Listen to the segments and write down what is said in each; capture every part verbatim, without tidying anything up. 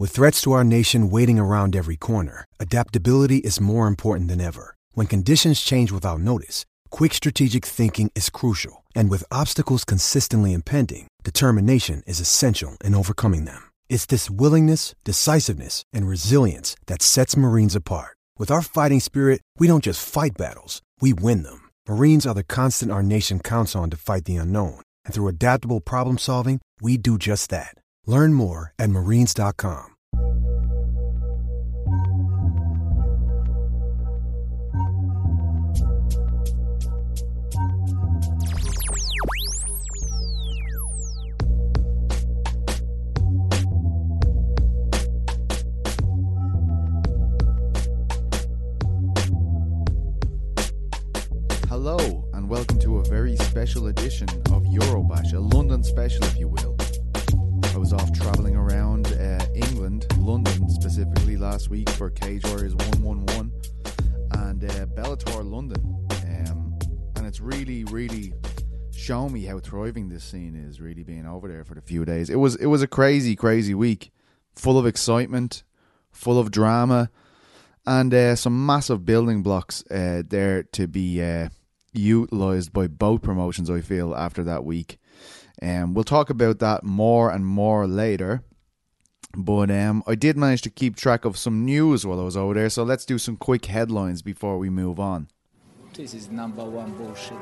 With threats to our nation waiting around every corner, adaptability is more important than ever. When conditions change without notice, quick strategic thinking is crucial. And with obstacles consistently impending, determination is essential in overcoming them. It's this willingness, decisiveness, and resilience that sets Marines apart. With our fighting spirit, we don't just fight battles, we win them. Marines are the constant our nation counts on to fight the unknown. And through adaptable problem solving, we do just that. Learn more at marines dot com. Hello and welcome to a very special edition of Eurobash, a London special if you will. I was off travelling around uh, England, London specifically last week for Cage Warriors one one one and uh, Bellator London, um, and it's really really shown me how thriving this scene is, really being over there for the few days. It was, it was a crazy crazy week, full of excitement, full of drama, and uh, some massive building blocks uh, there to be uh, utilised by both promotions, I feel, after that week. Um, we'll talk about that more and more later. But um, I did manage to keep track of some news while I was over there, so let's do some quick headlines before we move on. This is number one bullshit.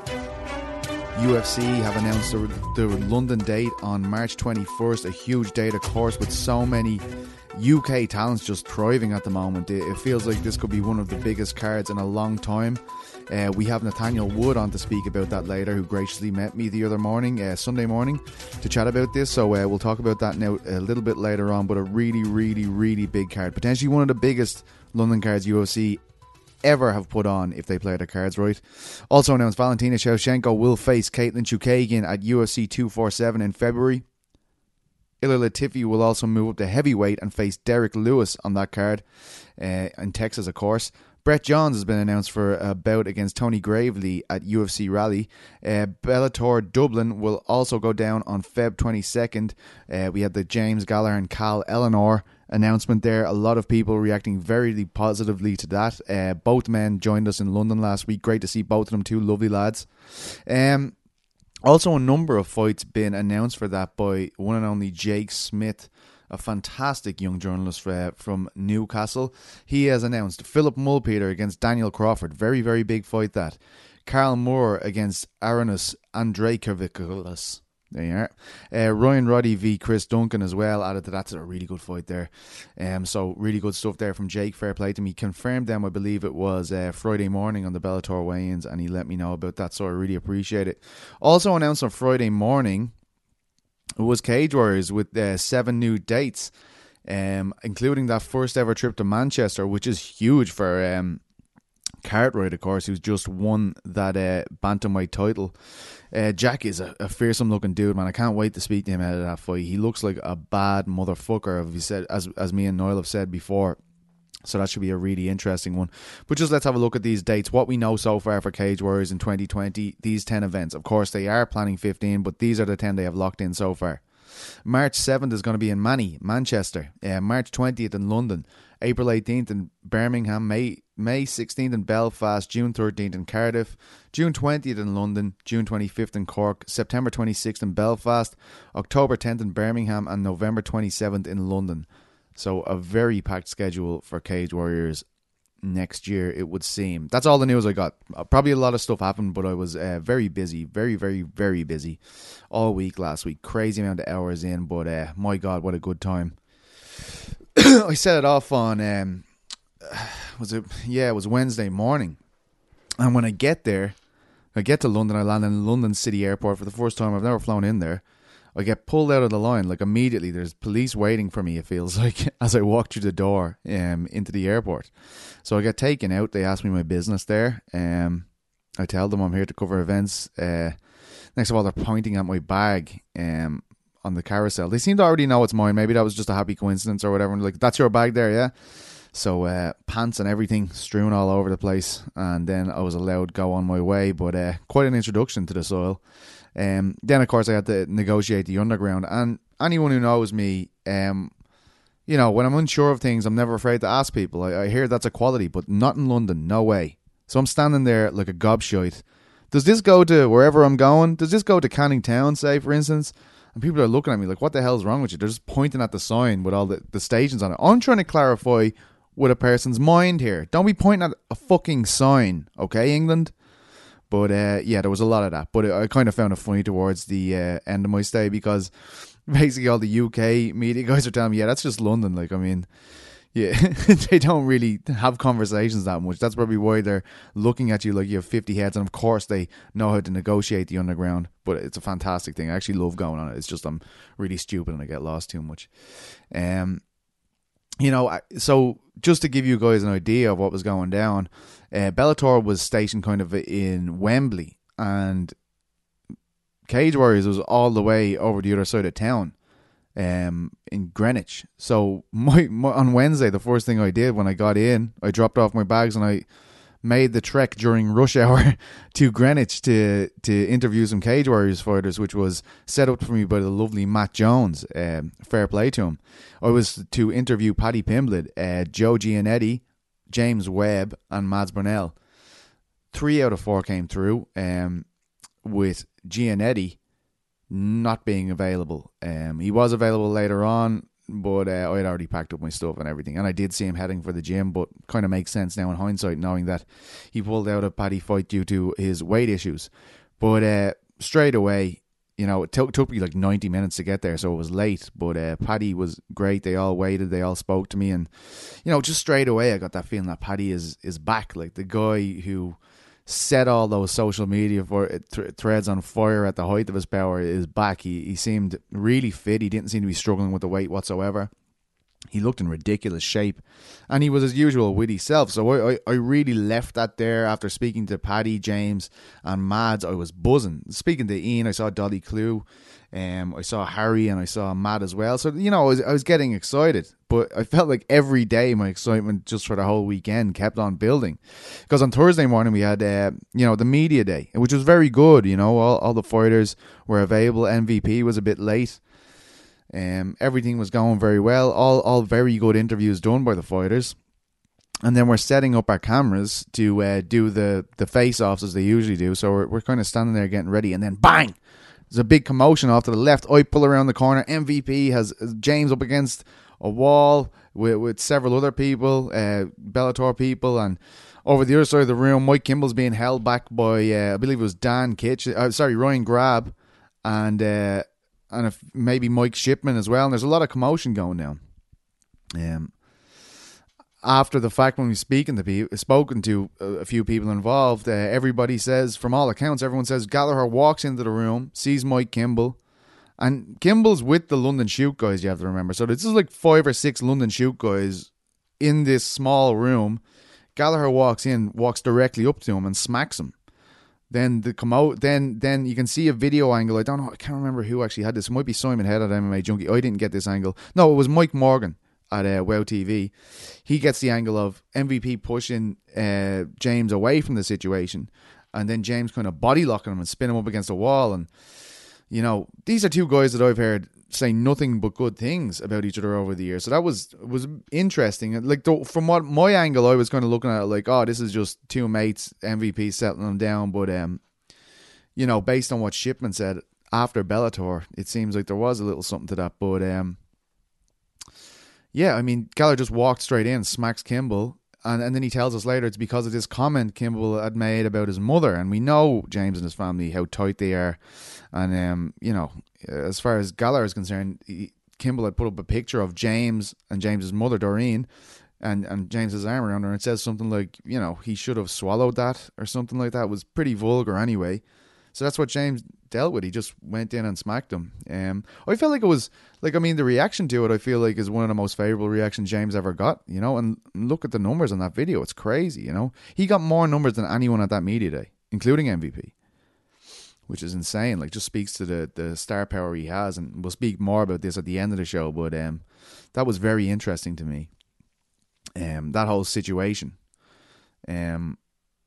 U F C have announced the, the London date on March twenty-first, a huge date, of course, with so many U K talents just thriving at the moment. It, it feels like this could be one of the biggest cards in a long time. Uh, we have Nathaniel Wood on to speak about that later, who graciously met me the other morning, uh, Sunday morning, to chat about this. So uh, we'll talk about that now a little bit later on, but a really, really, really big card. Potentially one of the biggest London cards U F C ever have put on if they play their cards right. Also announced Valentina Shevchenko will face Caitlin Chookagian at U F C two forty-seven in February. Ilir Latifi will also move up to heavyweight and face Derek Lewis on that card uh, in Texas, of course. Brett Johns has been announced for a bout against Tony Gravely at U F C Rally. Uh, Bellator Dublin will also go down on February twenty-second. Uh, we had the James Gallagher and Cal Eleanor announcement there. A lot of people reacting very positively to that. Uh, both men joined us in London last week. Great to see both of them, two lovely lads. Um, also, a number of fights been announced for that by one and only Jake Smith, a fantastic young journalist uh, from Newcastle. He has announced Philip Mulpeter against Daniel Crawford. Very, very big fight that. Carl Moore against Aronis Andreikovic. There you are. Uh, Ryan Roddy v Chris Duncan as well added to that. That's a really good fight there. Um, so really good stuff there from Jake. Fair play to me. Confirmed them, I believe it was uh, Friday morning on the Bellator weigh-ins, and he let me know about that, so I really appreciate it. Also announced on Friday morning was Cage Warriors with uh, seven new dates, um, including that first ever trip to Manchester, which is huge for um, Cartwright, of course, who's just won that uh, bantamweight title. Uh, Jack is a, a fearsome looking dude, man. I can't wait to speak to him out of that fight. He looks like a bad motherfucker, as, he said, as, as me and Noel have said before. So that should be a really interesting one. But just let's have a look at these dates. What we know so far for Cage Warriors in twenty twenty, these ten events. Of course, they are planning fifteen, but these are the ten they have locked in so far. March seventh is going to be in Manny, Manchester. Uh, March twentieth in London. April eighteenth in Birmingham. May May sixteenth in Belfast. June thirteenth in Cardiff. June twentieth in London. June twenty-fifth in Cork. September twenty-sixth in Belfast. October tenth in Birmingham. And November twenty-seventh in London. So a very packed schedule for Cage Warriors next year, it would seem. That's all the news I got. Probably a lot of stuff happened, but I was uh, very busy, very, very, very busy all week last week. Crazy amount of hours in, but uh, my God, what a good time. I set it off on, um, was it? Yeah, it was Wednesday morning. And when I get there, I get to London, I land in London City Airport for the first time. I've never flown in there. I get pulled out of the line, like immediately. There's police waiting for me, it feels like, as I walk through the door um, into the airport. So I get taken out. They ask me my business there. Um, I tell them I'm here to cover events. Uh, next of all, they're pointing at my bag um, on the carousel. They seem to already know it's mine. Maybe that was just a happy coincidence or whatever. And like, that's your bag there, yeah? So uh, pants and everything strewn all over the place. And then I was allowed to go on my way. But uh, quite an introduction to the soil. Um, then, of course, I had to negotiate the underground. And anyone who knows me, um, you know, when I'm unsure of things, I'm never afraid to ask people. I, I hear that's a quality, but not in London, no way. So I'm standing there like a gobshite. Does this go to wherever I'm going? Does this go to Canning Town, say, for instance? And people are looking at me like, what the hell's wrong with you? They're just pointing at the sign with all the, the stations on it. I'm trying to clarify with a person's mind here. Don't be pointing at a fucking sign, okay, England? But uh, yeah, there was a lot of that. But I kind of found it funny towards the uh, end of my stay because basically all the U K media guys are telling me, yeah, that's just London. Like, I mean, yeah, they don't really have conversations that much. That's probably why they're looking at you like you have fifty heads. And of course, they know how to negotiate the underground. But it's a fantastic thing. I actually love going on it. It's just I'm really stupid and I get lost too much. Um, you know, so just to give you guys an idea of what was going down, uh, Bellator was stationed kind of in Wembley, and Cage Warriors was all the way over the other side of town, um, in Greenwich. So my, my on Wednesday, the first thing I did when I got in, I dropped off my bags and I made the trek during rush hour to Greenwich to to interview some Cage Warriors fighters, which was set up for me by the lovely Matt Jones. Um, fair play to him. I was to interview Paddy Pimblett, uh, Joe Giannetti, James Webb, and Mads Burnell. Three out of four came through, um, with Giannetti not being available. Um, he was available later on, but uh, I had already packed up my stuff and everything. And I did see him heading for the gym, but kind of makes sense now in hindsight, knowing that he pulled out a Paddy fight due to his weight issues. But uh, straight away, you know, it took, took me like ninety minutes to get there, so it was late. But uh, Paddy was great. They all waited. They all spoke to me. And, you know, just straight away, I got that feeling that Paddy is, is back. Like the guy who set all those social media for th- threads on fire at the height of his power is back. He he seemed really fit. He didn't seem to be struggling with the weight whatsoever. He looked in ridiculous shape, and he was his usual witty self. So I, I, I really left that there after speaking to Paddy, James, and Mads. I was buzzing. Speaking to Ian, I saw Dolly Clue, um, I saw Harry, and I saw Matt as well. So, you know, I was, I was getting excited, but I felt like every day my excitement just for the whole weekend kept on building. Because on Thursday morning we had, uh, you know, the media day, which was very good. You know, all, all the fighters were available. M V P was a bit late. Um, everything was going very well. All all very good interviews done by the fighters. And then we're setting up our cameras to uh, do the, the face-offs as they usually do. So we're, we're kind of standing there getting ready. And then bang! There's a big commotion off to the left. I pull around the corner. M V P has James up against a wall with, with several other people, uh, Bellator people. And over the other side of the room, Mike Kimball's being held back by, uh, I believe it was Dan Kitch. Uh, sorry, Ryan Grab. And... Uh, and if maybe Mike Shipman as well. And there's a lot of commotion going down. Um, after the fact, when we've speaking to people, spoken to a few people involved, uh, everybody says, from all accounts, everyone says Gallagher walks into the room, sees Mike Kimball, and Kimball's with the London Shoot guys, you have to remember. So this is like five or six London Shoot guys in this small room. Gallagher walks in, walks directly up to him and smacks him. Then the come out. Then then you can see a video angle. I don't know. I can't remember who actually had this. It might be Simon Head at M M A Junkie. I didn't get this angle. No, it was Mike Morgan at uh, WoW T V. He gets the angle of M V P pushing uh, James away from the situation, and then James kind of body locking him and spin him up against a wall. And you know, these are two guys that I've heard say nothing but good things about each other over the years. So that was was interesting. Like the, from what my angle, I was kind of looking at it like, oh, this is just two mates, M V P settling them down. But um, you know, based on what Shipman said after Bellator, it seems like there was a little something to that. But um, yeah, I mean, Gallagher just walked straight in, smacks Kimball. And, and then he tells us later it's because of this comment Kimball had made about his mother. And we know James and his family, how tight they are. And, um, you know, as far as Gallagher is concerned, he, Kimball had put up a picture of James and James's mother, Doreen, and, and James's arm around her. And it says something like, you know, he should have swallowed that or something like that. It was pretty vulgar anyway. So that's what James dealt with. He just went in and smacked him. Um, I felt like it was, like, I mean, the reaction to it, I feel like, is one of the most favourable reactions James ever got, you know, and look at the numbers on that video. It's crazy, you know. He got more numbers than anyone at that media day, including M V P, which is insane. Like, just speaks to the, the star power he has, and we'll speak more about this at the end of the show, but um, that was very interesting to me, um, that whole situation. Um.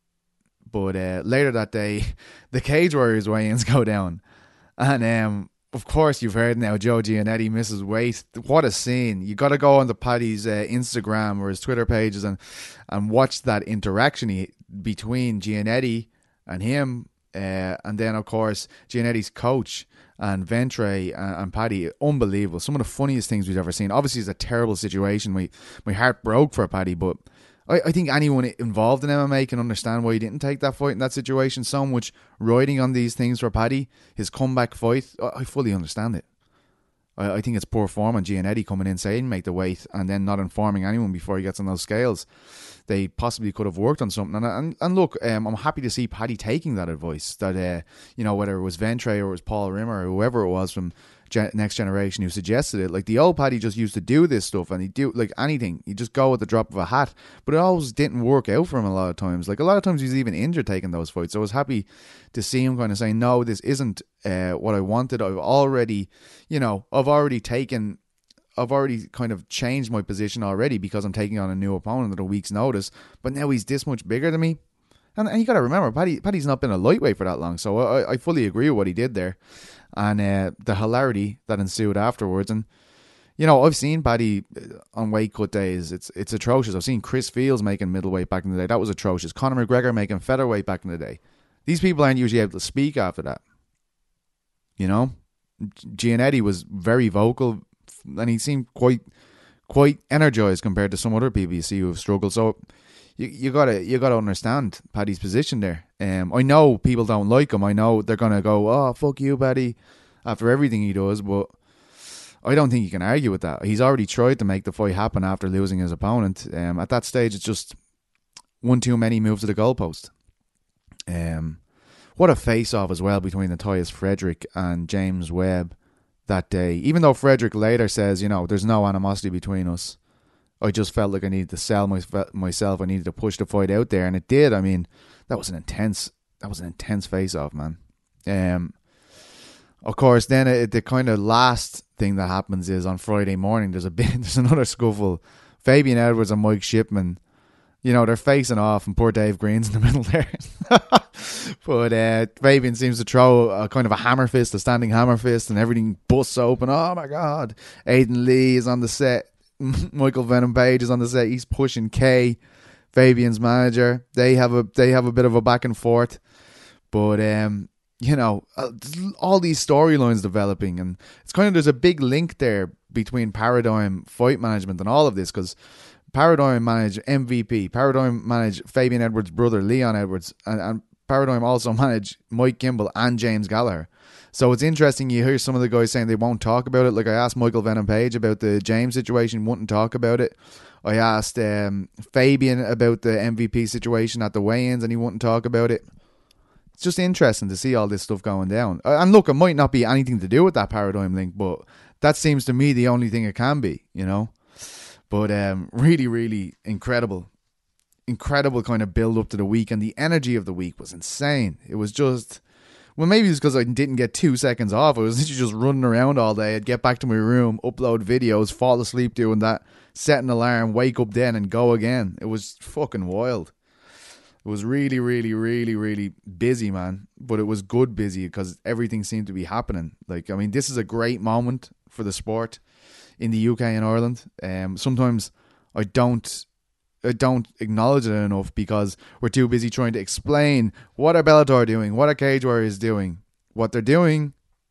But uh, later that day, the Cage Warriors weigh-ins go down. And um, of course, you've heard now Joe Giannetti misses weight. What a scene. You got to go onto Paddy's uh, Instagram or his Twitter pages and, and watch that interaction he, between Giannetti and him. Uh, and then, of course, Giannetti's coach and Ventre and, and Paddy. Unbelievable. Some of the funniest things we've ever seen. Obviously, it's a terrible situation. My, my heart broke for Paddy, but I, I think anyone involved in M M A can understand why he didn't take that fight in that situation. So much riding on these things for Paddy. His comeback fight, I, I fully understand it. I, I think it's poor form on Giannetti coming in saying make the weight and then not informing anyone before he gets on those scales. They possibly could have worked on something. And and, and look, um, I'm happy to see Paddy taking that advice. That uh, you know, whether it was Ventre or it was Paul Rimmer or whoever it was from Gen- Next Generation who suggested it. Like the old Paddy just used to do this stuff, and he'd do like anything. He'd just go at the drop of a hat. But it always didn't work out for him a lot of times. Like a lot of times he was even injured taking those fights. So I was happy to see him kind of saying, no, this isn't uh, what I wanted. I've already, you know, I've already taken... I've already kind of changed my position already because I'm taking on a new opponent at a week's notice. But now he's this much bigger than me. And, and you got to remember, Paddy, Paddy's not been a lightweight for that long. So I, I fully agree with what he did there. And uh, the hilarity that ensued afterwards. And, you know, I've seen Paddy on weight cut days. It's it's atrocious. I've seen Chris Fields making middleweight back in the day. That was atrocious. Conor McGregor making featherweight back in the day. These people aren't usually able to speak after that. You know? Giannetti was very vocal. And he seemed quite quite energized compared to some other people you see who have struggled. So you you gotta you gotta understand Paddy's position there. Um, I know people don't like him. I know they're gonna go, oh fuck you, Paddy, after everything he does. But I don't think you can argue with that. He's already tried to make the fight happen after losing his opponent. Um, at that stage, it's just one too many moves to the goalpost. Um, what a face-off as well between Matthias Frederick and James Webb that day. Even though Frederick later says, you know, there's no animosity between us. I just felt like I needed to sell my, myself. I needed to push the fight out there, and it did. I mean, that was an intense, that was an intense face-off, man. Um, of course, then it, the kind of last thing that happens is on Friday morning. There's a bit, there's another scuffle. Fabian Edwards and Mike Shipman, you know, they're facing off, and poor Dave Green's in the middle there. But uh, Fabian seems to throw a kind of a hammer fist, a standing hammer fist, and everything busts open. Oh my God! Aidan Lee is on the set. Michael Venom Page is on the set. He's pushing Kay, Fabian's manager. They have a they have a bit of a back and forth, but um, you know, all these storylines developing, and it's kind of there's a big link there between Paradigm Fight Management and all of this, because Paradigm managed M V P, Paradigm managed Fabian Edwards' brother Leon Edwards, and, and Paradigm also managed Mike Kimball and James Gallagher. So it's interesting, you hear some of the guys saying they won't talk about it. Like I asked Michael Venom Page about the James situation, wouldn't talk about it. I asked um, Fabian about the M V P situation at the weigh-ins, and he wouldn't talk about it. It's just interesting to see all this stuff going down. And look, it might not be anything to do with that Paradigm link, but that seems to me the only thing it can be, you know. But um, really, really incredible. Incredible kind of build up to the week, and the energy of the week was insane. It was just, well, maybe it's because I didn't get two seconds off. I was literally just running around all day. I'd get back to my room, upload videos, fall asleep doing that, set an alarm, wake up then and go again. It was fucking wild. It was really, really, really, really busy, man. But it was good busy because everything seemed to be happening. Like, I mean, this is a great moment for the sport in the U K and Ireland. Um, sometimes I don't I don't acknowledge it enough because we're too busy trying to explain what are Bellator doing, what are Cage Warriors doing. What they're doing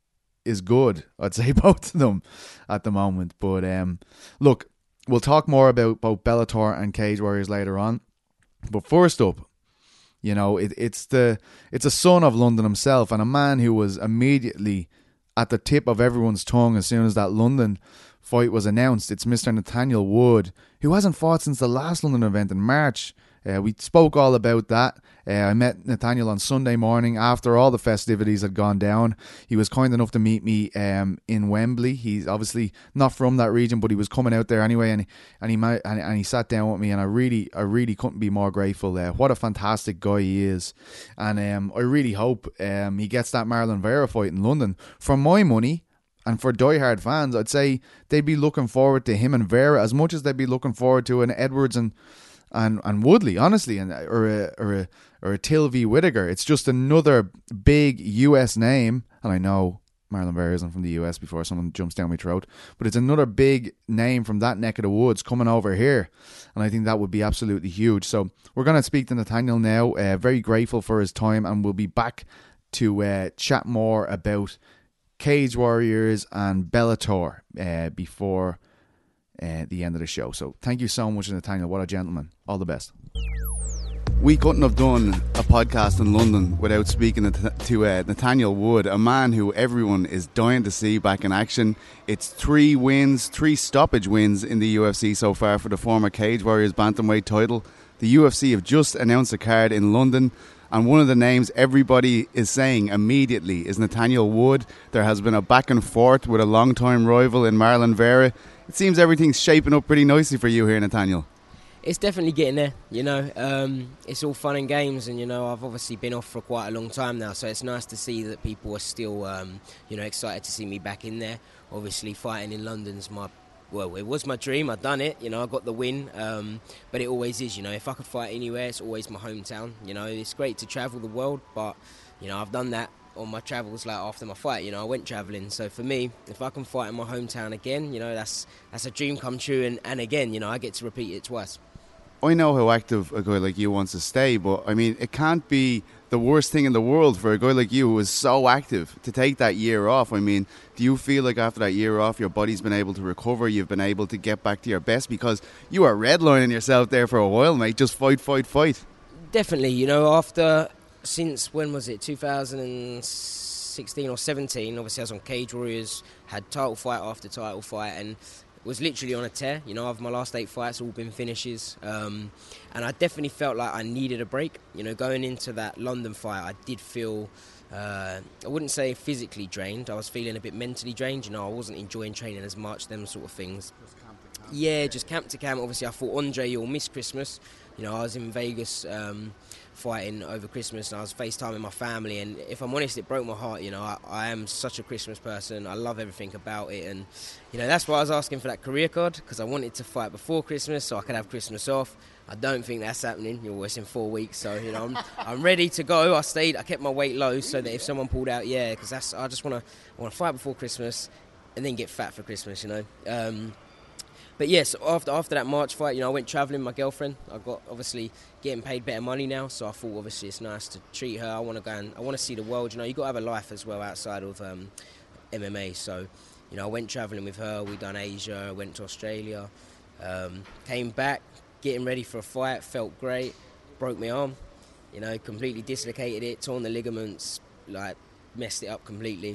is good. I'd say both of them at the moment. But um, look, we'll talk more about both Bellator and Cage Warriors later on. But first up, you know, it, it's the it's a son of London himself, and a man who was immediately at the tip of everyone's tongue as soon as that London fight was announced. It's Mister Nathaniel Wood, who hasn't fought since the last London event in March. Uh, we spoke all about that. Uh, I met Nathaniel on Sunday morning after all the festivities had gone down. He was kind enough to meet me um, in Wembley. He's obviously not from that region, but he was coming out there anyway, and and he and, and he sat down with me, and I really, I really couldn't be more grateful. Uh, what a fantastic guy he is, and um, I really hope um, he gets that Marlon Vera fight in London. For my money, and for diehard fans, I'd say they'd be looking forward to him and Vera as much as they'd be looking forward to an Edwards and and, and Woodley, honestly, and or a or a or a Till v Whittaker. It's just another big U S name, and I know Marlon Vera isn't from the U S before someone jumps down my throat. But it's another big name from that neck of the woods coming over here. And I think that would be absolutely huge. So we're going to speak to Nathaniel now. Uh, very grateful for his time. And we'll be back to uh, chat more about Cage Warriors and Bellator uh, before uh, the end of the show. So thank you so much, Nathaniel. What a gentleman. All the best. We couldn't have done a podcast in London without speaking to uh, Nathaniel Wood, a man who everyone is dying to see back in action. It's three wins, three stoppage wins in the U F C so far for the former Cage Warriors bantamweight title. The U F C have just announced a card in London, and one of the names everybody is saying immediately is Nathaniel Wood. There has been a back and forth with a long-time rival in Marlon Vera. It seems everything's shaping up pretty nicely for you here, Nathaniel. It's definitely getting there, you know. Um, it's all fun and games, and, you know, I've obviously been off for quite a long time now, so it's nice to see that people are still, um, you know, excited to see me back in there. Obviously, fighting in London's my, well, it was my dream. I've done it, you know, I got the win, um, but it always is, you know. If I could fight anywhere, it's always my hometown, you know. It's great to travel the world, but, you know, I've done that on my travels, like after my fight, you know, I went travelling. So for me, if I can fight in my hometown again, you know, that's that's a dream come true, and, and again, you know, I get to repeat it twice. I know how active a guy like you wants to stay, but I mean, it can't be the worst thing in the world for a guy like you who is so active to take that year off. I mean, do you feel like after that year off, your body's been able to recover, you've been able to get back to your best? Because you are redlining yourself there for a while, mate. Just fight, fight, fight. Definitely, you know, after, since, when was it, two thousand sixteen or seventeen, obviously I was on Cage Warriors, had title fight after title fight, and was literally on a tear. You know, I've my last eight fights all been finishes, um, and I definitely felt like I needed a break. You know, going into that London fight, I did feel, uh, I wouldn't say physically drained. I was feeling a bit mentally drained. You know, I wasn't enjoying training as much, them sort of things. Just camp to camp. Yeah, just camp to camp. Obviously, I thought Andre, you'll miss Christmas. You know, I was in Vegas um, fighting over Christmas, and I was FaceTiming my family, and if I'm honest, it broke my heart. You know, I, I am such a Christmas person. I love everything about it, and, you know, that's why I was asking for that career card, because I wanted to fight before Christmas so I could have Christmas off. I don't think that's happening. You're always in four weeks, so, you know, I'm, I'm ready to go. I stayed, I kept my weight low so that if someone pulled out, yeah, because that's, I just want to I want to fight before Christmas and then get fat for Christmas, you know. Um, But yes, after after that March fight, you know, I went travelling with my girlfriend. I got obviously getting paid better money now, so I thought obviously it's nice to treat her. I want to go and I want to see the world. You know, you got to have a life as well outside of um, M M A. So, you know, I went travelling with her. We done Asia. Went to Australia. Um, came back, getting ready for a fight. Felt great. Broke my arm. You know, completely dislocated it, torn the ligaments, like messed it up completely.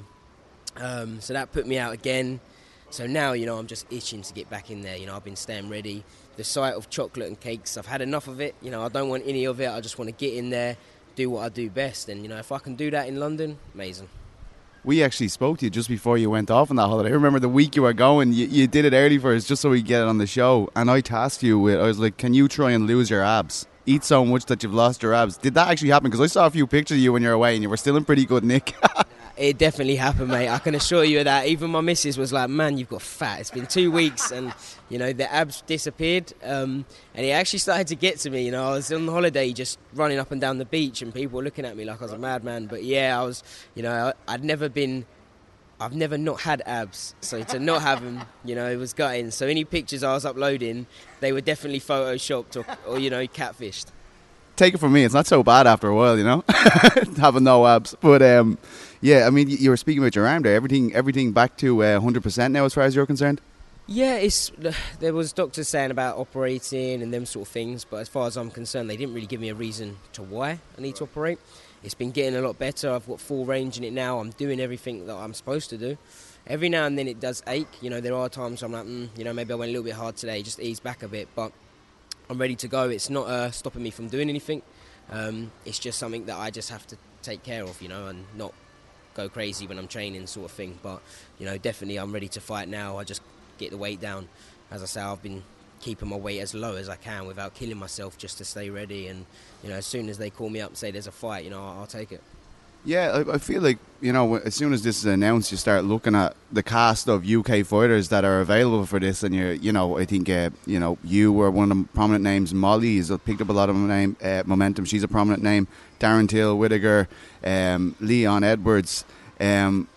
Um, so that put me out again. So now, you know, I'm just itching to get back in there. You know, I've been staying ready. The sight of chocolate and cakes, I've had enough of it. You know, I don't want any of it. I just want to get in there, do what I do best. And, you know, if I can do that in London, amazing. We actually spoke to you just before you went off on that holiday. I remember the week you were going, you, you did it early for us just so we could get it on the show. And I tasked you with, I was like, can you try and lose your abs? Eat so much that you've lost your abs. Did that actually happen? Because I saw a few pictures of you when you were away and you were still in pretty good nick. It definitely happened, mate. I can assure you of that. Even my missus was like, man, you've got fat. It's been two weeks and, you know, the abs disappeared. Um, and it actually started to get to me. You know, I was on holiday just running up and down the beach and people were looking at me like I was a madman. But, yeah, I was, you know, I'd never been, I've never not had abs. So to not have them, you know, it was gutting. So any pictures I was uploading, they were definitely photoshopped or, or you know, catfished. Take it from me, it's not so bad after a while, you know, having no abs. But um, yeah, I mean, you were speaking about your arm there. Everything, everything back to uh, one hundred percent now, as far as you're concerned. Yeah, it's there was doctors saying about operating and them sort of things, but as far as I'm concerned, they didn't really give me a reason to why I need to operate. It's been getting a lot better. I've got full range in it now. I'm doing everything that I'm supposed to do. Every now and then it does ache. You know, there are times I'm like, mm, you know, maybe I went a little bit hard today, just ease back a bit, but I'm ready to go. It's not uh, stopping me from doing anything. Um, it's just something that I just have to take care of, you know, and not go crazy when I'm training sort of thing. But, you know, definitely I'm ready to fight now. I just get the weight down. As I say, I've been keeping my weight as low as I can without killing myself just to stay ready. And, you know, as soon as they call me up and say there's a fight, you know, I'll, I'll take it. Yeah, I, I feel like, you know, as soon as this is announced, you start looking at the cast of U K fighters that are available for this, and you, you know, I think, uh, you know, you were one of the prominent names. Molly has picked up a lot of name uh, momentum. She's a prominent name. Darren Till, Whittaker, um, Leon Edwards. Um,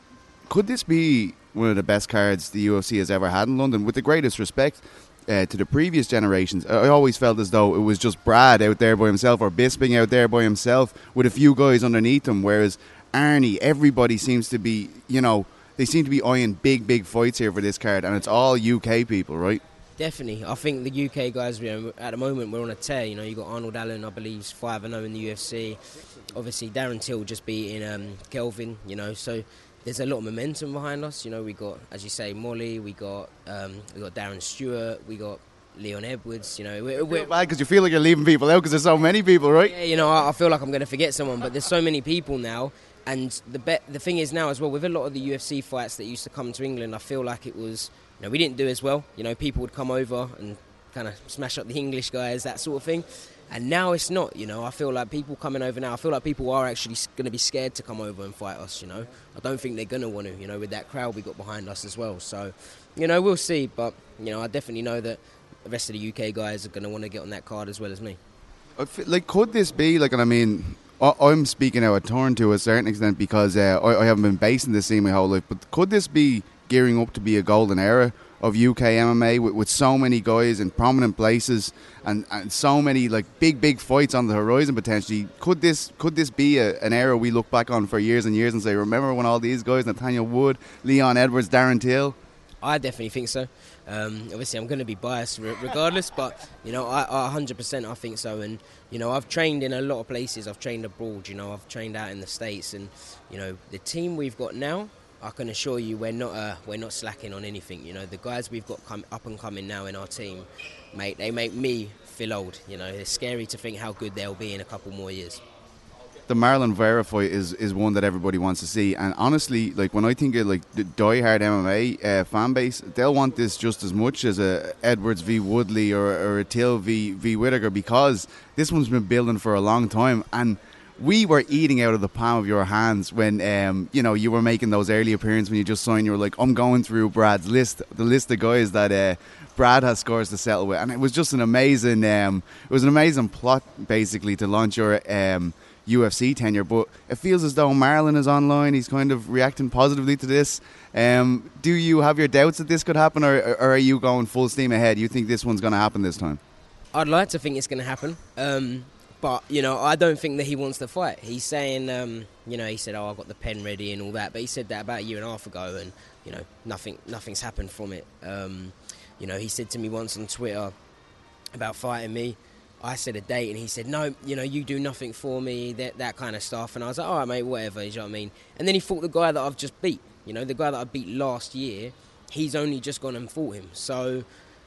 could this be one of the best cards the U F C has ever had in London? With the greatest respect uh, to the previous generations, I always felt as though it was just Brad out there by himself or Bisping out there by himself with a few guys underneath him, whereas Arnie, everybody seems to be, you know, they seem to be eyeing big, big fights here for this card, and it's all U K people, right? Definitely. I think the U K guys, you know, at the moment we're on a tear. You know, you got Arnold Allen, I believe, five and oh in the U F C. Obviously, Darren Till just beating um, Kelvin, you know, so there's a lot of momentum behind us. You know, we got, as you say, Molly, we got um, we got Darren Stewart, we got Leon Edwards, you know. We're, we're, bad because you feel like you're leaving people out because there's so many people, right? Yeah, you know, I, I feel like I'm going to forget someone, but there's so many people now. And the be- the thing is now as well, with a lot of the U F C fights that used to come to England, I feel like it was, you know, we didn't do as well. You know, people would come over and kind of smash up the English guys, that sort of thing. And now it's not, you know. I feel like people coming over now, I feel like people are actually going to be scared to come over and fight us, you know. I don't think they're going to want to, you know, with that crowd we got behind us as well. So, you know, we'll see. But, you know, I definitely know that the rest of the U K guys are going to want to get on that card as well as me. I feel, like, could this be, like, and I mean, I, I'm speaking out of turn to a certain extent because uh, I, I haven't been based in this scene my whole life, but could this be gearing up to be a golden era of U K M M A with, with so many guys in prominent places and, and so many like big big fights on the horizon potentially? Could this could this be a, an era we look back on for years and years and say, remember when all these guys, Nathaniel Wood, Leon Edwards, Darren Till? I definitely think so. Um, obviously, I'm going to be biased re- regardless, but you know, I, I one hundred percent I think so. And you know, I've trained in a lot of places. I've trained abroad. You know, I've trained out in the States, and you know, the team we've got now, I can assure you we're not uh, we're not slacking on anything. You know, the guys we've got come up and coming now in our team, mate, they make me feel old. You know, it's scary to think how good they'll be in a couple more years. The Marlon Vera fight is, is one that everybody wants to see, and honestly, like when I think of like the die-hard M M A uh, fan base, they'll want this just as much as a Edwards v Woodley or, or a Till v v Whittaker, because this one's been building for a long time, and we were eating out of the palm of your hands when um, you know, you were making those early appearances when you just signed. You were like, I'm going through Brad's list, the list of guys that uh, Brad has scores to settle with, and it was just an amazing, um, it was an amazing plot basically to launch your um, U F C tenure. But it feels as though Marlon is online. He's kind of reacting positively to this. Um, do you have your doubts that this could happen, or, or are you going full steam ahead? You think this one's going to happen this time? I'd like to think it's going to happen. Um, But, you know, I don't think that he wants to fight. He's saying, um, you know, he said, oh, I've got the pen ready and all that. But he said that about a year and a half ago, and, you know, nothing, nothing's happened from it. Um, you know, he said to me once on Twitter about fighting me. I said a date, and he said, no, you know, you do nothing for me, that that kind of stuff. And I was like, all right, mate, whatever, you know what I mean? And then he fought the guy that I've just beat. You know, the guy that I beat last year, he's only just gone and fought him. So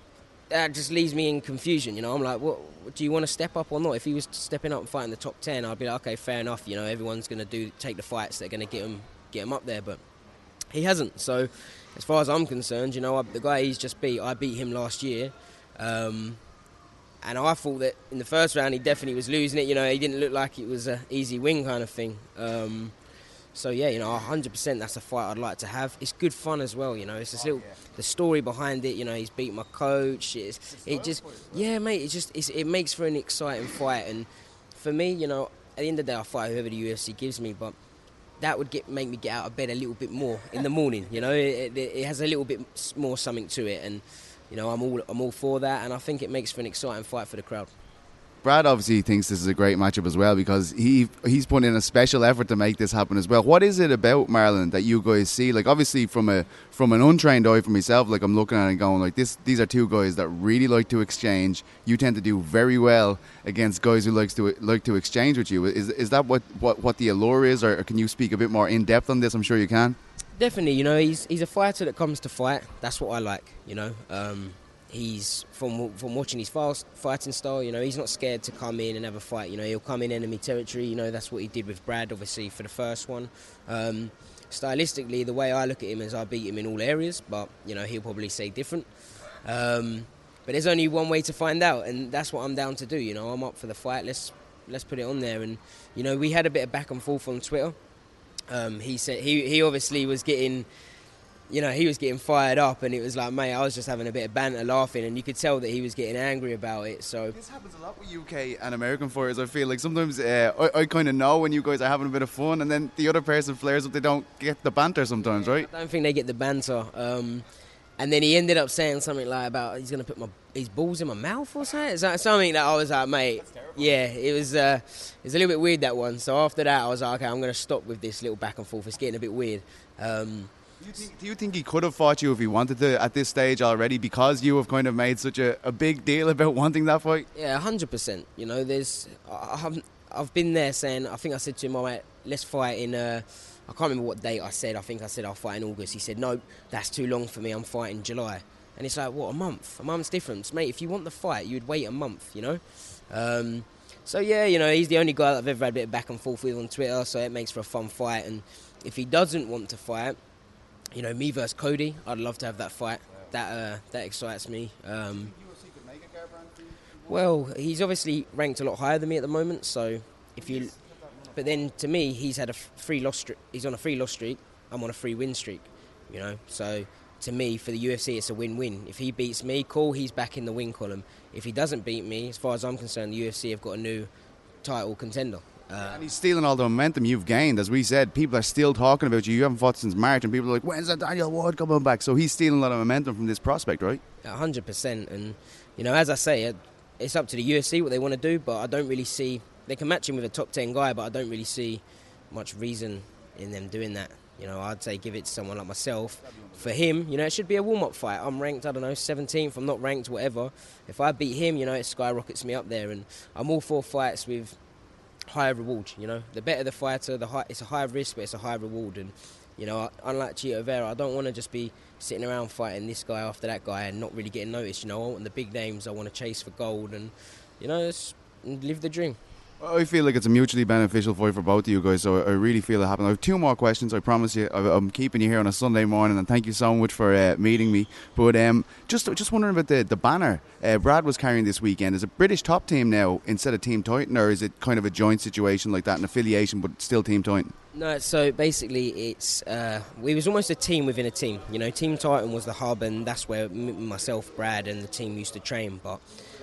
that just leaves me in confusion, you know. I'm like, what, do you want to step up or not? If he was stepping up and fighting the top ten, I'd be like, okay, fair enough, you know, everyone's going to do take the fights that are going to get him, get him up there, but he hasn't. So as far as I'm concerned, you know, I, the guy he's just beat, I beat him last year, um, and I thought that in the first round he definitely was losing it, you know, he didn't look like it was an easy win kind of thing. Um, So, yeah, you know, one hundred percent that's a fight I'd like to have. It's good fun as well, you know. It's this little, the story behind it, you know, he's beat my coach. It's, it just, yeah, mate, it just, it's, it makes for an exciting fight. And for me, you know, at the end of the day, I'll fight whoever the U F C gives me, but that would get make me get out of bed a little bit more in the morning, you know. It, it, it has a little bit more something to it, and, you know, I'm all, I'm all for that, and I think it makes for an exciting fight for the crowd. Brad obviously thinks this is a great matchup as well, because he he's put in a special effort to make this happen as well. What is it about Marlon that you guys see? Like, obviously from a from an untrained eye for myself, like, I'm looking at it and going like, this these are two guys that really like to exchange. You tend to do very well against guys who likes to like to exchange with you. Is is that what, what, what the allure is, or can you speak a bit more in depth on this? I'm sure you can. Definitely, you know, he's he's a fighter that comes to fight. That's what I like, you know. Um, He's from from watching his fast fighting style. You know, he's not scared to come in and have a fight. You know, he'll come in enemy territory. You know, that's what he did with Brad, obviously, for the first one. Um, stylistically, the way I look at him is I beat him in all areas, but you know, he'll probably say different. Um, but there's only one way to find out, and that's what I'm down to do. You know, I'm up for the fight. Let's let's put it on there. And you know, we had a bit of back and forth on Twitter. Um, he said he he obviously was getting you know, he was getting fired up, and it was like, mate, I was just having a bit of banter, laughing, and you could tell that he was getting angry about it. So this happens a lot with U K and American fighters. I feel like sometimes uh, I, I kind of know when you guys are having a bit of fun, and then the other person flares up. They don't get the banter sometimes, right? I don't think they get the banter. Um, and then he ended up saying something like about he's going to put my his balls in my mouth or something. Is that something that I was like, mate? Yeah, it was. Uh, it was a little bit weird, that one. So after that, I was like, okay, I'm going to stop with this little back and forth. It's getting a bit weird. Um, Do you, think, do you think he could have fought you if he wanted to at this stage already, because you have kind of made such a, a big deal about wanting that fight? Yeah, one hundred percent. You know, there's I've, I've been there saying, I think I said to him, all right, let's fight in, uh, I can't remember what date I said. I think I said I'll fight in August. He said, no, that's too long for me. I'm fighting in July. And it's like, what, a month? A month's difference. Mate, if you want the fight, you'd wait a month, you know? Um, so, yeah, you know, he's the only guy that I've ever had a bit of back and forth with on Twitter, so it makes for a fun fight. And if he doesn't want to fight, you know, me versus Cody, I'd love to have that fight. That uh, that excites me. Um, well, he's obviously ranked a lot higher than me at the moment. So if you, but then to me, he's had a free loss streak. He's on a free loss streak. I'm on a free win streak. You know, so to me, for the U F C, it's a win-win. If he beats me, cool, he's back in the win column. If he doesn't beat me, as far as I'm concerned, the U F C have got a new title contender. Uh, and he's stealing all the momentum you've gained. As we said, people are still talking about you. You haven't fought since March, and people are like, when's that Daniel Ward coming back? So he's stealing a lot of momentum from this prospect, right? one hundred percent. And, you know, as I say, it's up to the U F C what they want to do, but I don't really see... They can match him with a top ten guy, but I don't really see much reason in them doing that. You know, I'd say give it to someone like myself. For him, you know, it should be a warm-up fight. I'm ranked, I don't know, seventeenth. I'm not ranked, whatever. If I beat him, you know, it skyrockets me up there. And I'm all for fights with higher reward, you know. The better the fighter, the high, it's a high risk, but it's a high reward. And, you know, unlike Chito Vera, I don't want to just be sitting around fighting this guy after that guy and not really getting noticed. You know, I want the big names. I want to chase for gold and, you know, just live the dream. I feel like it's a mutually beneficial fight for both of you guys, so I really feel it happened. I have two more questions, I promise you. I'm keeping you here on a Sunday morning, and thank you so much for uh, meeting me. But um, just just wondering about the, the banner uh, Brad was carrying this weekend. Is it British Top Team now instead of Team Titan, or is it kind of a joint situation like that, an affiliation, but still Team Titan? No, so basically it's uh, we was almost a team within a team. You know, Team Titan was the hub, and that's where m- myself, Brad, and the team used to train. But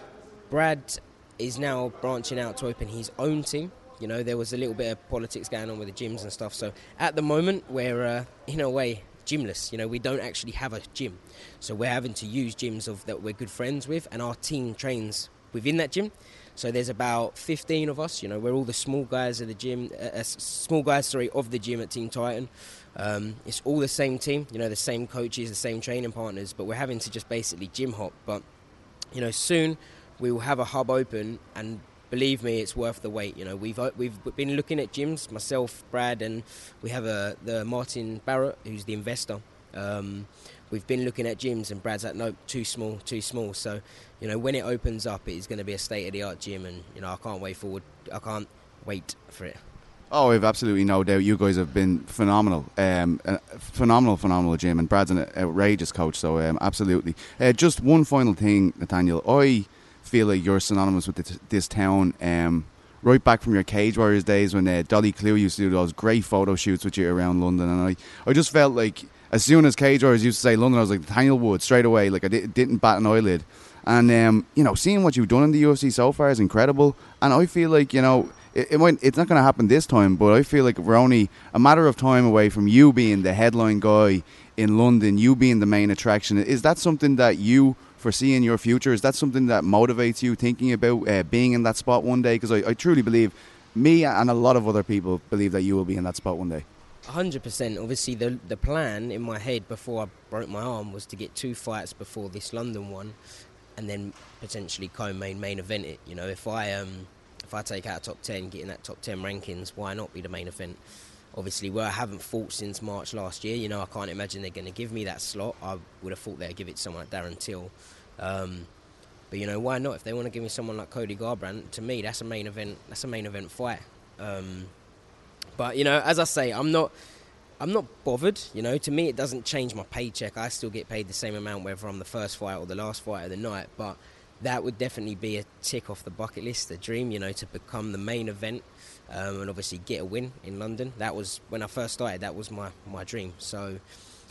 Brad is now branching out to open his own team. You know, there was a little bit of politics going on with the gyms and stuff. So at the moment, we're, uh, in a way, gymless. You know, we don't actually have a gym. So we're having to use gyms of that we're good friends with, and our team trains within that gym. So there's about fifteen of us. You know, we're all the small guys of the gym, uh, small guys, sorry, of the gym at Team Titan. Um, it's all the same team, you know, the same coaches, the same training partners, but we're having to just basically gym hop. But, you know, soon we will have a hub open, and believe me, it's worth the wait. You know, we've we've been looking at gyms, myself, Brad, and we have a, the Martin Barrett, who's the investor. Um, we've been looking at gyms, and Brad's like, no, too small, too small. So, you know, when it opens up, it is going to be a state-of-the-art gym, and, you know, I can't wait forward. I can't wait for it. Oh, I've absolutely no doubt. You guys have been phenomenal, um, a phenomenal, phenomenal gym, and Brad's an outrageous coach, so um, absolutely. Uh, just one final thing, Nathaniel. I feel like you're synonymous with this, this town, um, right back from your Cage Warriors days when uh, Dolly Clue used to do those great photo shoots with you around London, and I, I just felt like as soon as Cage Warriors used to say London, I was like, Nathaniel Wood, straight away. Like, I di- didn't bat an eyelid. And, um, you know, seeing what you've done in the U F C so far is incredible. And I feel like, you know, it, it might, it's not going to happen this time, but I feel like we're only a matter of time away from you being the headline guy in London, you being the main attraction. Is that something that you foresee in your future? Is that something that motivates you, thinking about uh, being in that spot one day? Because I, I truly believe, me and a lot of other people believe that you will be in that spot one day. one hundred percent. Obviously, the the plan in my head before I broke my arm was to get two fights before this London one, and then potentially co-main main event it. You know, if I um if I take out top ten, getting that top ten rankings, why not be the main event? Obviously, where I haven't fought since March last year, you know, I can't imagine they're going to give me that slot. I would have thought they'd give it to someone like Darren Till. Um, but, you know, why not? If they want to give me someone like Cody Garbrandt, to me, that's a main event. That's a main event fight. Um, but, you know, as I say, I'm not I'm not bothered. You know, to me, it doesn't change my paycheck. I still get paid the same amount whether I'm the first fight or the last fight of the night. But that would definitely be a tick off the bucket list, a dream, you know, to become the main event. Um, and obviously get a win in London. That was, when I first started, that was my, my dream. So,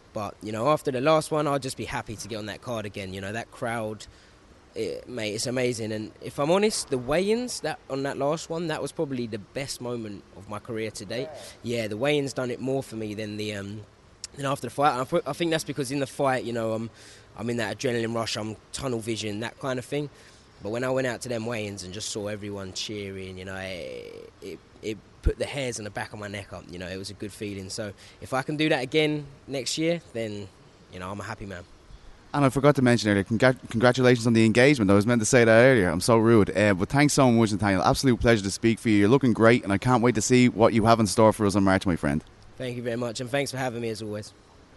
But, you know, after the last one, I'll just be happy to get on that card again. You know, that crowd, it, mate, it's amazing. And if I'm honest, the weigh-ins that on that last one, that was probably the best moment of my career to date. Yeah, the weigh-ins done it more for me than the um, than after the fight. I, th- I think that's because in the fight, you know, I'm, I'm in that adrenaline rush, I'm tunnel vision, that kind of thing. But when I went out to them weigh-ins and just saw everyone cheering, you know, it, it, it put the hairs on the back of my neck up. You know, it was a good feeling. So if I can do that again next year, then, you know, I'm a happy man. And I forgot to mention earlier, congr- congratulations on the engagement. I was meant to say that earlier. I'm so rude. Uh, but thanks so much, Nathaniel. Absolute pleasure to speak for you. You're looking great, and I can't wait to see what you have in store for us in March, my friend. Thank you very much, and thanks for having me as always.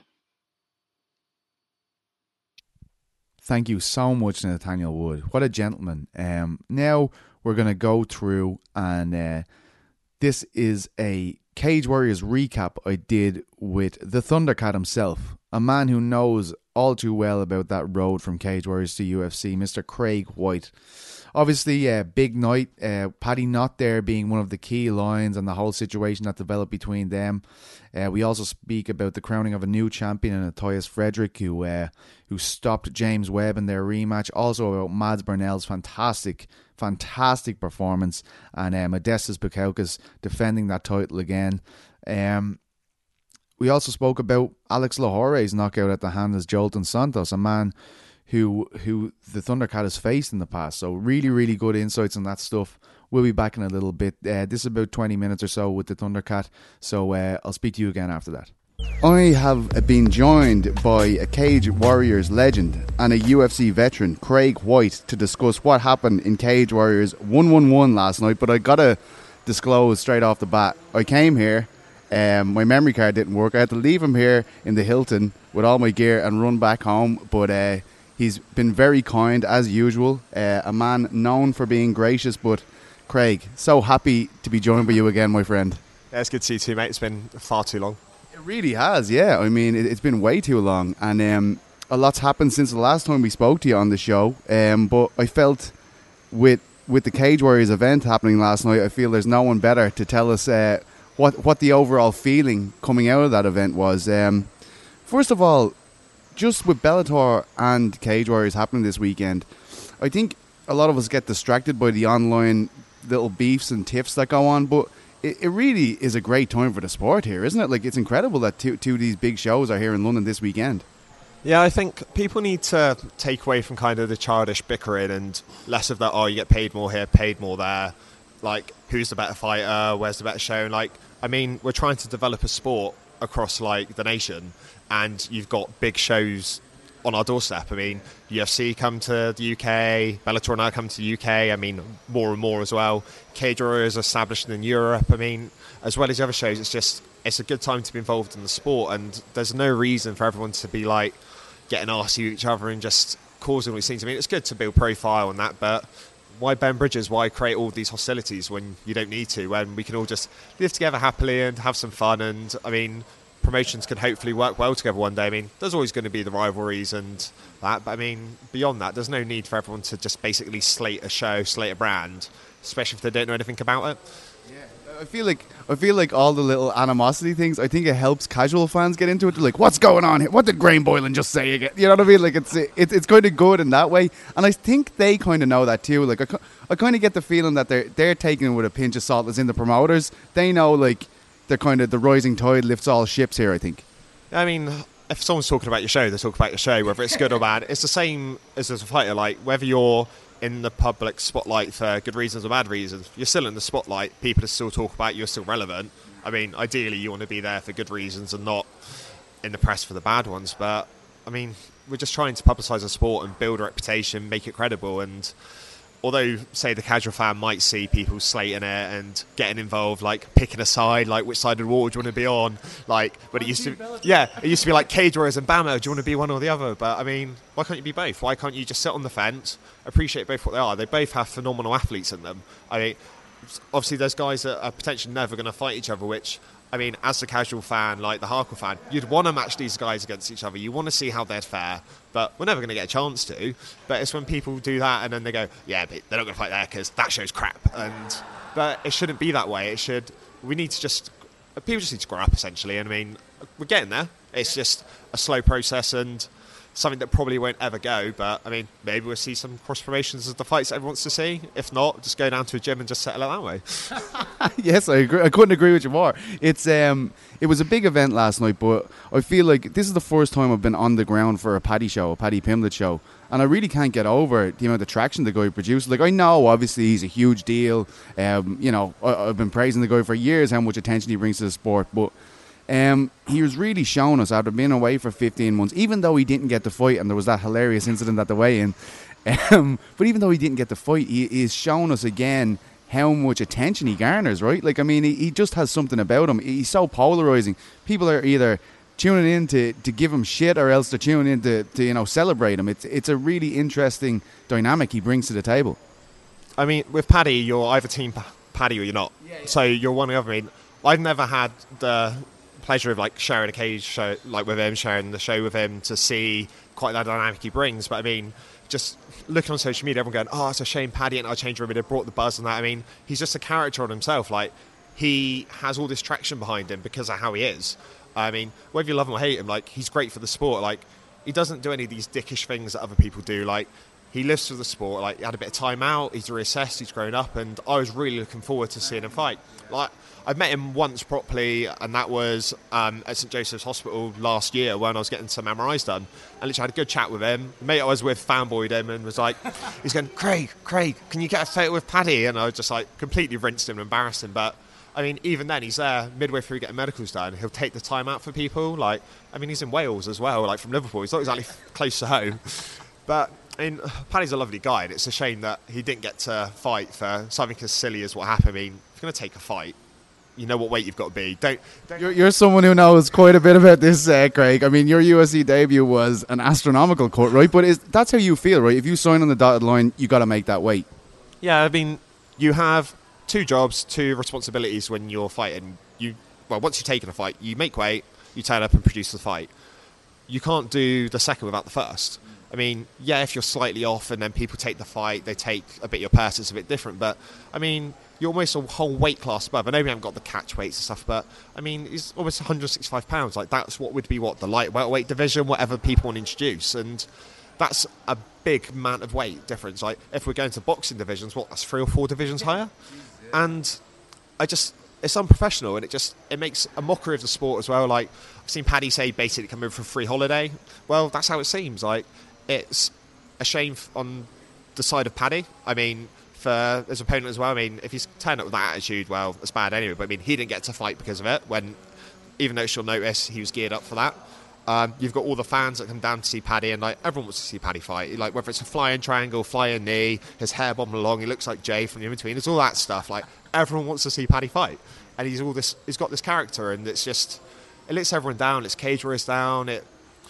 Thank you so much to Nathaniel Wood. What a gentleman. Um, now we're going to go through, and uh, this is a Cage Warriors recap I did with the Thundercat himself, a man who knows all too well about that road from Cage Warriors to U F C, Mister Craig White. Obviously, uh, big night. Uh, Paddy not there being one of the key lines and the whole situation that developed between them. Uh, we also speak about the crowning of a new champion in Matthias Frederick, who uh, who stopped James Webb in their rematch. Also about Mads Burnell's fantastic, fantastic performance, and uh, Modestas Bukauskas defending that title again. Um, we also spoke about Alex Lahore's knockout at the hand of Jolton Santos, a man who who the Thundercat has faced in the past. So really, really good insights on that stuff. We'll be back in a little bit. Uh, this is about twenty minutes or so with the Thundercat. So uh, I'll speak to you again after that. I have been joined by a Cage Warriors legend and a U F C veteran, Craig White, to discuss what happened in Cage Warriors one one one last night. But I gotta disclose straight off the bat, I came here, um, my memory card didn't work. I had to leave him here in the Hilton with all my gear and run back home. But uh, he's been very kind as usual, uh, a man known for being gracious. But Craig, so happy to be joined by you again, my friend. Yeah, it's good to see you too, mate. It's been far too long. It really has, yeah. I mean, it, it's been way too long, and um, a lot's happened since the last time we spoke to you on the show. Um, but I felt with with the Cage Warriors event happening last night, I feel there's no one better to tell us uh, what what the overall feeling coming out of that event was. Um, first of all, just with Bellator and Cage Warriors happening this weekend, I think a lot of us get distracted by the online little beefs and tiffs that go on, but it, it really is a great time for the sport here, isn't it? Like, it's incredible that two, two of these big shows are here in London this weekend. Yeah, I think people need to take away from kind of the childish bickering and less of that, oh, you get paid more here, paid more there. Like, who's the better fighter? Where's the better show? Like, I mean, we're trying to develop a sport across, like, the nation, and you've got big shows on our doorstep. I mean, U F C come to the U K, Bellator now come to the U K. I mean, more and more as well. Cage Warriors established in Europe. I mean, as well as the other shows, it's just, it's a good time to be involved in the sport, and there's no reason for everyone to be like getting arsy with each other and just causing all these things. I mean, it's good to build profile and that, but why burn bridges? Why create all these hostilities when you don't need to, when we can all just live together happily and have some fun? And I mean, promotions can hopefully work well together one day. I mean, there's always going to be the rivalries and that, but I mean, beyond that, there's no need for everyone to just basically slate a show, slate a brand, especially if they don't know anything about it. Yeah, I feel like I feel like all the little animosity things, I think it helps casual fans get into it. They're like, what's going on here? What did Graham Boylan just say again? You know what I mean? Like, it's it, it's kind of good in that way, and I think they kind of know that too. Like, I, I kind of get the feeling that they're they're taking it with a pinch of salt as in the promoters. They know, like, they're kind of the rising tide lifts all ships here, I think. I mean, if someone's talking about your show, they talk about your show, whether it's good or bad. It's the same as as a fighter. Like, whether you're in the public spotlight for good reasons or bad reasons, you're still in the spotlight. People still talk about you, you're still relevant. I mean, ideally, you want to be there for good reasons and not in the press for the bad ones. But, I mean, we're just trying to publicise the sport and build a reputation, make it credible. And although, say, the casual fan might see people slating it and getting involved, like picking a side, like which side of the wall do you want to be on? Like, when it used to, yeah, it used to be like Cage Warriors and Bama. Do you want to be one or the other? But I mean, why can't you be both? Why can't you just sit on the fence, appreciate both what they are? They both have phenomenal athletes in them. I mean, obviously, there's guys that are potentially never going to fight each other, which, I mean, as a casual fan, like the hardcore fan, you'd want to match these guys against each other. You want to see how they're fair, but we're never going to get a chance to. But it's when people do that and then they go, yeah, but they're not going to fight there because that show's crap. And but it shouldn't be that way. It should. We need to just people just need to grow up, essentially. And I mean, we're getting there. It's just a slow process and something that probably won't ever go. But I mean, maybe we'll see some cross promotions of the fights that everyone wants to see. If not, just go down to a gym and just settle it that way. Yes, I agree. I couldn't agree with you more. It's um, it was a big event last night, but I feel like this is the first time I've been on the ground for a Paddy show, a Paddy Pimblett show, and I really can't get over the amount of traction the guy produced. Like, I know, obviously, he's a huge deal. Um, you know, I, I've been praising the guy for years, how much attention he brings to the sport, but Um, he was really showing us after being away for fifteen months, even though he didn't get the fight, and there was that hilarious incident at the weigh-in. Um, but even though he didn't get the fight, he is showing us again how much attention he garners, right? Like, I mean, he, he just has something about him. He's so polarizing. People are either tuning in to, to give him shit, or else they're tuning in to, to you know celebrate him. It's it's a really interesting dynamic he brings to the table. I mean, with Paddy, you're either team pa- Paddy or you're not. Yeah, yeah. So you're one or the other. I mean, I've never had the pleasure of like sharing a cage show like with him, sharing the show with him to see quite that dynamic he brings. But I mean, just looking on social media, everyone going, "Oh, it's a shame Paddy and I changed room. It brought the buzz and that." I mean, he's just a character on himself. Like, he has all this traction behind him because of how he is. I mean, whether you love him or hate him, like, he's great for the sport. Like, he doesn't do any of these dickish things that other people do. Like, he lives for the sport. Like, he had a bit of time out. He's reassessed. He's grown up, and I was really looking forward to seeing him fight. Like, I met him once properly, and that was um, at St Joseph's Hospital last year when I was getting some M R Is done. I literally had a good chat with him. The mate I was with fanboyed him and was like, he's going, Craig, Craig, can you get a photo with Paddy? And I was just like completely rinsed him and embarrassed him. But I mean, even then, he's there midway through getting medicals done. He'll take the time out for people. Like, I mean, he's in Wales as well, like from Liverpool. He's not exactly close to home. But I mean, Paddy's a lovely guy, and it's a shame that he didn't get to fight for something as silly as what happened. I mean, if you're going to take a fight, you know what weight you've got to be. Don't. don't you're, you're someone who knows quite a bit about this, uh, Craig. I mean, your U F C debut was an astronomical cut, right? But is, that's how you feel, right? If you sign on the dotted line, you got to make that weight. Yeah, I mean, you have two jobs, two responsibilities when you're fighting. You well, once you've taken a fight, you make weight, you turn up and produce the fight. You can't do the second without the first. I mean, yeah, if you're slightly off and then people take the fight, they take a bit your purse, it's a bit different. But I mean, you're almost a whole weight class above. I know we haven't got the catch weights and stuff, but I mean, it's almost one hundred sixty-five pounds. Like, that's what would be what the light welterweight division, whatever people want to introduce, and that's a big amount of weight difference. Like, if we're going to boxing divisions, what, that's three or four divisions higher, and I just, it's unprofessional, and it just it makes a mockery of the sport as well. Like, I've seen Paddy say basically come over for a free holiday. Well, that's how it seems. Like, it's a shame on the side of Paddy. I mean, for his opponent as well. I mean, if he's turned up with that attitude, well, it's bad anyway. But I mean, he didn't get to fight because of it. When, even though she'll notice, he was geared up for that. Um, you've got all the fans that come down to see Paddy, and like everyone wants to see Paddy fight. Like, whether it's a flying triangle, flying knee, his hair bobbing along, he looks like Jay from the In-Between. It's all that stuff. Like, everyone wants to see Paddy fight, and he's all this. He's got this character, and it's just it lets everyone down. It's Cage Warriors down. It.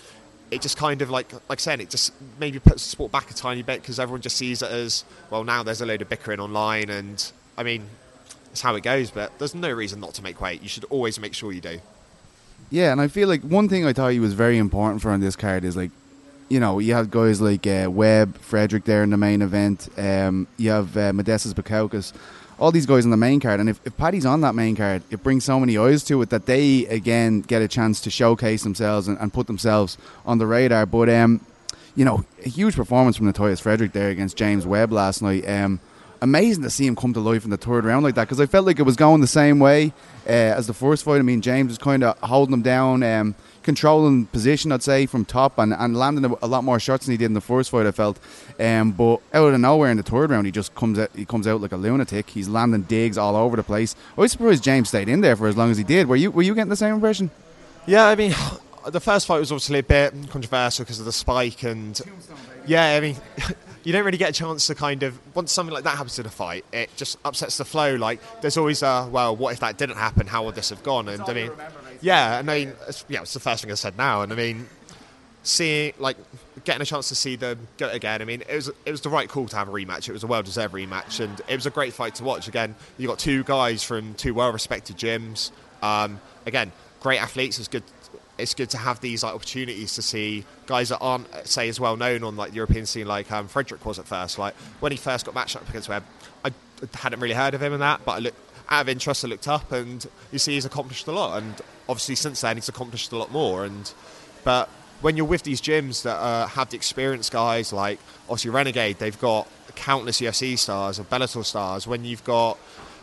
It just kind of, like like saying, it just maybe puts the sport back a tiny bit because everyone just sees it as, well, now there's a load of bickering online, and I mean, it's how it goes, but there's no reason not to make weight. You should always make sure you do. Yeah, and I feel like one thing I thought he was very important for on this card is, like, you know, you have guys like uh, Webb, Frederick there in the main event, um, you have uh, Modestas Bukauskas, all these guys on the main card, and if, if Paddy's on that main card, it brings so many eyes to it that they again get a chance to showcase themselves and, and put themselves on the radar. But um, you know, a huge performance from Notorious Frederick there against James Webb last night. Um, amazing to see him come to life in the third round like that, because I felt like it was going the same way uh, as the first fight. I mean, James was kind of holding him down, um, controlling position, I'd say, from top, and, and landing a, a lot more shots than he did in the first fight, I felt. Um, but out of nowhere in the third round, he just comes out, he comes out like a lunatic. He's landing digs all over the place. I was surprised James stayed in there for as long as he did. Were you were you getting the same impression? Yeah, I mean, the first fight was obviously a bit controversial because of the spike, and yeah, I mean, you don't really get a chance to kind of, once something like that happens in a fight, it just upsets the flow. Like, there's always a, well, what if that didn't happen? How would this have gone? And I mean, yeah, and I mean, it's, yeah, it's the first thing I said now, and I mean, seeing, like, getting a chance to see them go again, I mean, it was it was the right call to have a rematch. It was a well-deserved rematch, and it was a great fight to watch. Again, you got two guys from two well-respected gyms. Um, again, great athletes. It's good. It's good to have these like opportunities to see guys that aren't, say, as well known on like the European scene, like um, Frederick was at first. Like, when he first got matched up against Webb, I hadn't really heard of him and that, but I looked, out of interest, I looked up, and you see he's accomplished a lot. And obviously since then he's accomplished a lot more. And but when you're with these gyms that uh, have the experienced guys, like obviously Renegade, they've got countless U F C stars or Bellator stars. When you've got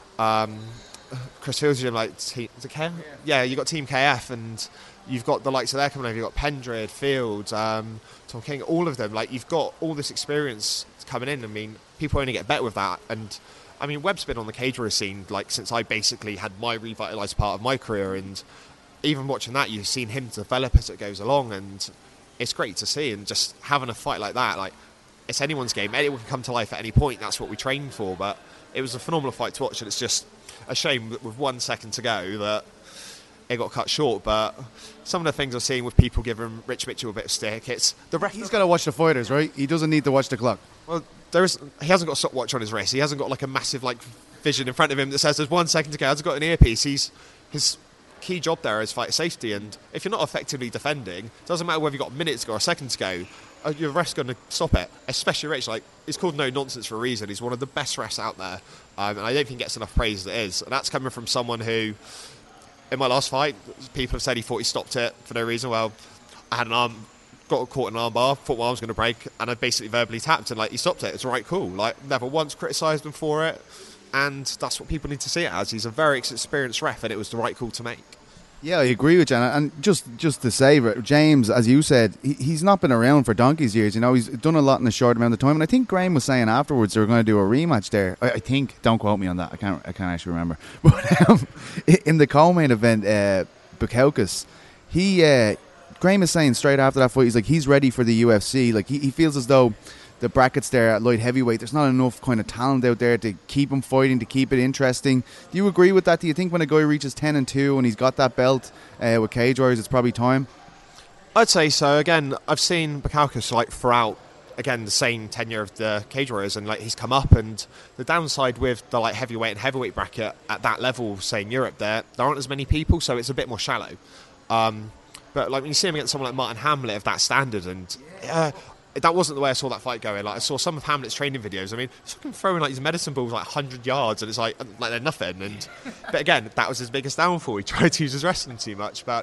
um, Chris Hill's gym, like team, is it K F? Yeah. yeah, you've got Team K F, and you've got the likes of their coming over. You've got Pendred, Fields, um, Tom King, all of them. Like, you've got all this experience coming in. I mean, people only get better with that. And I mean, Webb's been on the Cage Warriors scene like since I basically had my revitalised part of my career, and even watching that, you've seen him develop as it goes along, and it's great to see. And just having a fight like that, like, it's anyone's game. Anyone can come to life at any point. That's what we trained for. But it was a phenomenal fight to watch, and it's just a shame that with one second to go that it got cut short. But some of the things I've seen with people giving Rich Mitchell a bit of stick, it's the ref. He's got to watch the fighters, right? He doesn't need to watch the clock. Well, there is. He hasn't got a stopwatch on his wrist. He hasn't got like a massive like vision in front of him that says there's one second to go. He hasn't got an earpiece. He's his key job there is fight safety, and if you're not effectively defending, it doesn't matter whether you've got a minute to go or a second to go, your ref's going to stop it. Especially Rich, like, he's called no nonsense for a reason. He's one of the best refs out there, um, and I don't think he gets enough praise as it is. And that's coming from someone who, in my last fight, people have said he thought he stopped it for no reason. Well, I had an arm, got caught in an arm bar, thought my arm was going to break, and I basically verbally tapped, and like, he stopped it. It's right, cool. Like, never once criticised him for it, and that's what people need to see it as. He's a very experienced ref, and it was the right call to make. Yeah, I agree with you. And just just to say, James, as you said, he, he's not been around for donkey's years. You know, he's done a lot in a short amount of time. And I think Graham was saying afterwards they were going to do a rematch there. I, I think, don't quote me on that. I can't I can't actually remember. But um, in the co-main event, uh, Bukauskas, he uh, Graham is saying straight after that fight, he's like, he's ready for the U F C. Like, he, he feels as though the brackets there at light heavyweight, there's not enough kind of talent out there to keep him fighting, to keep it interesting. Do you agree with that? Do you think when a guy reaches ten and two and he's got that belt uh, with Cage Warriors, it's probably time? I'd say so. Again, I've seen Bukauskas like throughout, again, the same tenure of the Cage Warriors, and like, he's come up. And the downside with the like heavyweight and heavyweight bracket at that level, say in Europe, there there aren't as many people, so it's a bit more shallow. Um, but like when you see him against someone like Martin Hamlet of that standard, and uh, that wasn't the way I saw that fight going. Like, I saw some of Hamlet's training videos. I mean, he's fucking throwing like his medicine balls like one hundred yards, and it's like like they're nothing. And but again, that was his biggest downfall. He tried to use his wrestling too much. But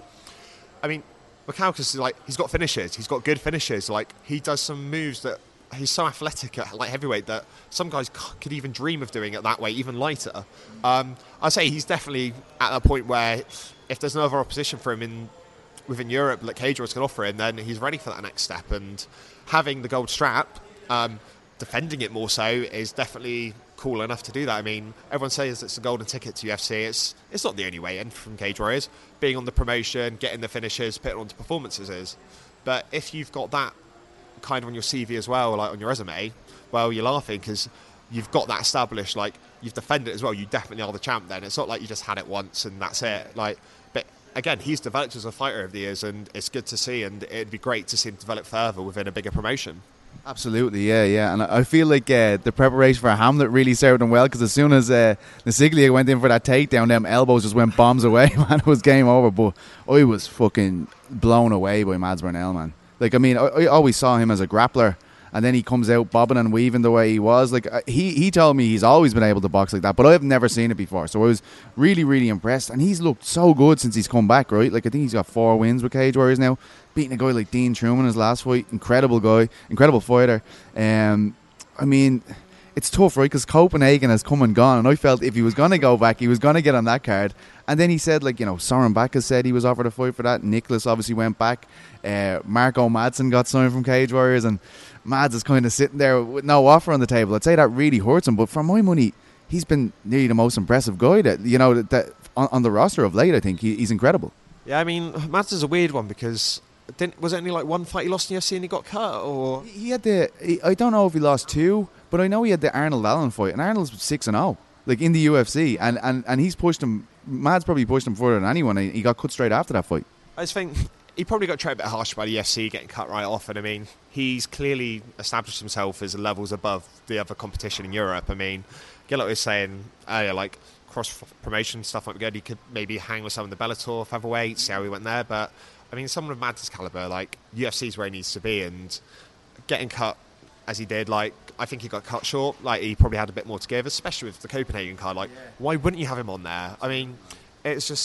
I mean, Bukauskas, like, he's got finishes. He's got good finishes. Like, he does some moves that he's so athletic at light heavyweight that some guys could even dream of doing it that way, even lighter. Um, I'd say he's definitely at a point where if there's no other opposition for him in within Europe that Cage Warriors can offer him, then he's ready for that next step. And having the gold strap, um, defending it more so, is definitely cool enough to do that. I mean, everyone says it's a golden ticket to U F C. It's it's not the only way in from Cage Warriors. Being on the promotion, getting the finishes, putting onto performances is. But if you've got that kind of on your C V as well, like on your resume, well, you're laughing because you've got that established. Like, you've defended it as well. You definitely are the champ. Then it's not like you just had it once and that's it. Like, but again, he's developed as a fighter over the years, and it's good to see, and it'd be great to see him develop further within a bigger promotion. Absolutely, yeah, yeah. And I feel like uh, the preparation for Hamlet really served him well, because as soon as uh, Nasiglia went in for that takedown, them elbows just went bombs away, man. It was game over. But I was fucking blown away by Mads Burnell, man. Like, I mean, I, I always saw him as a grappler, and then he comes out bobbing and weaving the way he was. Like, uh, he, he told me he's always been able to box like that, but I've never seen it before. So I was really, really impressed. And he's looked so good since he's come back, right? Like, I think he's got four wins with Cage Warriors now. Beating a guy like Dean Truman his last fight. Incredible guy. Incredible fighter. Um, I mean, it's tough, right? Because Copenhagen has come and gone, and I felt if he was going to go back, he was going to get on that card. And then he said, like, you know, Soren Backus said he was offered a fight for that. Nicholas obviously went back. Uh, Marco Madsen got signed from Cage Warriors, and Mads is kind of sitting there with no offer on the table. I'd say that really hurts him, but for my money, he's been nearly the most impressive guy that, you know, that, that on, on the roster of late. I think he, he's incredible. Yeah, I mean, Mads is a weird one because didn't, was it only like one fight he lost in U F C and he got cut? Or he had the, he, I don't know if he lost two, but I know he had the Arnold Allen fight, and Arnold's six and zero, like, in the U F C, and, and, and he's pushed him. Mads probably pushed him further than anyone. He got cut straight after that fight. I just think he probably got treated a bit harsh by the U F C getting cut right off. And I mean, he's clearly established himself as levels above the other competition in Europe. I mean, Gillett was saying earlier, like, cross promotion stuff might be good. He could maybe hang with some of the Bellator featherweights, see how he went there. But I mean, someone of Mads' caliber, like, U F C's where he needs to be, and getting cut as he did, like, I think he got cut short. Like, he probably had a bit more to give, especially with the Copenhagen card. Like, yeah. Why wouldn't you have him on there? I mean, it's just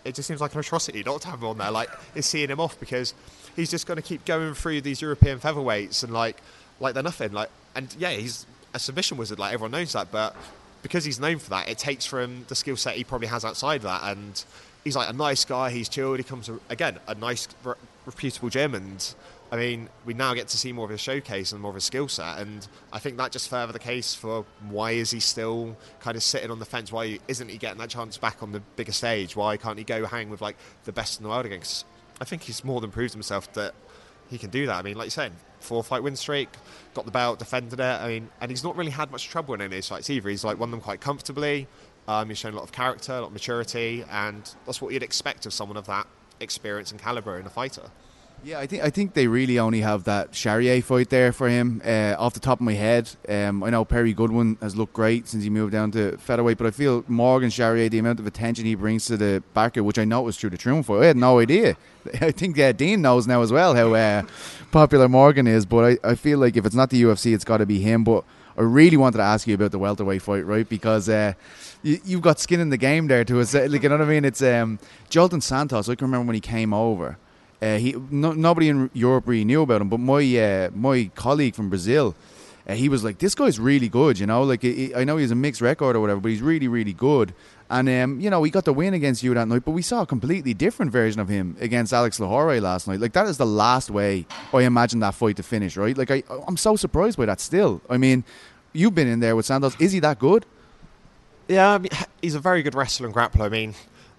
it just seems like an atrocity not to have him on there. Like, it's seeing him off because he's just going to keep going through these European featherweights and like, like they're nothing. Like, and yeah, he's a submission wizard. Like everyone knows that, but because he's known for that, it takes from the skill set he probably has outside of that. And he's like a nice guy. He's chilled. He comes to, again, a nice, re- reputable gym, and I mean, we now get to see more of his showcase and more of his skill set, and I think that just further the case for why is he still kind of sitting on the fence? Why isn't he getting that chance back on the bigger stage? Why can't he go hang with like the best in the world again? 'Cause I think he's more than proved himself that he can do that. I mean, like you said, four fight win streak, got the belt, defended it. I mean, and he's not really had much trouble in any of his fights either. He's like won them quite comfortably. Um, he's shown a lot of character, a lot of maturity, and that's what you'd expect of someone of that experience and caliber in a fighter. Yeah, I think I think they really only have that Charrier fight there for him. Uh, off the top of my head, um, I know Perry Goodwin has looked great since he moved down to featherweight, but I feel Morgan Charrier, the amount of attention he brings to the backer, which I know was through the Triumph fight, I had no idea. I think uh, Dean knows now as well how uh, popular Morgan is, but I, I feel like if it's not the U F C, it's got to be him. But I really wanted to ask you about the welterweight fight, right? Because uh, you, you've got skin in the game there to us. Like, you know what I mean? It's um, Jolton Santos. I can remember when he came over. Uh, he no, nobody in Europe really knew about him, but my uh, my colleague from Brazil, uh, he was like, "This guy's really good." You know, like he, I know he has a mixed record or whatever, but he's really, really good. And um, you know, he got the win against you that night, but we saw a completely different version of him against Alex Lahore last night. Like, that is the last way I imagine that fight to finish, right? Like, I I'm so surprised by that still. I mean, you've been in there with Santos. Is he that good? Yeah, I mean, he's a very good wrestler and grappler. I mean,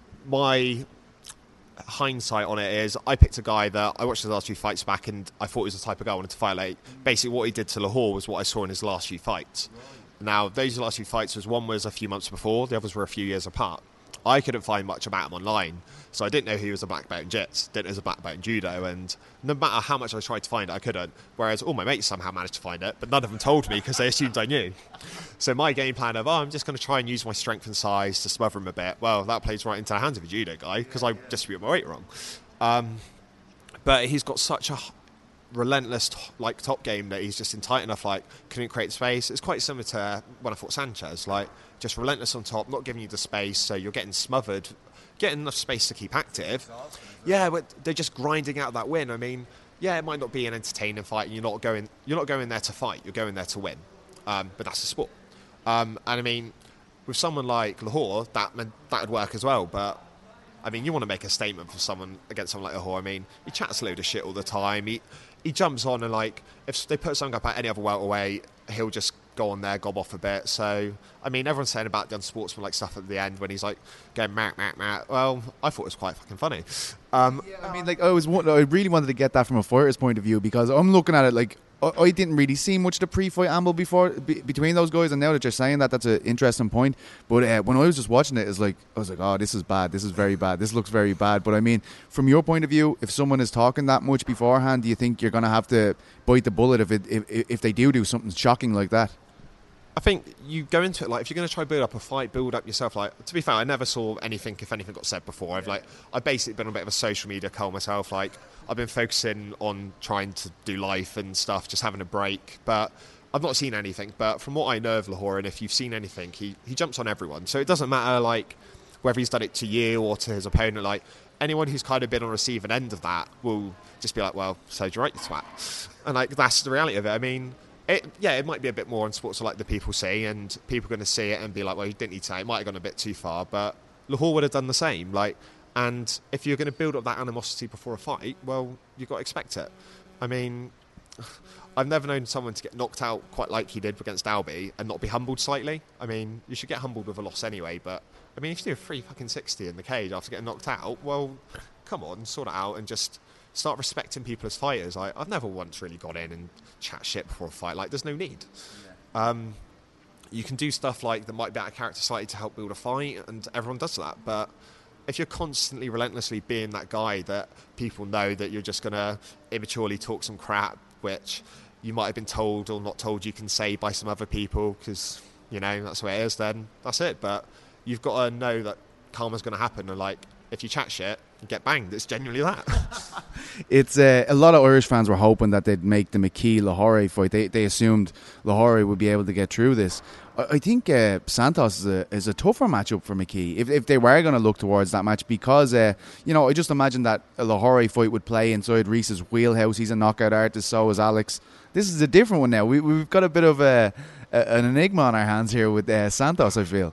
my hindsight on it is I picked a guy that I watched his last few fights back and I thought he was the type of guy I wanted to fight. Like, basically what he did to Lahore was what I saw in his last few fights. Now, those last few fights, was one was a few months before, the others were a few years apart. I couldn't find much about him online, so I didn't know he was a black belt in jits, didn't know he was a black belt in judo, and no matter how much I tried to find it, I couldn't. Whereas all my mates somehow managed to find it, but none of them told me because they assumed I knew. So my game plan of, oh, I'm just going to try and use my strength and size to smother him a bit, well, that plays right into the hands of a judo guy because I distribute my weight wrong. Um, but he's got such a relentless like top game that he's just in tight enough, like couldn't create space. It's quite similar to when I fought Sanchez, like just relentless on top, not giving you the space, so you're getting smothered, getting enough space to keep active. Yeah, but they're just grinding out that win. I mean, yeah, it might not be an entertaining fight, and you're not going you're not going there to fight, you're going there to win. Um, but that's the sport. Um, and I mean, with someone like Lahore, that that would work as well. But I mean, you want to make a statement for someone against someone like Lahore. I mean, he chats a load of shit all the time. He he jumps on and, like, if they put something up at any other welterweight, he'll just go on there, gob off a bit. So, I mean, everyone's saying about the unsportsmanlike stuff at the end when he's like going mat mat mat. Well, I thought it was quite fucking funny. Um, yeah, I mean, like, I was I really wanted to get that from a fighter's point of view, because I'm looking at it like, I didn't really see much of the pre-fight amble before be, between those guys, and now that you're saying that, that's an interesting point. But uh, when I was just watching it, it's like I was like, oh, this is bad. This is very bad. This looks very bad. But I mean, from your point of view, if someone is talking that much beforehand, do you think you're going to have to bite the bullet if it if, if they do do something shocking like that? I think you go into it like, if you're going to try to build up a fight, build up yourself. Like, to be fair, I never saw anything, if anything got said before. I've like, I've basically been on a bit of a social media cull myself. Like, I've been focusing on trying to do life and stuff, just having a break. But I've not seen anything. But from what I know of Lahore, and if you've seen anything, he, he jumps on everyone. So it doesn't matter, like, whether he's done it to you or to his opponent. Like, anyone who's kind of been on the receiving end of that will just be like, well, so do you right, you twat. And, like, that's the reality of it. I mean, It, yeah, it might be a bit more in sports like the people see, and people are going to see it and be like, well, you didn't need to. It might have gone a bit too far, but Lahore would have done the same. Like, and if you're going to build up that animosity before a fight, well, you've got to expect it. I mean, I've never known someone to get knocked out quite like he did against Dalby and not be humbled slightly. I mean, you should get humbled with a loss anyway, but I mean, if you do a three fucking sixty in the cage after getting knocked out, well, come on, sort it out and just start respecting people as fighters. Like, I've never once really got in and chat shit before a fight. Like, there's no need. Yeah. Um, you can do stuff like that might be out of character slightly to help build a fight, and everyone does that. But if you're constantly, relentlessly being that guy that people know that you're just going to immaturely talk some crap, which you might have been told or not told you can say by some other people because, you know, that's the way it is, then that's it. But you've got to know that karma's going to happen, and, like, if you chat shit, get banged. It's genuinely that. It's uh, a lot of Irish fans were hoping that they'd make the McKee Lahore fight. They they assumed Lahore would be able to get through this. I, I think uh, Santos is a, is a tougher matchup for McKee if if they were going to look towards that match, because uh, you know, I just imagine that a Lahore fight would play inside Reese's wheelhouse. He's a knockout artist, so is Alex. This is a different one now. We we've got a bit of a, a an enigma on our hands here with uh, Santos, I feel.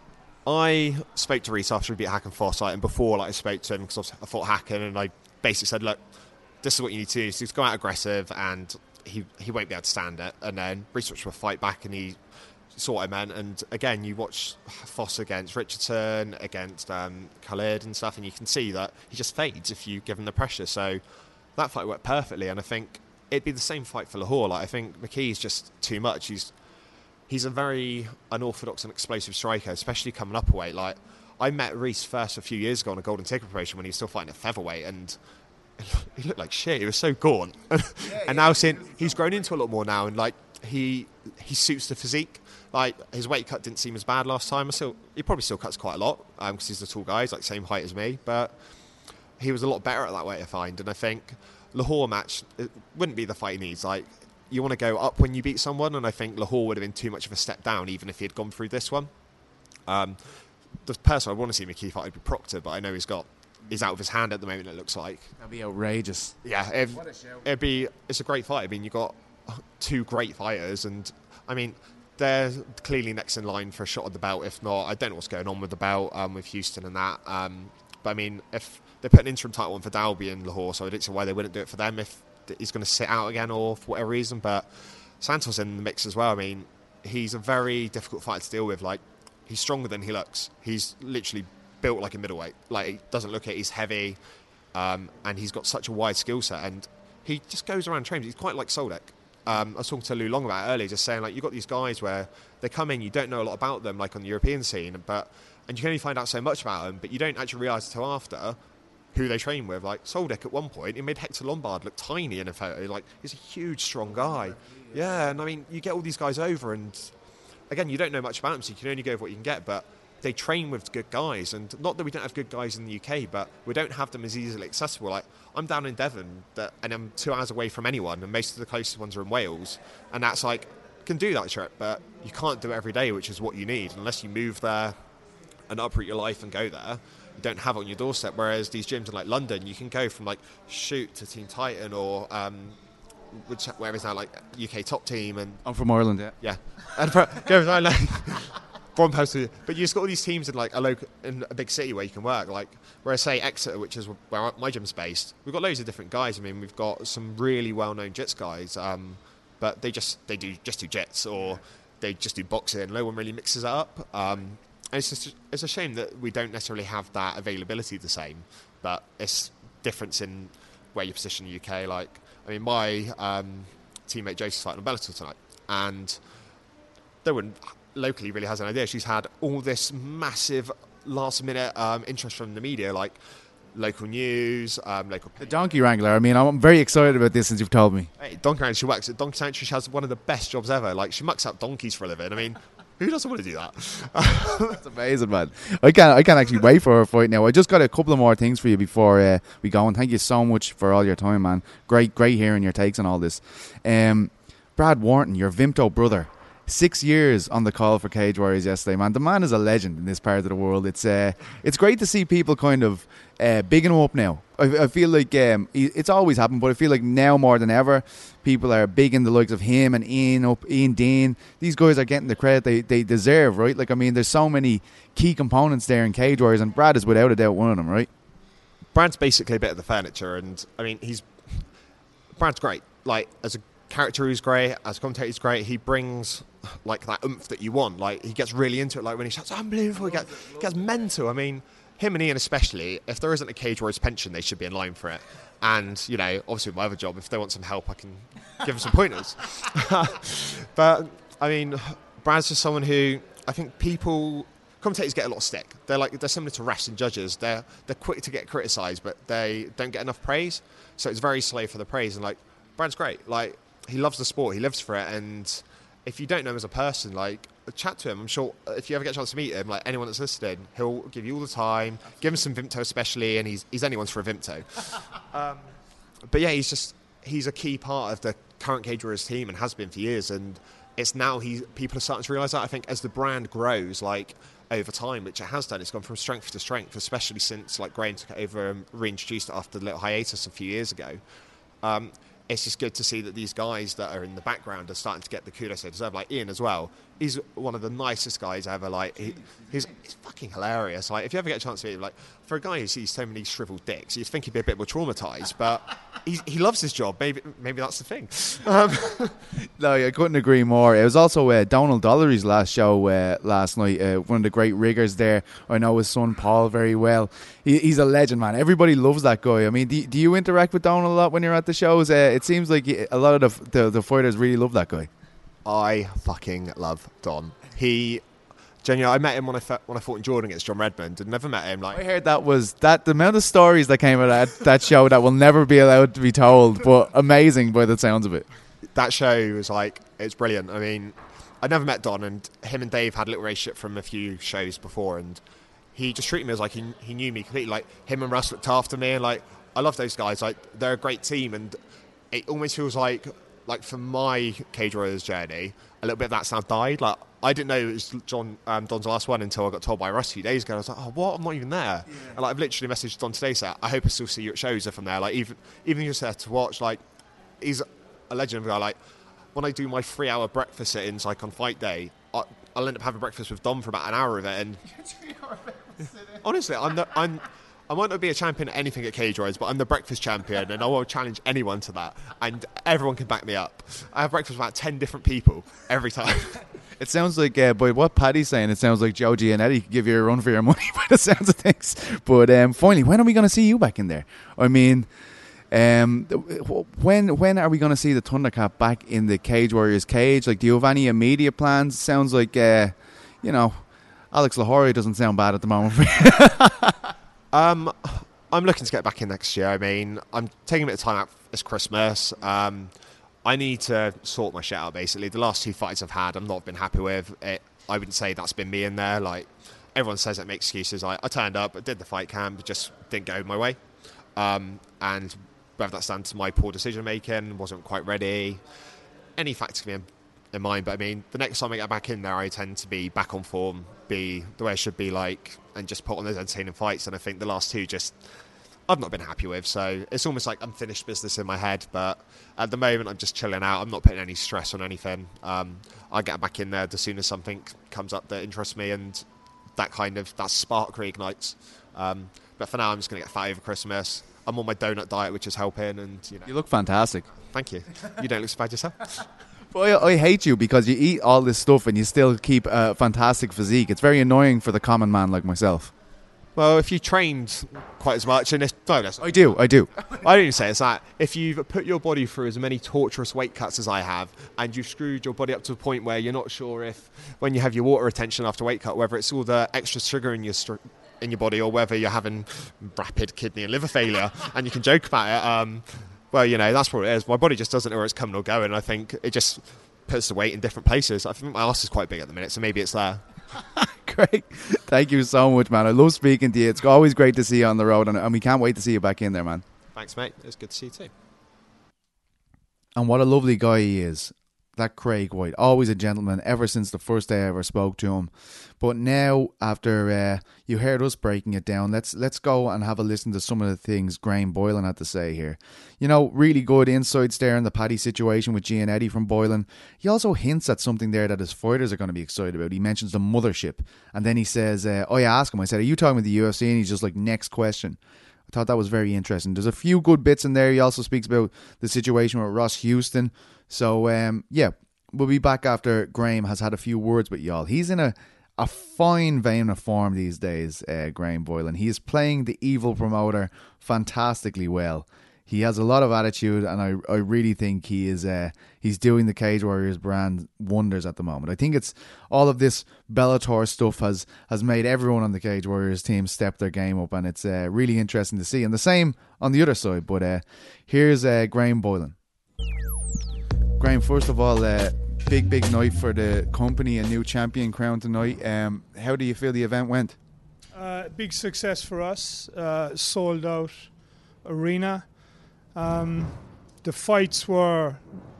I spoke to Reese after he beat Hacken Forsyth, and before, like, I spoke to him because I fought Hacken, and I basically said, look, this is what you need to do. So he's go out aggressive, and he he won't be able to stand it. And then Reese will fight back, and he saw what I meant. And again, you watch Foss against Richardson, against um, Khalid and stuff, and you can see that he just fades if you give him the pressure. So that fight worked perfectly, and I think it'd be the same fight for Lahore. Like, I think McKee's just too much. He's He's a very unorthodox and explosive striker, especially coming up a weight. Like, I met Reese first a few years ago on a Golden Ticket preparation when he was still fighting at featherweight, and he looked like shit. He was so gaunt. Yeah, and yeah, now seeing he's grown into a lot more now, and like he he suits the physique. Like, his weight cut didn't seem as bad last time. I still he probably still cuts quite a lot because um, he's a tall guy. He's like same height as me, but he was a lot better at that weight, I find. And I think Lahore match, it wouldn't be the fight he needs. Like, you want to go up when you beat someone, and I think Lahore would have been too much of a step down even if he had gone through this one. Um, the person I want to see McKee fight would be Proctor, but I know he's got he's out of his hand at the moment, it looks like. That'd be outrageous. Yeah, it'd, it'd be it's a great fight. I mean, you've got two great fighters, and I mean, they're clearly next in line for a shot at the belt. If not, I don't know what's going on with the belt um, with Houston and that. Um, but I mean, if they put an interim title on for Dalby in Lahore, so I don't see why they wouldn't do it for them if he's going to sit out again or for whatever reason. But Santos in the mix as well. I mean, he's a very difficult fighter to deal with. Like, he's stronger than he looks. He's literally built like a middleweight. Like, he doesn't look it. He's heavy, um, and he's got such a wide skill set. And he just goes around trains. He's quite like Soldek. Um, I was talking to Lou Long about it earlier, just saying, like, you've got these guys where they come in, you don't know a lot about them, like on the European scene, but and you can only find out so much about them, but you don't actually realise until after who they train with. Like Soldek at one point, he made Hector Lombard look tiny in a photo. Like, he's a huge, strong guy. Yeah, and I mean, you get all these guys over, and again, you don't know much about them, so you can only go with what you can get, but they train with good guys, and not that we don't have good guys in the U K, but we don't have them as easily accessible. Like, I'm down in Devon, that, and I'm two hours away from anyone, and most of the closest ones are in Wales, and that's like, can do that trip, but you can't do it every day, which is what you need, unless you move there and uproot your life and go there. You don't have it on your doorstep, whereas these gyms in like London, you can go from like Shoot to Team Titan or um, which where is now like U K top team, and I'm from Ireland, yeah. Yeah, and for, go from like from post to, but you just got all these teams in like a local in a big city where you can work. Like, whereas say Exeter, which is where my gym's based, we've got loads of different guys. I mean, we've got some really well-known jits guys, um, but they just they do just do jits or they just do boxing. No one really mixes it up. Um, And it's just, it's a shame that we don't necessarily have that availability the same, but it's difference in where you position in the U K. Like, I mean, my um, teammate Josie's fighting on Bellator tonight, and no one locally really has an idea. She's had all this massive last-minute um, interest from the media, like local news, um, local... The Donkey Wrangler. I mean, I'm very excited about this since you've told me. Hey, Donkey Wrangler, she works at Donkey Sanctuary. She has one of the best jobs ever. Like, she mucks up donkeys for a living. I mean... Who doesn't want to do that? That's amazing, man. I can't, I can't actually wait for her fight now. I just got a couple of more things for you before uh, we go, and thank you so much for all your time, man. Great, great hearing your takes on all this. Um, Brad Wharton, your Vimto brother, six years on the call for Cage Warriors yesterday, man. The man is a legend in this part of the world. It's uh, it's great to see people kind of uh, bigging him up now. I, I feel like um, it's always happened, but I feel like now more than ever, people are big in the likes of him and Ian up, Ian Dean. These guys are getting the credit they, they deserve, right? Like, I mean, there's so many key components there in Cage Warriors, and Brad is without a doubt one of them, right? Brad's basically a bit of the furniture, and I mean, he's Brad's great. Like, as a character, he's great. As a commentator, he's great. He brings like that oomph that you want. Like, he gets really into it. Like when he shouts, "Unbelievable!" He gets, he gets mental. I mean, him and Ian especially. If there isn't a Cage Warriors pension, they should be in line for it. And you know, obviously, with my other job, if they want some help, I can give them some pointers. But I mean, Brad's just someone who I think people. Commentators get a lot of stick. They're like they're similar to refs and judges. They're they're quick to get criticised, but they don't get enough praise. So it's very slow for the praise. And like Brad's great. Like, he loves the sport. He lives for it. And if you don't know him as a person, like chat to him. I'm sure if you ever get a chance to meet him, like anyone that's listening, he'll give you all the time. Give him some Vimto especially, and he's he's anyone's for a Vimto. um, but yeah, he's just he's a key part of the current Cage Warriors team and has been for years. And it's now he people are starting to realise that. I think as the brand grows, like over time, which it has done, it's gone from strength to strength, especially since like Graham took it over and reintroduced it after the little hiatus a few years ago. Um, it's just good to see that these guys that are in the background are starting to get the kudos they deserve. Like Ian as well. He's one of the nicest guys ever. Like he, he's, he's fucking hilarious. Like if you ever get a chance to meet him, like for a guy who sees so many shriveled dicks, you'd think he'd be a bit more traumatized. But he's, he loves his job. Maybe maybe that's the thing. Um, no, I couldn't agree more. It was also uh, Donald Dollery's last show uh, last night. Uh, one of the great riggers there. I know his son Paul very well. He, he's a legend, man. Everybody loves that guy. I mean, do, do you interact with Donald a lot when you're at the shows? Uh, it seems like a lot of the, the the fighters really love that guy. I fucking love Don. He, genuinely, I met him when I fought, when I fought in Jordan against John Redmond. I'd never met him. Like I heard that was that the amount of stories that came out of that, that show that will never be allowed to be told, but amazing by the sounds of it. That show was like it's brilliant. I mean, I never met Don, and him and Dave had a little relationship from a few shows before, and he just treated me as like he he knew me completely. Like him and Russ looked after me, and like I love those guys. Like they're a great team, and it almost feels like. Like for my Cage Warriors journey, a little bit of that now died. Like I didn't know it was John um, Don's last one until I got told by Russ a few days ago. I was like, oh, what? I'm not even there. Yeah. And like, I've literally messaged Don today saying, I hope I still see you at shows if I'm there. Like even even just there to watch. Like he's a legend of a guy. Like when I do my three-hour breakfast sit-ins, like on fight day, I, I'll end up having breakfast with Don for about an hour of it. And honestly, I'm the, I'm. I might not be a champion at anything at Cage Warriors, but I'm the breakfast champion, and I will challenge anyone to that. And everyone can back me up. I have breakfast with about ten different people every time. It sounds like, uh, by what Paddy's saying, it sounds like Joe Giannetti could give you a run for your money by the sounds of things. But um, finally, when are we going to see you back in there? I mean, um, when when are we going to see the Thundercat back in the Cage Warriors cage? Like, do you have any immediate plans? Sounds like, uh, you know, Alex Lahori doesn't sound bad at the moment for you. Um, I'm looking to get back in next year. I mean, I'm taking a bit of time out. It's Christmas. Um, I need to sort my shit out, basically. The last two fights I've had, I've not been happy with. It, I wouldn't say that's been me in there. Like, everyone says it makes excuses. I, I turned up, I did the fight camp, it just didn't go my way. Um, and whether that's down to my poor decision-making, wasn't quite ready, any factors can be in, in mind. But, I mean, the next time I get back in there, I tend to be back on form, be the way I should be, like, and just put on those entertaining fights. And I think the last two just I've not been happy with, so it's almost like unfinished business in my head. But at the moment I'm just chilling out. I'm not putting any stress on anything. um, I'll get back in there as soon as something comes up that interests me, and that kind of that spark reignites. um, but for now I'm just going to get fat over Christmas. I'm on my donut diet, which is helping, and you know. You look fantastic. Thank you. You don't look so bad yourself. Well, I, I hate you because you eat all this stuff and you still keep a fantastic physique. It's very annoying for the common man like myself. Well, if you trained quite as much, and if, no, that's, I do, I do. I don't even say it's that. If you've put your body through as many torturous weight cuts as I have, and you've screwed your body up to a point where you're not sure if, when you have your water retention after weight cut, whether it's all the extra sugar in your str- in your body or whether you're having rapid kidney and liver failure, and you can joke about it. Um, well, you know, that's what it is. My body just doesn't know where it's coming or going. I think it just puts the weight in different places. I think my arse is quite big at the minute, so maybe it's there. Great. Thank you so much, man. I love speaking to you. It's always great to see you on the road, and, and we can't wait to see you back in there, man. Thanks, mate. It's good to see you too. And what a lovely guy he is. That Craig White, always a gentleman ever since the first day I ever spoke to him. But now, after uh, you heard us breaking it down, let's let's go and have a listen to some of the things Graham Boylan had to say here. You know, really good insights there in the Paddy situation with Giannetti from Boylan. He also hints at something there that his fighters are going to be excited about. He mentions the mothership, and then he says, uh, "Oh, I asked him. I said, are you talking about the U F C?" And he's just like, "Next question." I thought that was very interesting. There's a few good bits in there. He also speaks about the situation with Ross Houston. So, um, yeah, we'll be back after Graham has had a few words with y'all. He's in a, a fine vein of form these days, uh, Graham Boylan. He is playing the evil promoter fantastically well. He has a lot of attitude, and I, I really think he is uh, he's doing the Cage Warriors brand wonders at the moment. I think it's all of this Bellator stuff has, has made everyone on the Cage Warriors team step their game up, and it's uh, really interesting to see. And the same on the other side. But uh, here's uh, Graham Boylan. Graham, first of all, uh, big, big night for the company, a new champion crowned tonight. Um, how do you feel the event went? Uh, big success for us, uh, sold out arena. Um, the fights were,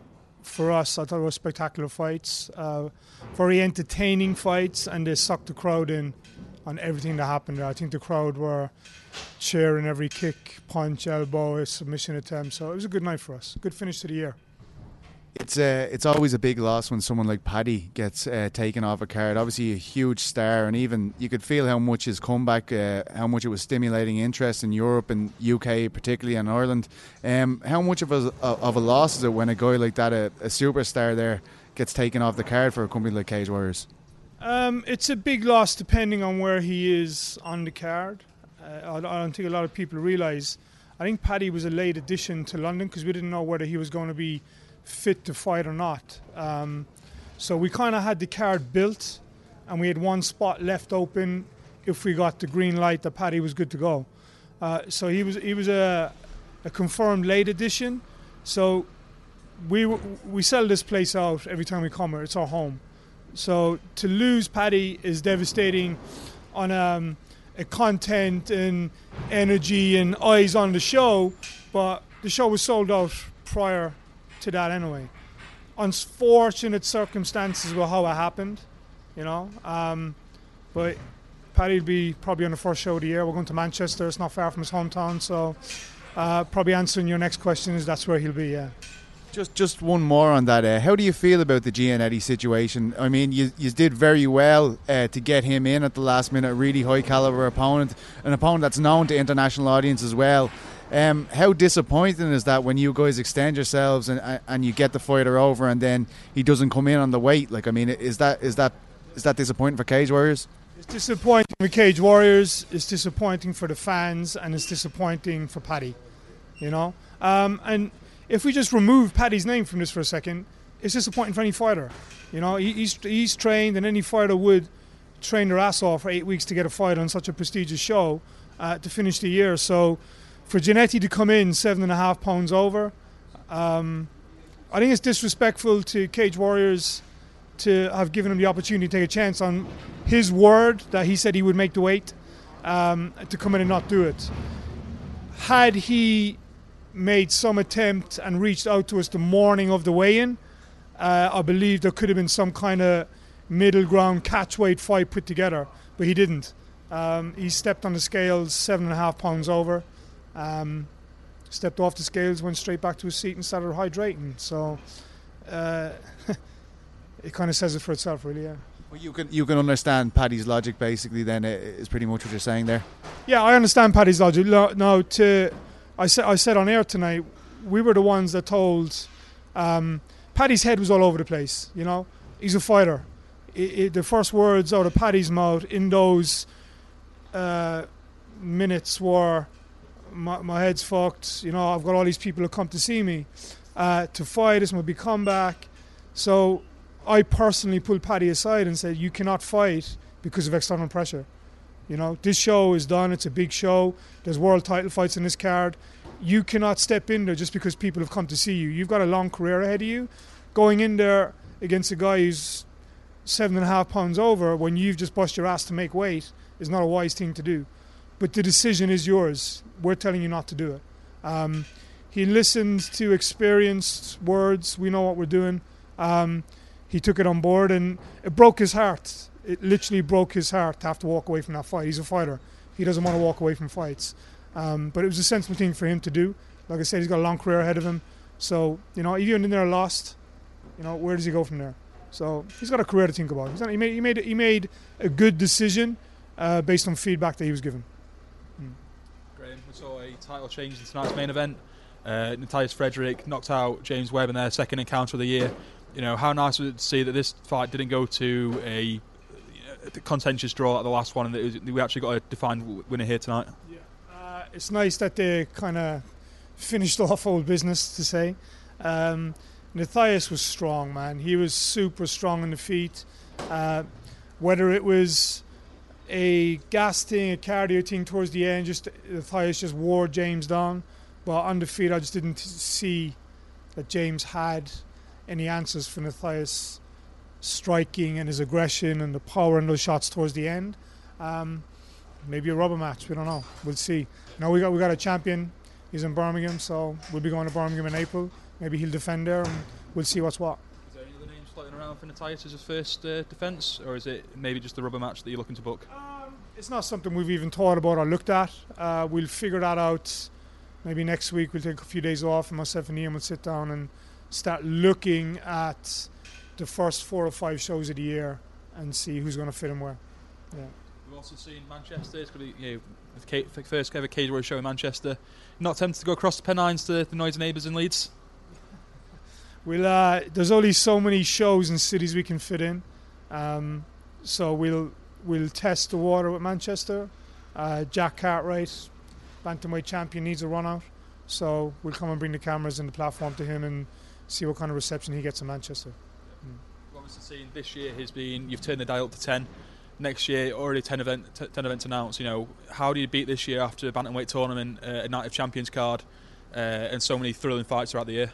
for us, I thought were spectacular fights, uh, very entertaining fights, and they sucked the crowd in on everything that happened there. I think the crowd were cheering every kick, punch, elbow, submission attempt, so it was a good night for us. Good finish to the year. It's uh, it's always a big loss when someone like Paddy gets uh, taken off a card. Obviously a huge star, and even you could feel how much his comeback, uh, how much it was stimulating interest in Europe and U K, particularly in Ireland. Um, how much of a, of a loss is it when a guy like that, a, a superstar there, gets taken off the card for a company like Cage Warriors? Um, it's a big loss depending on where he is on the card. Uh, I, I don't think a lot of people realise. I think Paddy was a late addition to London because we didn't know whether he was going to be fit to fight or not. Um, so we kind of had the card built, and we had one spot left open if we got the green light that Paddy was good to go. Uh, so he was he was a, a confirmed late addition. So we we sell this place out every time we come here. It's our home. So to lose Paddy is devastating on um, a content and energy and eyes on the show, but the show was sold out prior to that anyway. Unfortunate circumstances were how it happened, you know. Um, but Paddy will be probably on the first show of the year. We're going to Manchester. It's not far from his hometown, so uh, probably answering your next question is that's where he'll be. Yeah. Just just one more on that. Uh, how do you feel about the Giannetti situation? I mean, you you did very well uh, to get him in at the last minute. A really high caliber opponent, an opponent that's known to international audience as well. Um, how disappointing is that when you guys extend yourselves and and you get the fighter over and then he doesn't come in on the weight? Like, I mean, is that is that is that disappointing for Cage Warriors? It's disappointing for Cage Warriors. It's disappointing for the fans, and it's disappointing for Paddy. You know, um, and if we just remove Paddy's name from this for a second, it's disappointing for any fighter. You know, he, he's he's trained, and any fighter would train their ass off for eight weeks to get a fight on such a prestigious show uh, to finish the year. So for Giannetti to come in seven and a half pounds over, um, I think it's disrespectful to Cage Warriors to have given him the opportunity to take a chance on his word that he said he would make the weight, um, to come in and not do it. Had he made some attempt and reached out to us the morning of the weigh-in, uh, I believe there could have been some kind of middle ground catch weight fight put together, but he didn't. Um, he stepped on the scales seven and a half pounds over. Um, stepped off the scales, went straight back to his seat and started hydrating. So uh, it kind of says it for itself, really. Yeah. Well, you can you can understand Paddy's logic, basically. Then is pretty much what you're saying there. Yeah, I understand Paddy's logic. Now, to I said I said on air tonight, we were the ones that told um, Paddy's head was all over the place. You know, he's a fighter. It, it, the first words out of Paddy's mouth in those uh, minutes were, My, my head's fucked, you know, I've got all these people who come to see me uh, to fight, it's my big comeback. So I personally pulled Paddy aside and said, you cannot fight because of external pressure. You know, this show is done, it's a big show, there's world title fights in this card. You cannot step in there just because people have come to see you. You've got a long career ahead of you. Going in there against a guy who's seven and a half pounds over when you've just bust your ass to make weight is not a wise thing to do. But the decision is yours. We're telling you not to do it. Um, he listened to experienced words. We know what we're doing. Um, he took it on board, and it broke his heart. It literally broke his heart to have to walk away from that fight. He's a fighter. He doesn't want to walk away from fights. Um, but it was a sensible thing for him to do. Like I said, he's got a long career ahead of him. So, you know, even in there lost, you know, where does he go from there? So he's got a career to think about. He's not, he made he made he made a good decision uh, based on feedback that he was given. Graham, we saw a title change in tonight's main event. Uh, Natalia Frederick knocked out James Webb in their second encounter of the year. You know, how nice was it to see that this fight didn't go to a you know, contentious draw like the last one, and that it was, we actually got a defined winner here tonight. Yeah, uh, it's nice that they kind of finished off old business, to say. Um, Matthias was strong, man. He was super strong on the feet. Uh, whether it was a gas thing, a cardio thing towards the end, just Matthias just wore James down. But on the feet, I just didn't see that James had any answers for Matthias striking and his aggression and the power in those shots towards the end. Um, maybe a rubber match. We don't know. We'll see. Now we got we got a champion. He's in Birmingham, so we'll be going to Birmingham in April. Maybe he'll defend there, and we'll see what's what. Is there any other names floating around for Matthias as his first uh, defence, or is it maybe just the rubber match that you're looking to book? Um, it's not something we've even thought about or looked at. Uh, we'll figure that out. Maybe next week we'll take a few days off, and myself and Ian will sit down and start looking at the first four or five shows of the year and see who's going to fit in where. Yeah. We've also seen Manchester. It's going to be, you know, the Kate, first ever Cage Warriors show in Manchester. Not tempted to go across the Pennines to the noisy neighbours in Leeds? We'll. Uh, there's only so many shows and cities we can fit in, um, so we'll we'll test the water with Manchester. Uh, Jack Cartwright, bantamweight champion, needs a run out, so we'll come and bring the cameras and the platform to him and see what kind of reception he gets in Manchester. Mm. We've obviously seen this year has been, you've turned the dial up to ten. Next year, already ten, event, t- ten events announced. You know, how do you beat this year after a bantamweight tournament, uh, a Night of Champions card, uh, and so many thrilling fights throughout the year?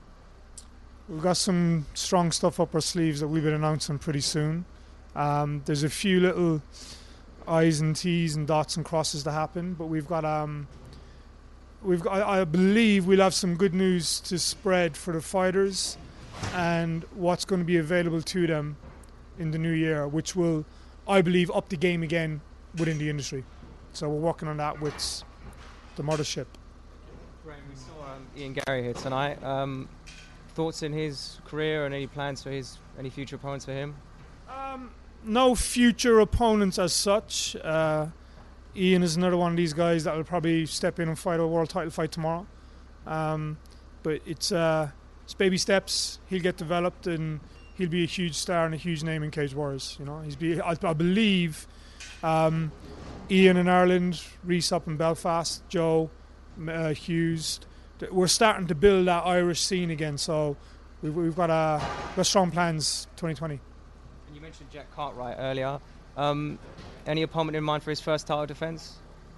We've got some strong stuff up our sleeves that we've been announcing pretty soon. Um, there's a few little I's and T's and dots and crosses to happen, but we've got, um, we've got. I, I believe we'll have some good news to spread for the fighters and what's going to be available to them in the new year, which will, I believe, up the game again within the industry. So we're working on that with the mothership. Graham, we saw um, Ian Gary here tonight. Um, thoughts in his career and any plans for his any future opponents for him? Um, no future opponents as such. Uh, Ian is another one of these guys that will probably step in and fight a world title fight tomorrow. Um, but it's uh, it's baby steps. He'll get developed and he'll be a huge star and a huge name in Cage Warriors. You know, he's be. I, I believe um, Ian in Ireland, Reese up in Belfast, Joe uh, Hughes. We're starting to build that Irish scene again. So we've, we've got uh, we've got strong plans twenty twenty. And you mentioned Jack Cartwright earlier. Um, any opponent in mind for his first title defence?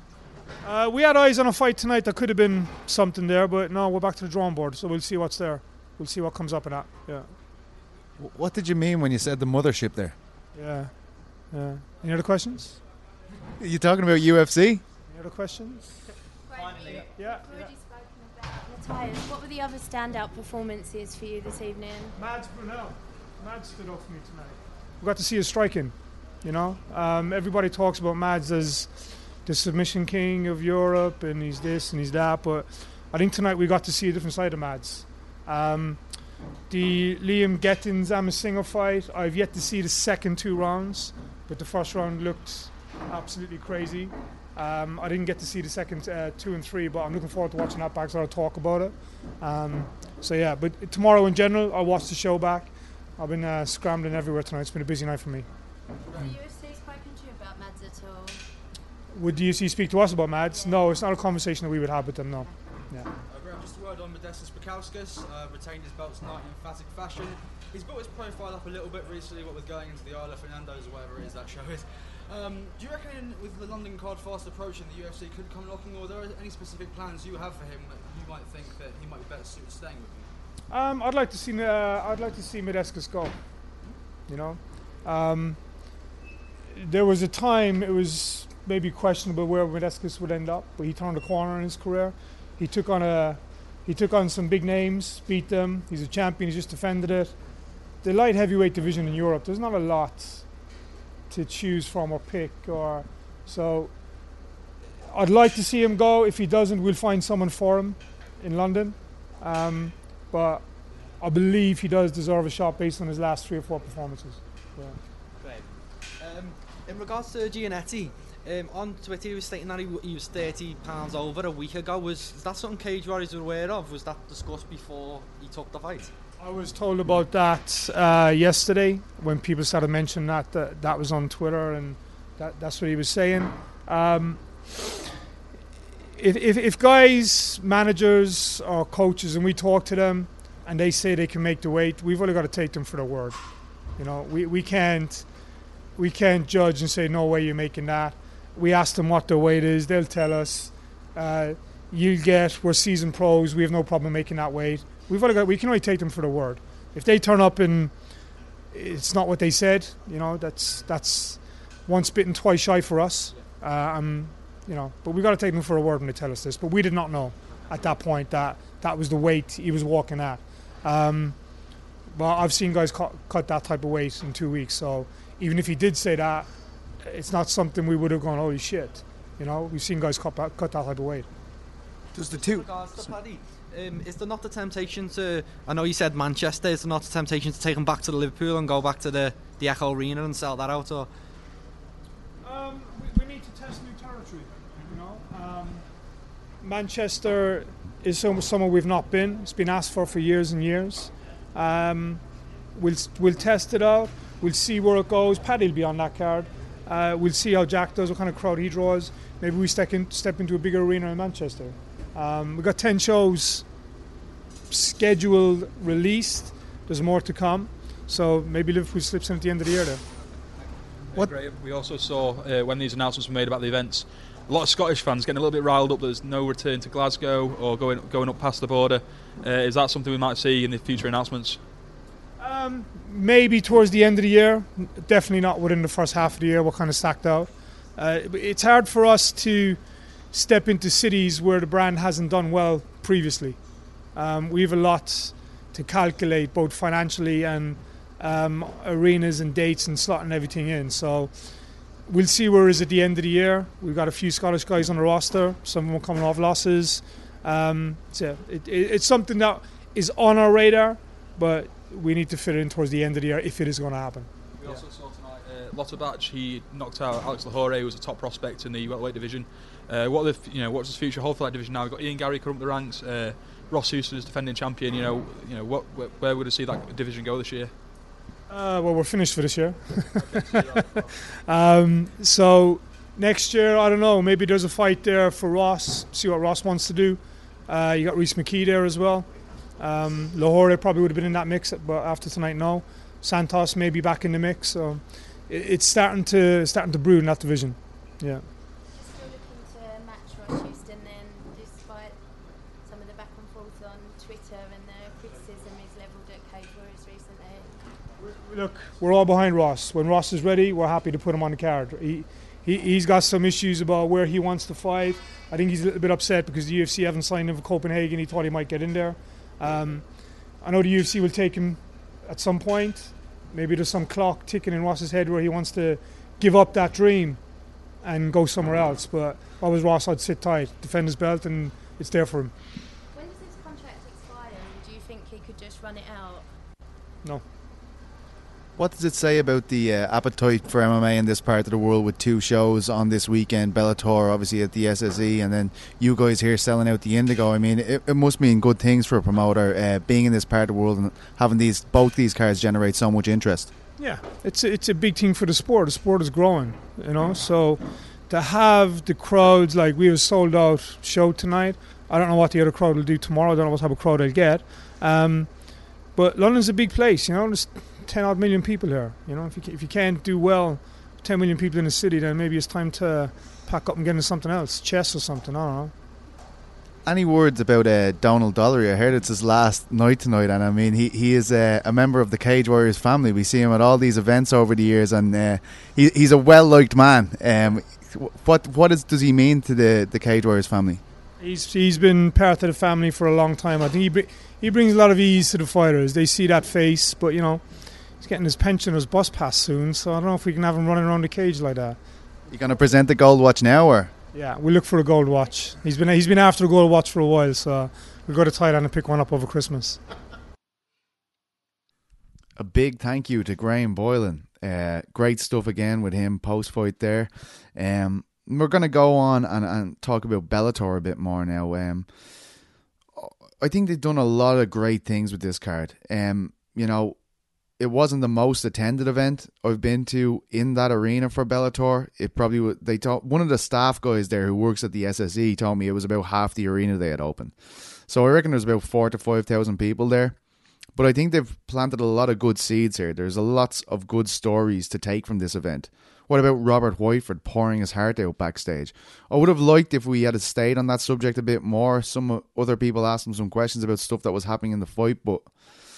Uh, we had eyes on a fight tonight that could have been something there, but no, we're back to the drawing board. So we'll see what's there. We'll see what comes up in that. Yeah. What did you mean when you said the mothership there? Yeah. Yeah. Any other questions? Are you talking about U F C? Any other questions? Finally, yeah. We've already spoken about Matthias. What were the other standout performances for you this evening? Mads Brunel. Mads stood up for me tonight. We got to see his striking. You know, um, everybody talks about Mads as the submission king of Europe, and he's this and he's that. But I think tonight we got to see a different side of Mads. Um, the Liam Gettins Amasinga fight, I've yet to see the second two rounds, but the first round looked absolutely crazy. Um, I didn't get to see the second uh, two and three, but I'm looking forward to watching that back, so I'll talk about it. Um, so yeah, but tomorrow in general, I'll watch the show back. I've been uh, scrambling everywhere tonight. It's been a busy night for me. Has the U F C spoken to you about Mads at all? Would the U F C speak to us about Mads? No, it's not a conversation that we would have with them, no. Yeah. Uh, just a word on Modestas Bukauskas, uh, retained his belts tonight in emphatic fashion. He's built his profile up a little bit recently, what with going into the Isle of Fernando's or whatever it is that show is. Um, do you reckon with the London card fast approaching, the U F C could come knocking, or are there any specific plans you have for him that you might think that he might be better suited staying with you? Um, I'd like to see uh, I'd like to see Modestas go. You know, um, there was a time it was maybe questionable where Modestas would end up, but he turned a corner in his career. He took on a he took on some big names, beat them. He's a champion. He just defended it. The light heavyweight division in Europe, there's not a lot to choose from or pick, or so. I'd like to see him go. If he doesn't, we'll find someone for him in London. Um, but I believe he does deserve a shot based on his last three or four performances. Yeah. Great. Um, in regards to Giannetti, um, on Twitter he was stating that he, w- he was thirty pounds over a week ago. Was is that something Cage Warriors were aware of? Was that discussed before he took the fight? I was told about that uh, yesterday when people started mentioning that, that that was on Twitter, and that, that's what he was saying. Um, if, if if guys, managers or coaches, and we talk to them and they say they can make the weight, we've only got to take them for their word. You know, we, we can't we can't judge and say no way you're making that. We ask them what their weight is, they'll tell us. Uh, you'll get, we're seasoned pros, we have no problem making that weight. We've only got, we can only take them for the word. If they turn up and it's not what they said, you know, that's that's once bitten, twice shy for us. Uh, um, you know, but we got to take them for a word when they tell us this. But we did not know at that point that that was the weight he was walking at. Um, but I've seen guys cut, cut that type of weight in two weeks. So even if he did say that, it's not something we would have gone, holy shit. You know, we've seen guys cut, cut that type of weight. Does the two... Regards to Paddy, um, is there not the temptation to, I know you said Manchester, is there not the temptation to take him back to the Liverpool and go back to the, the Echo Arena and sell that out? Or um, we, we need to test new territory, you know. Um, Manchester is some, somewhere we've not been. It's been asked for for years and years. Um, we'll we'll test it out. We'll see where it goes. Paddy will be on that card. Uh, we'll see how Jack does, what kind of crowd he draws. Maybe we step, in, step into a bigger arena in Manchester. Um, we've got ten shows scheduled, released. There's more to come. So maybe Liverpool slips in at the end of the year there. What? We also saw uh, when these announcements were made about the events, a lot of Scottish fans getting a little bit riled up that there's no return to Glasgow or going going up past the border. Uh, is that something we might see in the future announcements? Um, maybe towards the end of the year. Definitely not within the first half of the year. We're kind of stacked out. Uh, it's hard for us to step into cities where the brand hasn't done well previously. Um, we have a lot to calculate, both financially and um, arenas and dates and slotting everything in. So we'll see where it is at the end of the year. We've got a few Scottish guys on the roster. Some of them are coming off losses. Um, so it, it, it's something that is on our radar, but we need to fit it in towards the end of the year if it is going to happen. We also saw tonight uh, Lotte Batch. He knocked out Alex Lahore, who was a top prospect in the welterweight division. Uh, what are the you know what's his future hold for that division now? We've got Ian Garry coming up the ranks. Uh, Ross Houston is defending champion. You know, you know what where, where would you see that division go this year? Uh, well, we're finished for this year. um, so next year, I don't know. Maybe there's a fight there for Ross. See what Ross wants to do. Uh, you got Reece McKee there as well. Um, Lahore probably would have been in that mix, but after tonight, no. Santos may be back in the mix. So it, it's starting to starting to brew in that division. Yeah. Still looking to match Ross Houston then, despite some of the back and forth on Twitter and the criticism is levelled at Cage Warriors recently. Look, we're all behind Ross. When Ross is ready, we're happy to put him on the card. He, he, he's got some issues about where he wants to fight. I think he's a little bit upset because the U F C haven't signed him for Copenhagen. He thought he might get in there. Um, I know the U F C will take him at some point. Maybe there's some clock ticking in Ross's head where he wants to give up that dream and go somewhere else. But if I was Ross, I'd sit tight, defend his belt, and it's there for him. When does his contract expire? And do you think he could just run it out? No. What does it say about the uh, appetite for M M A in this part of the world with two shows on this weekend? Bellator obviously at the S S E, and then you guys here selling out the Indigo. I mean, it, it must mean good things for a promoter uh, being in this part of the world and having these both these cards generate so much interest. Yeah, it's a, it's a big thing for the sport. The sport is growing, you know. So to have the crowds, like we have a sold out show tonight. I don't know what the other crowd will do tomorrow. I don't know what type of crowd they'll get. Um, but London's a big place, you know. There's ten odd million people here. You know, if you if you can't do well, ten million people in the city, then maybe it's time to pack up and get into something else, chess or something. I don't know. Any words about uh, Donald Dollery? I heard it's his last night tonight, and I mean he he is uh, a member of the Cage Warriors family. We see him at all these events over the years, and uh, he he's a well liked man. Um, what what is does he mean to the the Cage Warriors family? He's he's been part of the family for a long time. I think he br- he brings a lot of ease to the fighters. They see that face, but you know. He's getting his pension or his bus pass soon, so I don't know if we can have him running around the cage like that. You going to present the gold watch now, or? Yeah, we look for a gold watch. He's been he's been after a gold watch for a while, so we'll go to Thailand and pick one up over Christmas. A big thank you to Graham Boylan. Uh, great stuff again with him post-fight there. Um, we're going to go on and, and talk about Bellator a bit more now. Um, I think they've done a lot of great things with this card. Um, you know, it wasn't the most attended event I've been to in that arena for Bellator. It probably w- they told one of the staff guys there who works at the S S E told me it was about half the arena they had open. So I reckon there's about four to five thousand people there. But I think they've planted a lot of good seeds here. There's a lots of good stories to take from this event. What about Robert Whiteford pouring his heart out backstage? I would have liked if we had stayed on that subject a bit more. Some other people asked him some questions about stuff that was happening in the fight, but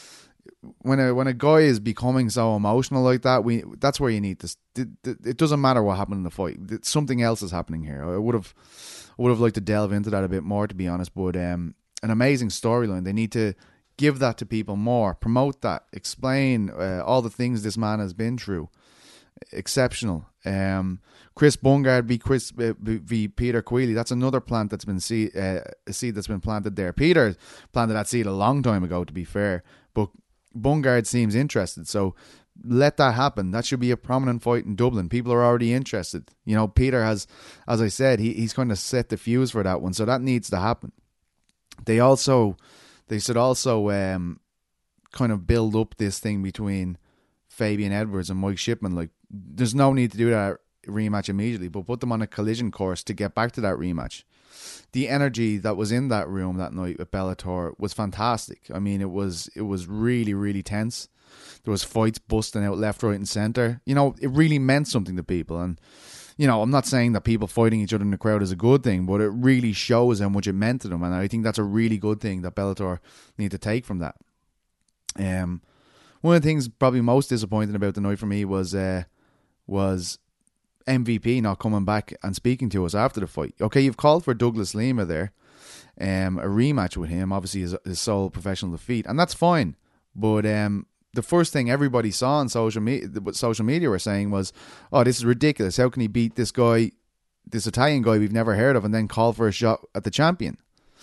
when a when a guy is becoming so emotional like that, we that's where you need to. It, it doesn't matter what happened in the fight. Something else is happening here. I would have would have liked to delve into that a bit more, to be honest. But um, an amazing storyline. They need to give that to people more, promote that, explain uh, all the things this man has been through. Exceptional. Um, Chris Bungard v Chris uh, v Peter Queally. That's another plant that's been seed, uh, a seed that's been planted there. Peter planted that seed a long time ago, to be fair, but Bungard seems interested. So let that happen. That should be a prominent fight in Dublin. People are already interested. You know, Peter has, as I said, he he's kind of set the fuse for that one. So that needs to happen. They also, they should also um, kind of build up this thing between Fabian Edwards and Mike Shipman. Like, there's no need to do that rematch immediately, but put them on a collision course to get back to that rematch. The energy that was in that room that night at Bellator was fantastic. I mean, it was it was really, really tense. There was fights busting out left, right and centre. You know, it really meant something to people. And, you know, I'm not saying that people fighting each other in the crowd is a good thing, but it really shows how much it meant to them. And I think that's a really good thing that Bellator need to take from that. Um, one of the things probably most disappointing about the night for me was uh, was M V P not coming back and speaking to us after the fight. Okay, you've called for Douglas Lima there, um, a rematch with him, obviously his, his sole professional defeat, and that's fine. But um, the first thing everybody saw on social media, what social media were saying was, "Oh, this is ridiculous! How can he beat this guy, this Italian guy we've never heard of, and then call for a shot at the champion?"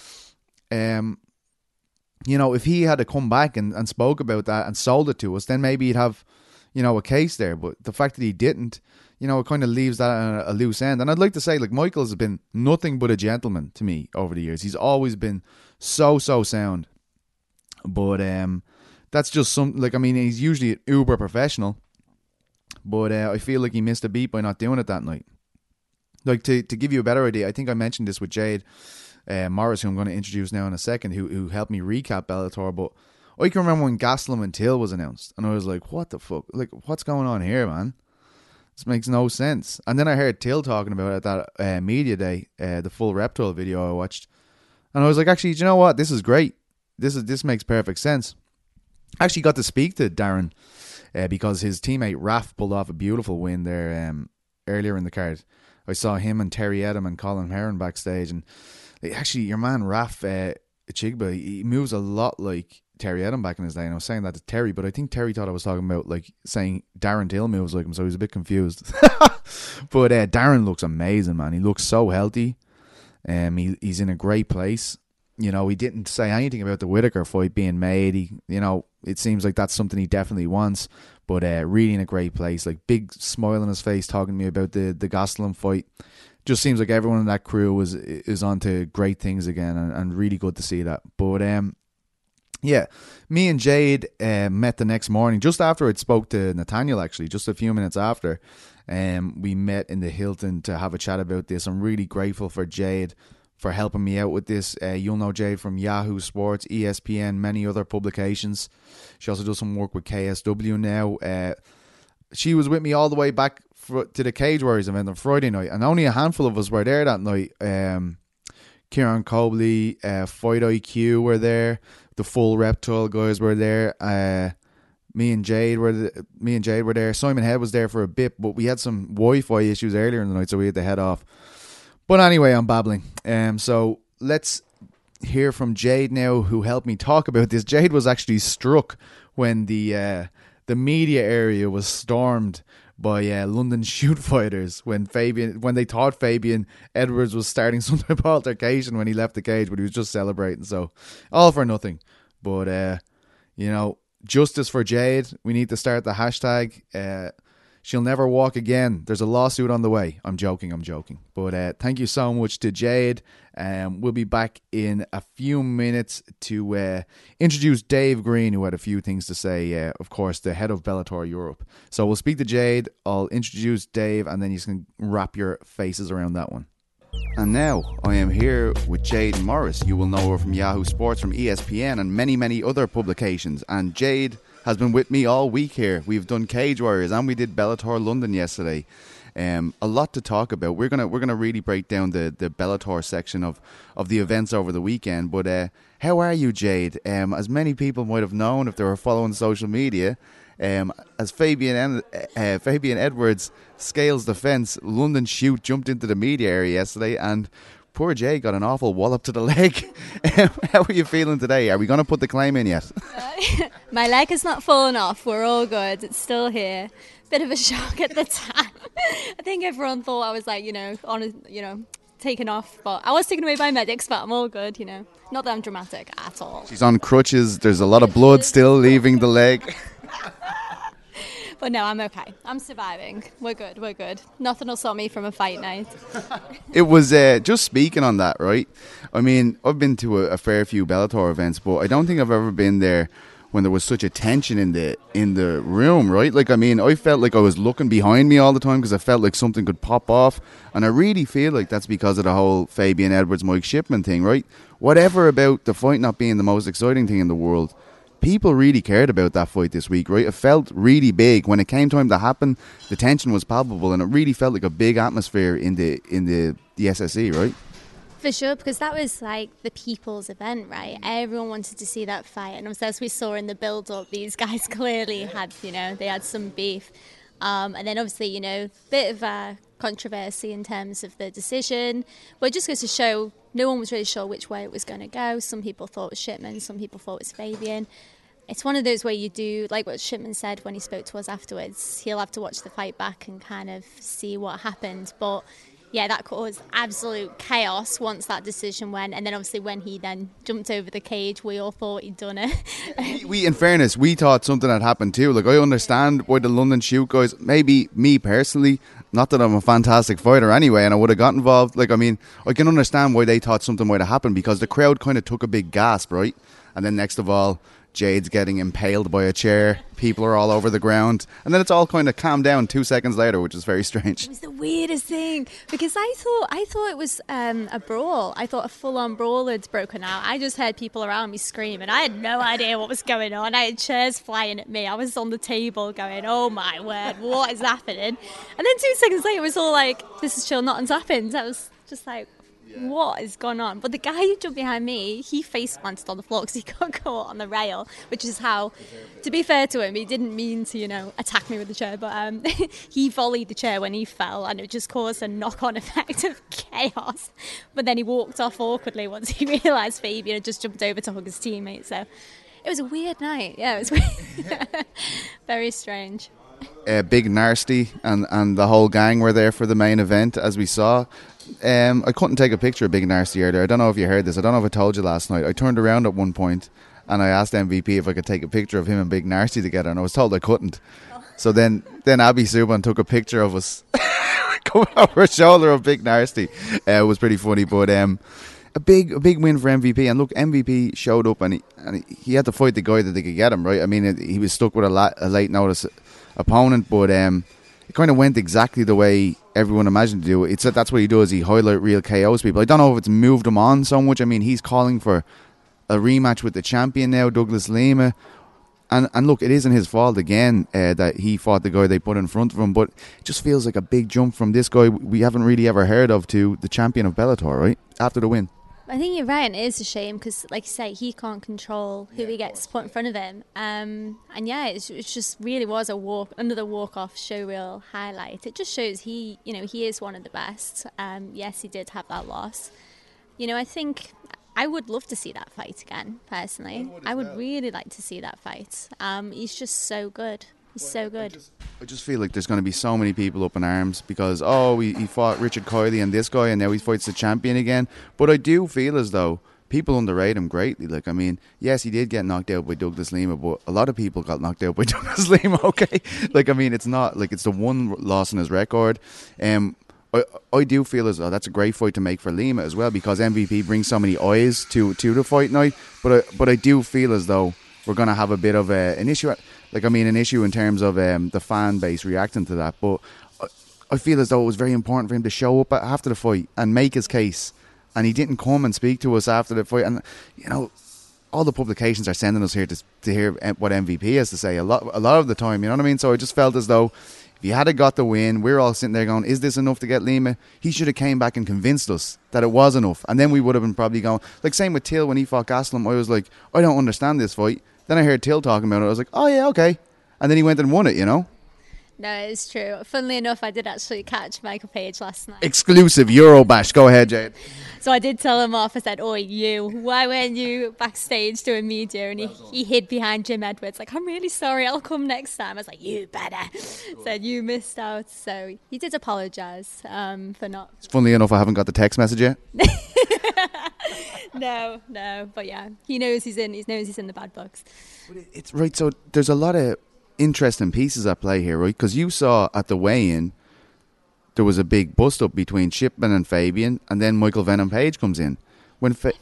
Um, you know, if he had to come back and, and spoke about that and sold it to us, then maybe he'd have, you know, a case there. But the fact that he didn't, you know, it kind of leaves that on a, a loose end. And I'd like to say, like, Michaels has been nothing but a gentleman to me over the years. He's always been so, so sound. But um, that's just some, like, I mean, he's usually uber professional. But uh, I feel like he missed a beat by not doing it that night. Like, to, to give you a better idea, I think I mentioned this with Jade uh, Morris, who I'm going to introduce now in a second, who, who helped me recap Bellator. But I can remember when Gastelum and Till was announced. And I was like, what the fuck? Like, what's going on here, man? This makes no sense. And then I heard Till talking about it at that uh, media day, uh, the full Reptile video I watched, and I was like, actually, do you know what? This is great. This is this makes perfect sense. I actually got to speak to Darren uh, because his teammate Raf pulled off a beautiful win there um, earlier in the card. I saw him and Terry Edom and Colin Heron backstage, and like, actually, your man Raf uh, Chigba, he moves a lot like Terry Edom back in his day, and I was saying that to Terry, but I think Terry thought I was talking about like saying Darren Till moves like him, so he was a bit confused. But uh, Darren looks amazing, man. He looks so healthy. Um, he he's in a great place. You know, he didn't say anything about the Whittaker fight being made. He, you know, it seems like that's something he definitely wants. But uh, really in a great place, like big smile on his face, talking to me about the the Gastelum fight. Just seems like everyone in that crew is is on to great things again, and, and really good to see that. But um. Yeah, me and Jade uh, met the next morning, just after I'd spoke to Nathaniel, actually, just a few minutes after. Um, we met in the Hilton to have a chat about this. I'm really grateful for Jade for helping me out with this. Uh, you'll know Jade from Yahoo Sports, E S P N, many other publications. She also does some work with K S W now. Uh, she was with me all the way back for, to the Cage Warriors event on Friday night, and only a handful of us were there that night. Um, Kieran Cobley, uh, Fight I Q were there. The full Reptile guys were there. Uh, me and Jade were the, me and Jade were there. Simon Head was there for a bit, but we had some Wi-Fi issues earlier in the night, so we had to head off. But anyway, I'm babbling. Um, so let's hear from Jade now, who helped me talk about this. Jade was actually struck when the uh, the media area was stormed by uh, London shoot fighters when Fabian when they thought Fabian Edwards was starting some type of altercation when he left the cage, but he was just celebrating. So all for nothing. But uh, you know, justice for Jade. We need to start the hashtag. Uh, she'll never walk again. There's a lawsuit on the way. I'm joking. I'm joking. But uh, thank you so much to Jade. Um, we'll be back in a few minutes to uh, introduce Dave Green, who had a few things to say. Uh, of course, the head of Bellator Europe. So we'll speak to Jade. I'll introduce Dave, and then you can wrap your faces around that one. And now I am here with Jade Morris. You will know her from Yahoo Sports, from E S P N, and many, many other publications. And Jade has been with me all week here. We've done Cage Warriors, and we did Bellator London yesterday. Um, a lot to talk about. We're gonna we're gonna really break down the, the Bellator section of, of the events over the weekend. But uh, how are you, Jade? Um, as many people might have known if they were following social media, um, as Fabian uh, Fabian Edwards scales the fence, London Shoot jumped into the media area yesterday, and poor Jay got an awful wallop to the leg. How are you feeling today? Are we going to put the claim in yet? Uh, my leg has not fallen off. We're all good. It's still here. Bit of a shock at the time. I think everyone thought I was like, you know, on a, you know, taken off. But I was taken away by medics, but I'm all good, you know. Not that I'm dramatic at all. She's on crutches. There's a lot of blood still leaving the leg. But no, I'm okay. I'm surviving. We're good. We're good. Nothing will stop me from a fight night. It was, uh, just speaking on that, right? I mean, I've been to a, a fair few Bellator events, but I don't think I've ever been there when there was such a tension in the in the room, right? Like, I mean, I felt like I was looking behind me all the time because I felt like something could pop off. And I really feel like that's because of the whole Fabian Edwards, Mike Shipman thing, right? Whatever about the fight not being the most exciting thing in the world, people really cared about that fight this week, right? It felt really big. When it came time to happen, the tension was palpable, and it really felt like a big atmosphere in the in the, the S S E, right? For sure, because that was like the people's event, right? Everyone wanted to see that fight. And as we saw in the build-up, these guys clearly had, you know, they had some beef. Um, and then obviously, you know, bit of a controversy in terms of the decision. But it just goes to show no one was really sure which way it was going to go. Some people thought it was Shipman, some people thought it was Fabian. It's one of those where you do, like what Shipman said when he spoke to us afterwards, he'll have to watch the fight back and kind of see what happened. But yeah, that caused absolute chaos once that decision went. And then obviously when he then jumped over the cage, we all thought he'd done it. we, we, in fairness, we thought something had happened too. Like, I understand why the London Shoot guys, maybe me personally, not that I'm a fantastic fighter anyway, and I would have got involved. Like, I mean, I can understand why they thought something might have happened, because the crowd kind of took a big gasp, right? And then next of all, Jade's getting impaled by a chair. People are all over the ground. And then it's all kind of calmed down two seconds later, which is very strange. It was the weirdest thing, because I thought I thought it was um, a brawl. I thought a full-on brawl had broken out. I just heard people around me screaming. I had no idea what was going on. I had chairs flying at me. I was on the table going, oh my word, what is happening? And then two seconds later, it was all like, this is chill, nothing's happened. I was just like, what is going on? But the guy who jumped behind me, he face planted on the floor because he got caught on the rail, which is how, to be fair to him, he didn't mean to, you know, attack me with the chair, but um, he volleyed the chair when he fell, and it just caused a knock-on effect of chaos. But then he walked off awkwardly once he realised Fabian had just jumped over to hug his teammate. So it was a weird night. Yeah, it was weird. Very strange. Uh, Big Nasty and, and the whole gang were there for the main event, as we saw. Um, I couldn't take a picture of Big Nasty earlier. I don't know if you heard this. I don't know if I told you last night. I turned around at one point and I asked M V P if I could take a picture of him and Big Nasty together, and I was told I couldn't. Oh. So then, then Abby Subban took a picture of us coming over her shoulder of Big Nasty. Uh, it was pretty funny, but um, a big, a big win for M V P. And look, M V P showed up, and he, and he had to fight the guy that they could get him, right? I mean, it, he was stuck with a, la- a late notice opponent, but um, it kind of went exactly the way everyone imagined to do it. It's that's what he does. He highlight real K Os people. I don't know if it's moved him on so much. I mean, he's calling for a rematch with the champion now, Douglas Lima. And and look, it isn't his fault again uh, that he fought the guy they put in front of him, but it just feels like a big jump from this guy we haven't really ever heard of to the champion of Bellator, right? After the win. I think you're right, and it is a shame because, like you say, he can't control who yeah, he gets put in front of him. Um, and yeah, it's, it just really was a walk, another walk-off showreel highlight. It just shows he, you know, he is one of the best. Um, yes, he did have that loss. You know, I think I would love to see that fight again, personally. I would really like to see that fight. Um, he's just so good. He's so good. I just, I just feel like there's going to be so many people up in arms because, oh, he, he fought Richard Kiley and this guy, and now he fights the champion again. But I do feel as though people underrate him greatly. Like, I mean, yes, he did get knocked out by Douglas Lima, but a lot of people got knocked out by Douglas Lima, okay? Like, I mean, it's not, like, it's the one loss in his record. Um, I, I do feel as though that's a great fight to make for Lima as well because M V P brings so many eyes to, to the fight night. But I, but I do feel as though we're going to have a bit of a, an issue. Like, I mean, an issue in terms of um, the fan base reacting to that. But I, I feel as though it was very important for him to show up after the fight and make his case. And he didn't come and speak to us after the fight. And, you know, all the publications are sending us here to, to hear what M V P has to say a lot, a lot of the time. You know what I mean? So I just felt as though If he had got the win, we're all sitting there going, is this enough to get Lima? He should have came back and convinced us that it was enough. And then we would have been probably going, like same with Till when he fought Gastelum. I was like, I don't understand this fight. Then I heard Till talking about it. I was like, oh yeah, okay. And then he went and won it, you know? No, it's true. Funnily enough, I did actually catch Michael Page last night. Exclusive Eurobash. Go ahead, Jade. So I did tell him off. I said, "Oh, you! Why weren't you backstage doing media?" And he, he hid behind Jim Edwards, like, "I'm really sorry. I'll come next time." I was like, "You better." Said you missed out. So he did apologise um, for not. Funnily enough, I haven't got the text message yet. no, no, but yeah, he knows he's in. He knows he's in the bad books. It's right. So there's a lot of interesting pieces at play here, right? Because you saw at the weigh-in there was a big bust-up between Shipman and Fabian, and then Michael Venom Page comes in. When Fa-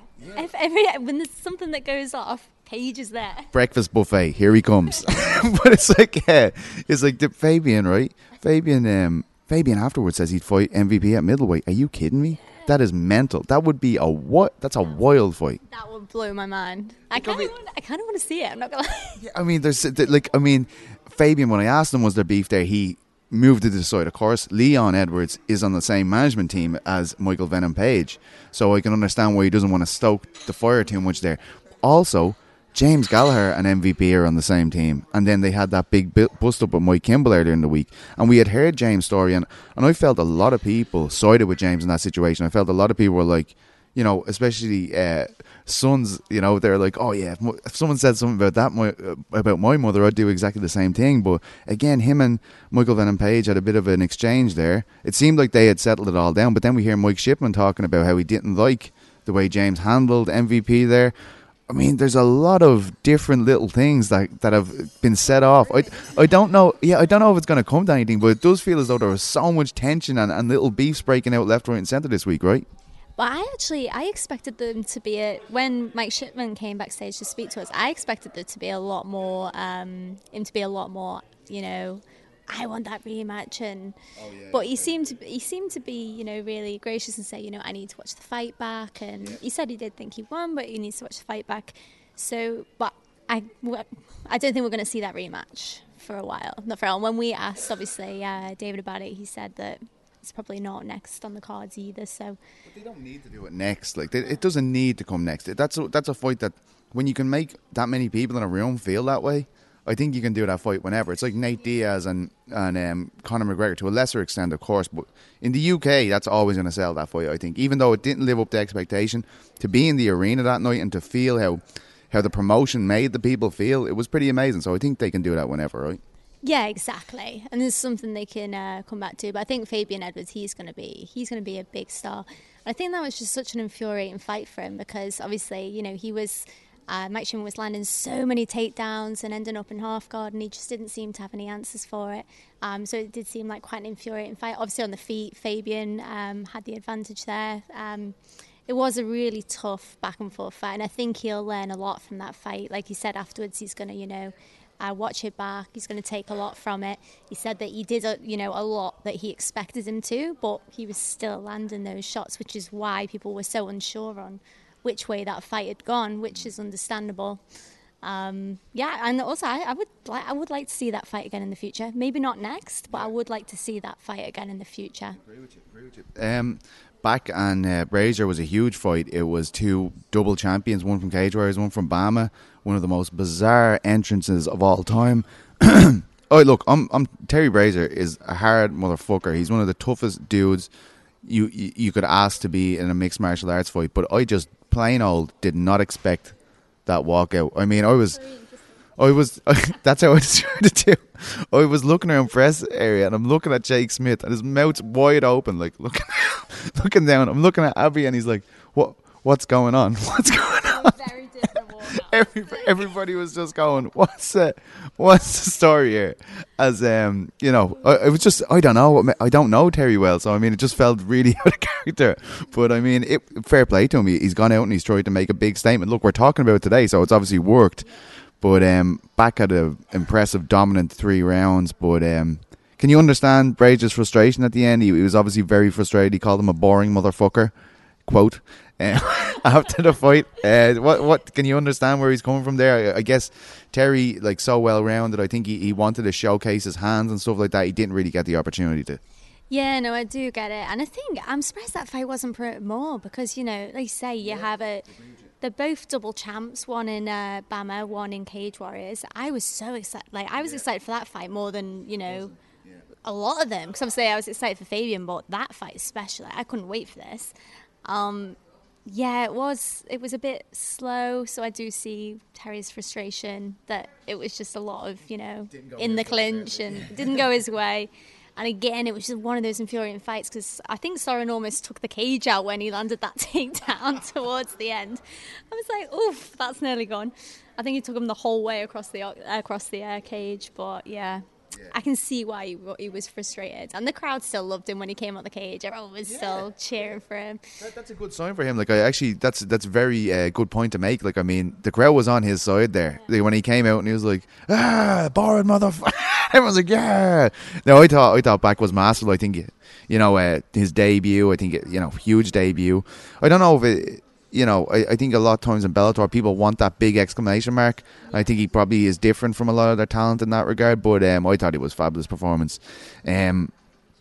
If every when there's something that goes off, Page is there. breakfast buffet, here he comes. But it's like, yeah, it's like the Fabian, right? Fabian, um, Fabian afterwards says he'd fight M V P at middleweight. Are you kidding me? That is mental. That would be a what? That's a wild fight. That would blow my mind. I kind of, I kind of want to see it. I'm not gonna lie. Yeah, I mean, there's like, I mean, Fabian. When I asked him was there beef there, he moved to the side. Of course, Leon Edwards is on the same management team as Michael Venom Page, so I can understand why he doesn't want to stoke the fire too much there. Also, James Gallagher and M V P are on the same team, and then they had that big bust up with Mike Kimball earlier in the week, and we had heard James' story, and, and I felt a lot of people sided with James in that situation. I felt a lot of people were like, you know, especially uh, sons, you know, they're like, oh yeah, if, if someone said something about that my, uh, about my mother, I'd do exactly the same thing. But again, him and Michael Venom Page had a bit of an exchange there. It seemed like they had settled it all down, but then we hear Mike Shipman talking about how he didn't like the way James handled M V P there. I mean, there's a lot of different little things that, that have been set off. I, I don't know. Yeah, I don't know if it's going to come to anything, but it does feel as though there was so much tension and, and little beefs breaking out left, right, and centre this week, right? But I actually, I expected them to be a, when Mike Shipman came backstage to speak to us, I expected there to be a lot more, um, him to be a lot more, you know, I want that rematch, and oh, yeah, but he seemed to he seemed to be, you know, really gracious and say, you know, I need to watch the fight back, and yeah. He said he did think he won, but he needs to watch the fight back. So, but I, I don't think we're going to see that rematch for a while. Not for a while. When we asked, obviously, uh, David about it, he said that it's probably not next on the cards either. So, but they don't need to do it next. Like they, it doesn't need to come next. That's a, that's a fight that when you can make that many people in a room feel that way, I think you can do that fight whenever. It's like Nate Diaz and and um, Conor McGregor to a lesser extent, of course. But in the U K, that's always going to sell that fight, I think. Even though it didn't live up to expectation, to be in the arena that night and to feel how how the promotion made the people feel, it was pretty amazing. So I think they can do that whenever, right? Yeah, exactly. And there's something they can uh, come back to. But I think Fabian Edwards, he's going to be he's going to be a big star. I think that was just such an infuriating fight for him because obviously, you know, he was. Uh, Mike Shipman was landing so many takedowns and ending up in half guard, and he just didn't seem to have any answers for it. Um, so it did seem like quite an infuriating fight. Obviously on the feet, Fabian um, had the advantage there. Um, it was a really tough back and forth fight, and I think he'll learn a lot from that fight. Like he said afterwards, he's going to, you know, uh, watch it back. He's going to take a lot from it. He said that he did, a, you know, a lot that he expected him to, but he was still landing those shots, which is why people were so unsure on which way that fight had gone, which is understandable. Um, yeah, and also I, I would like I would like to see that fight again in the future. Maybe not next, but I would like to see that fight again in the future. Agree with you, agree with you. Um, back on uh, Brazier was a huge fight. It was two double champions, one from Cage Warriors, one from Bama. One of the most bizarre entrances of all time. Oh, look, I'm, I'm Terry Brazier is a hard motherfucker. He's one of the toughest dudes you, you you could ask to be in a mixed martial arts fight. But I just plain old did not expect that walkout. I mean, I was, I was, that's how I described it too. I was looking around press area and I'm looking at Jake Smith and his mouth's wide open, like looking, looking down. I'm looking at Abby and he's like, "What? What's going on? What's going on?" Every, everybody was just going, "What's the, what's the story here?" As um, you know, I, it was just I don't know, I don't know Terry well, so I mean, it just felt really out of character. But I mean, it, fair play to him. He, he's gone out and he's tried to make a big statement. Look, we're talking about it today, so it's obviously worked. But um, back at an impressive, dominant three rounds. But um, can you understand Brazier's frustration at the end? He, he was obviously very frustrated. He called him a boring motherfucker. quote, uh, after the fight. Uh, what what can you understand where he's coming from there? I, I guess Terry, like, so well rounded. I think he, he wanted to showcase his hands and stuff like that. He didn't really get the opportunity to. Yeah, no, I do get it. And I think I'm surprised that fight wasn't promoted more because, you know, like you say, you have a... They're both double champs, one in uh, Bama, one in Cage Warriors. I was so excited. Like, I was excited for that fight more than, you know, a lot of them. Because obviously I was excited for Fabian, but that fight especially, I couldn't wait for this. Um, yeah, it was it was a bit slow, so I do see Terry's frustration that it was just a lot of, you know, in the clinch and it didn't go his way. And again, it was just one of those infuriating fights because I think Soren almost took the cage out when he landed that takedown towards the end. I was like, oof, that's nearly gone. I think he took him the whole way across the across the uh, cage. But yeah, yeah, I can see why he, he was frustrated. And the crowd still loved him when he came out the cage. Everyone was yeah. still cheering for him. That, that's a good sign for him. Like, I actually, that's that's very uh, good point to make. Like, I mean, the crowd was on his side there. Yeah. Like, when he came out and he was like, ah, boring motherfucker. Everyone's like, yeah. No, I thought I thought Back was masterful. I think, you know, uh, his debut, I think, you know, huge debut. I don't know if it, you know, I, I think a lot of times in Bellator, people want that big exclamation mark. I think he probably is different from a lot of their talent in that regard, but um, I thought it was a fabulous performance. Um,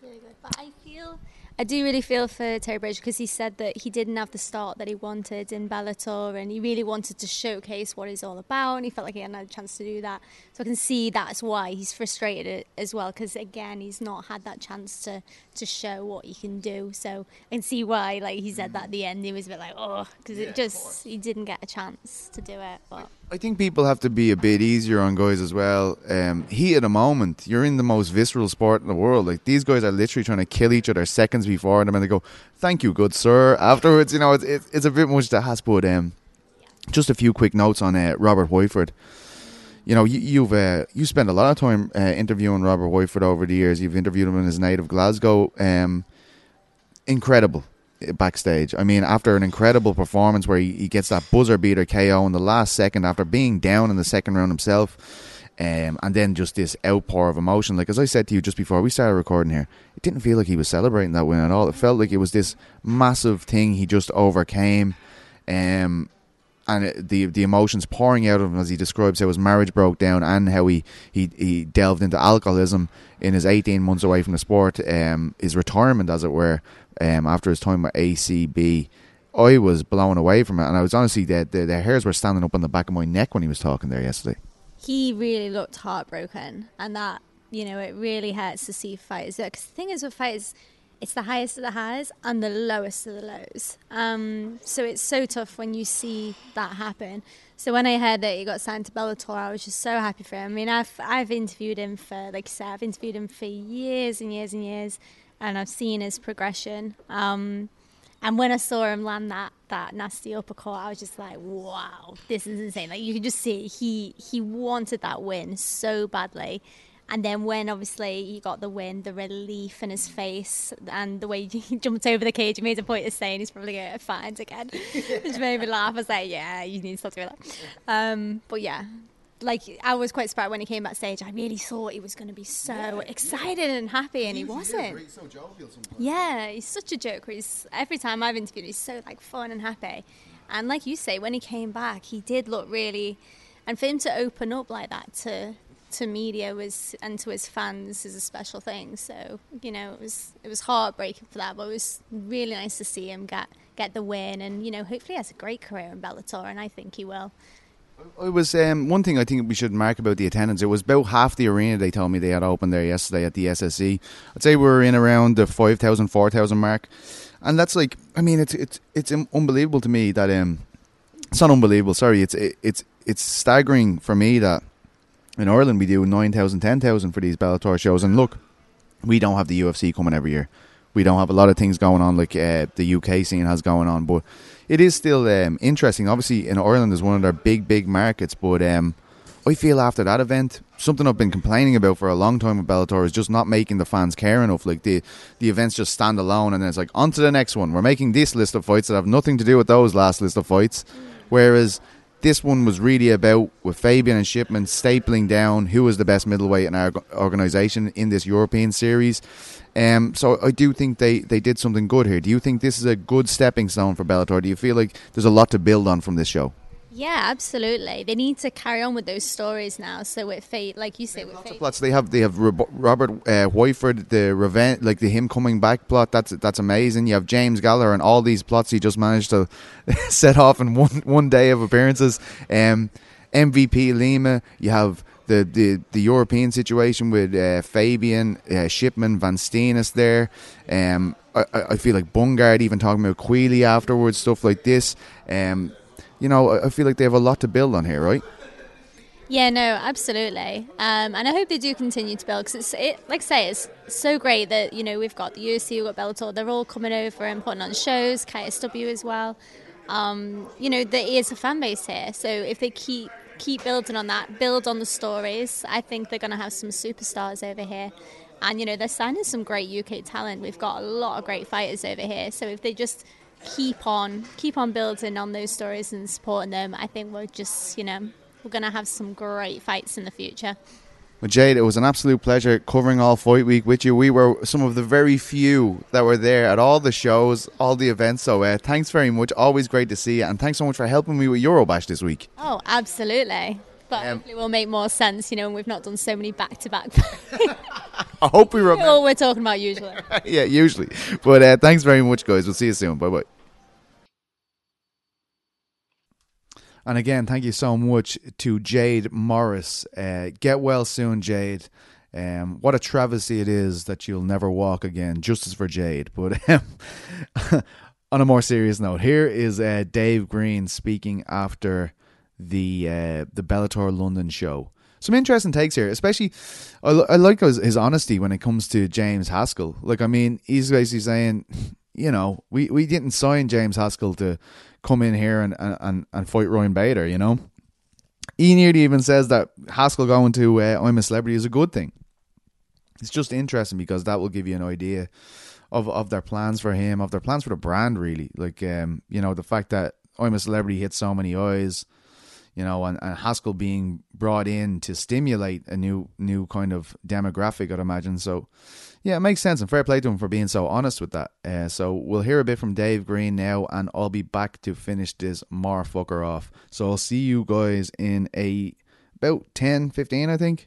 I do really feel for Terry Brazier because he said that he didn't have the start that he wanted in Bellator and he really wanted to showcase what he's all about and he felt like he hadn't had a chance to do that. So I can see that's why he's frustrated as well because, again, he's not had that chance to, to show what he can do. So I can see why, like he said that at the end, he was a bit like, oh, because yeah, it just, he didn't get a chance to do it. But I think people have to be a bit easier on guys as well. Um, heat of the moment. You're in the most visceral sport in the world. Like, these guys are literally trying to kill each other seconds before them, and they go, "Thank you, good sir." Afterwards, you know, it's it's, it's a bit much to ask. But um, just a few quick notes on uh, Robert Whiteford. You know, you, you've uh, you spent a lot of time uh, interviewing Robert Whiteford over the years. You've interviewed him in his native Glasgow. Um, incredible. Backstage, I mean, after an incredible performance where he, he gets that buzzer beater K O in the last second after being down in the second round himself, um, and then just this outpour of emotion. Like, as I said to you just before we started recording here, it didn't feel like he was celebrating that win at all. It felt like it was this massive thing he just overcame, um, and it, the the emotions pouring out of him as he describes how his marriage broke down and how he, he, he delved into alcoholism in his eighteen months away from the sport, um, his retirement, as it were. Um, after his time at A C B, I was blown away from it, and I was honestly the, the the hairs were standing up on the back of my neck when he was talking there yesterday. He really looked heartbroken, and that, you know, it really hurts to see fighters. Because the thing is with fighters, it's the highest of the highs and the lowest of the lows. Um, so it's so tough when you see that happen. So when I heard that he got signed to Bellator, I was just so happy for him. I mean, I've I've interviewed him for, like you said, I've interviewed him for years and years and years. And I've seen his progression. Um, and when I saw him land that, that nasty uppercut, I was just like, wow, this is insane. Like, you could just see he he wanted that win so badly. And then when, obviously, he got the win, the relief in his face and the way he jumped over the cage, he made a point of saying he's probably going to get fined again, which made me laugh. I was like, yeah, you need to stop doing that. Um, but, yeah. Like, I was quite surprised when he came backstage. I really thought he was going to be so yeah. excited and happy, and he, he wasn't. He's so jovial sometimes. Yeah, he's such a joker. He's, every time I've interviewed him, he's so, like, fun and happy. And like you say, when he came back, he did look really... And for him to open up like that to to media was and to his fans is a special thing. So, you know, it was it was heartbreaking for that, but it was really nice to see him get, get the win. And, you know, hopefully he has a great career in Bellator, and I think he will. It was um, one thing I think we should mark about the attendance. It was about half the arena, they told me, they had opened there yesterday at the S S E. I'd say we were in around the five thousand, four thousand mark. And that's like, I mean, it's it's it's unbelievable to me that, um, it's not unbelievable, sorry, it's it's it's staggering for me that in Ireland we do nine thousand, ten thousand for these Bellator shows. And look, we don't have the U F C coming every year. We don't have a lot of things going on like uh, the U K scene has going on, but it is still um, interesting. Obviously, in Ireland is one of their big, big markets, but um, I feel after that event, something I've been complaining about for a long time with Bellator is just not making the fans care enough. Like, the, the events just stand alone, and then it's like, on to the next one. We're making this list of fights that have nothing to do with those last list of fights. Whereas this one was really about, with Fabian and Shipman stapling down who was the best middleweight in our organisation in this European series. Um, so I do think they, they did something good here. Do you think this is a good stepping stone for Bellator? Do you feel like there's a lot to build on from this show? Yeah, absolutely. They need to carry on with those stories now. So with Fate, like you say, with Fate, Plots they have they have Robert uh, Whiteford, the revenge, like the him coming back plot. That's that's amazing. You have James Gallagher and all these plots he just managed to set off in one one day of appearances. Um, M V P Lima. You have the the, the European situation with uh, Fabian, uh, Shipman, Van Steenis there. Um, I, I feel like Bungard even talking about Queally afterwards, stuff like this. Um. You know, I feel like they have a lot to build on here, right? Yeah, no, absolutely. Um, and I hope they do continue to build, because it's, it, like I say, it's so great that, you know, we've got the U F C, we've got Bellator, they're all coming over and putting on shows, K S W as well. Um, you know, there is a fan base here, so if they keep keep building on that, build on the stories, I think they're going to have some superstars over here. And, you know, they're signing some great U K talent. We've got a lot of great fighters over here, so if they just keep on keep on building on those stories and supporting them, I think we're just, you know, we're going to have some great fights in the future. Well, Jade, it was an absolute pleasure covering all Fight Week with you. We were some of the very few that were there at all the shows, all the events, so uh, thanks very much. Always great to see you, and thanks so much for helping me with Eurobash this week. Oh, absolutely. But um, hopefully we'll make more sense, you know, and we've not done so many back-to-back. I hope we remember. All we're talking about usually. Yeah, usually. But uh, thanks very much, guys. We'll see you soon. Bye-bye. And again, thank you so much to Jade Morris. Uh, get well soon, Jade. Um, what a travesty it is that you'll never walk again. Justice for Jade. But um, on a more serious note, here is uh, Dave Green speaking after the uh, the Bellator London show. Some interesting takes here, especially I, I like his, his honesty when it comes to James Haskell. Like, I mean, he's basically saying, you know, we, we didn't sign James Haskell to come in here and, and, and fight Ryan Bader, you know. He nearly even says that Haskell going to uh, I'm a Celebrity is a good thing. It's just interesting because that will give you an idea of, of their plans for him, of their plans for the brand, really. Like, um, you know, the fact that I'm a Celebrity hits so many eyes, you know, and, and Haskell being brought in to stimulate a new new kind of demographic, I'd imagine. So, yeah, it makes sense, and fair play to him for being so honest with that. Uh, so we'll hear a bit from Dave Green now, and I'll be back to finish this marfucker off. So I'll see you guys in a about ten, fifteen, I think.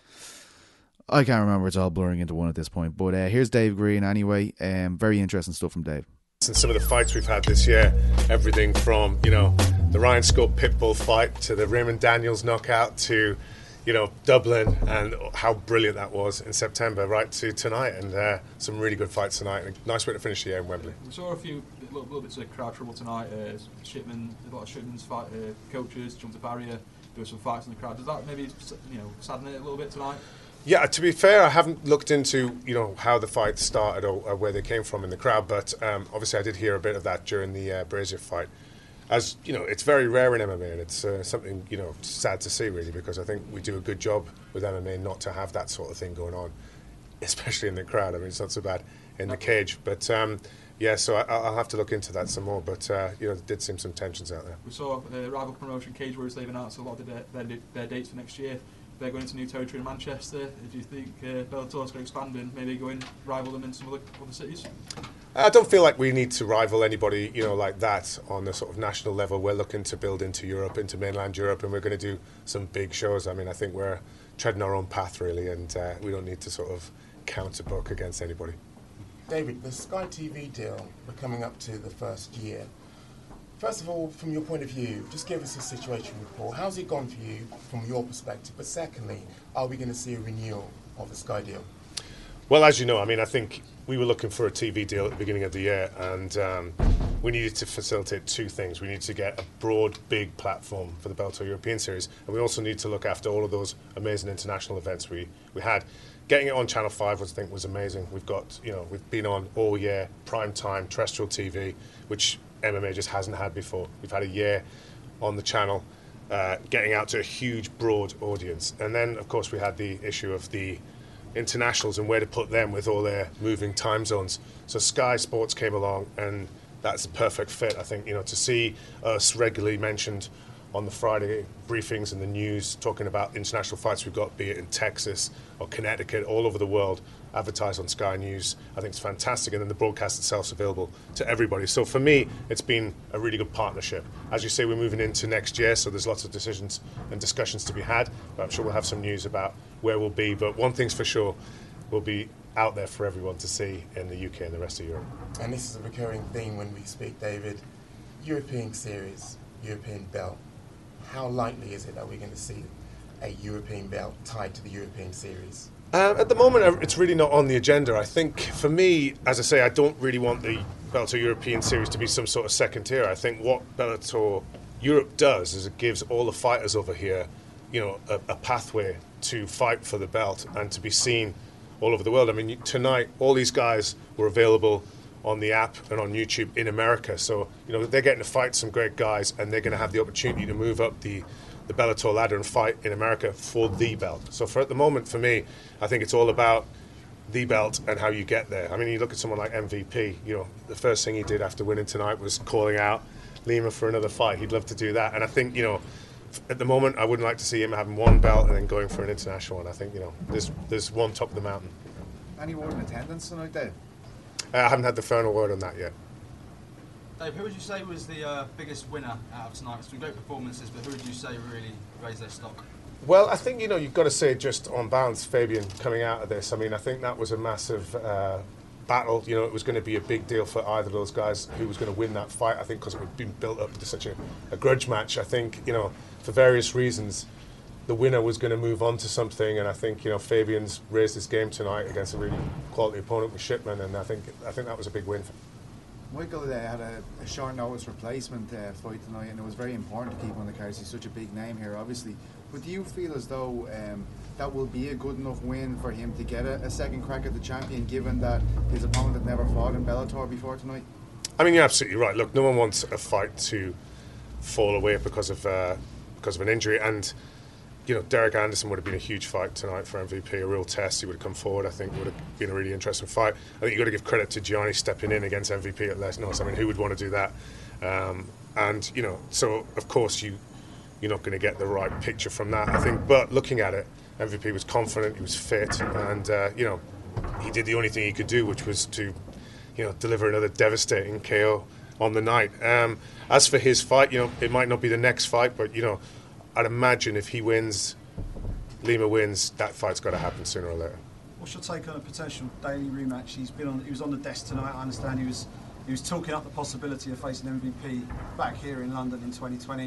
I can't remember, it's all blurring into one at this point. But uh, here's Dave Green anyway. Um, very interesting stuff from Dave. And some of the fights we've had this year, everything from, you know, the Ryan Scott Pitbull fight to the Raymond Daniels knockout to, you know, Dublin and how brilliant that was in September, right to tonight, and uh, some really good fights tonight. A nice way to finish the year in Wembley. We saw a few little, little bits of crowd trouble tonight. Uh, Shipman, a lot of Shipman's fight, uh, coaches jumped a barrier, there were some fights in the crowd. Does that maybe, you know, sadden it a little bit tonight? Yeah, to be fair, I haven't looked into, you know, how the fight started or, or where they came from in the crowd, but um, obviously I did hear a bit of that during the uh, Brazier fight. As you know, it's very rare in M M A, and it's uh, something, you know, sad to see, really, because I think we do a good job with M M A not to have that sort of thing going on, especially in the crowd. I mean, it's not so bad in the cage, but um, yeah, so I, I'll have to look into that some more. But uh, you know, there did seem some tensions out there. We saw uh, rival promotion Cage Warriors, they've announced a lot of their, their, their dates for next year. They're going into new territory in Manchester. Do you think uh, Bellator's going to expand and maybe go and rival them in some other, other cities? I don't feel like we need to rival anybody, you know, like that on the sort of national level. We're looking to build into Europe, into mainland Europe, and we're going to do some big shows. I mean, I think we're treading our own path, really, and uh, we don't need to sort of counter-book against anybody. David, the Sky T V deal, we're coming up to the first year. First of all, from your point of view, just give us a situation report. How's it gone for you from your perspective? But secondly, are we going to see a renewal of the Sky deal? Well, as you know, I mean, I think we were looking for a T V deal at the beginning of the year, and um, we needed to facilitate two things. We needed to get a broad, big platform for the Bellator European Series, and we also need to look after all of those amazing international events we, we had. Getting it on Channel five, was, I think, was amazing. We've got, you know, we've been on all year, prime time, terrestrial T V, which M M A just hasn't had before. We've had a year on the channel, uh, getting out to a huge, broad audience. And then, of course, we had the issue of the internationals and where to put them with all their moving time zones. So Sky Sports came along, and that's a perfect fit, I think, you know, to see us regularly mentioned on the Friday briefings and the news, talking about international fights we've got, be it in Texas or Connecticut, all over the world, advertised on Sky News. I think it's fantastic, and then the broadcast itself is available to everybody. So for me, it's been a really good partnership. As you say, we're moving into next year, so there's lots of decisions and discussions to be had, but I'm sure we'll have some news about where we'll be. But one thing's for sure, we'll be out there for everyone to see in the U K and the rest of Europe. And this is a recurring theme when we speak, David. European series, European belt. How likely is it that we're going to see a European belt tied to the European series? Uh, at the moment, uh, it's really not on the agenda. I think, for me, as I say, I don't really want the Bellator European Series to be some sort of second tier. I think what Bellator Europe does is it gives all the fighters over here, you know, a, a pathway to fight for the belt and to be seen all over the world. I mean, tonight, all these guys were available on the app and on YouTube in America. So, you know, they're getting to fight some great guys, and they're going to have the opportunity to move up the the Bellator ladder and fight in America for the belt. So for at the moment, for me, I think it's all about the belt and how you get there. I mean, you look at someone like M V P, you know, the first thing he did after winning tonight was calling out Lima for another fight. He'd love to do that. And I think, you know, at the moment, I wouldn't like to see him having one belt and then going for an international one. I think, you know, there's, there's one top of the mountain. Any word in attendance tonight, Dave? Uh, I haven't had the final word on that yet. Dave, who would you say was the uh, biggest winner out of tonight? It's been great performances, but who would you say really raised their stock? Well, I think, you know, you've got to say just on balance, Fabian coming out of this. I mean, I think that was a massive uh, battle. You know, it was going to be a big deal for either of those guys who was going to win that fight, I think, because it had been built up to such a, a grudge match. I think, you know, for various reasons, the winner was going to move on to something, and I think, you know, Fabian's raised his game tonight against a really quality opponent with Shipman, and I think I think that was a big win for him. Michael uh, had a, a short notice replacement uh, fight tonight, and it was very important to keep on the cards. He's such a big name here, obviously. But do you feel as though um, that will be a good enough win for him to get a, a second crack at the champion, given that his opponent had never fought in Bellator before tonight? I mean, you're absolutely right. Look, no one wants a fight to fall away because of uh, because of an injury, and you know, Derek Anderson would have been a huge fight tonight for M V P, a real test. He would have come forward. I think it would have been a really interesting fight. I think you've got to give credit to Gianni stepping in against M V P at Les Nos. I mean, who would want to do that? Um, and, you know, so, of course, you, you're not going to get the right picture from that, I think. But looking at it, M V P was confident, he was fit, and, uh, you know, he did the only thing he could do, which was to, you know, deliver another devastating K O on the night. Um, as for his fight, you know, it might not be the next fight, but, you know, I'd imagine if he wins, Lima wins, that fight's got to happen sooner or later. What's your take on a potential daily rematch? He's been on. He was on the desk tonight. I understand he was he was talking up the possibility of facing M V P back here in London in twenty twenty.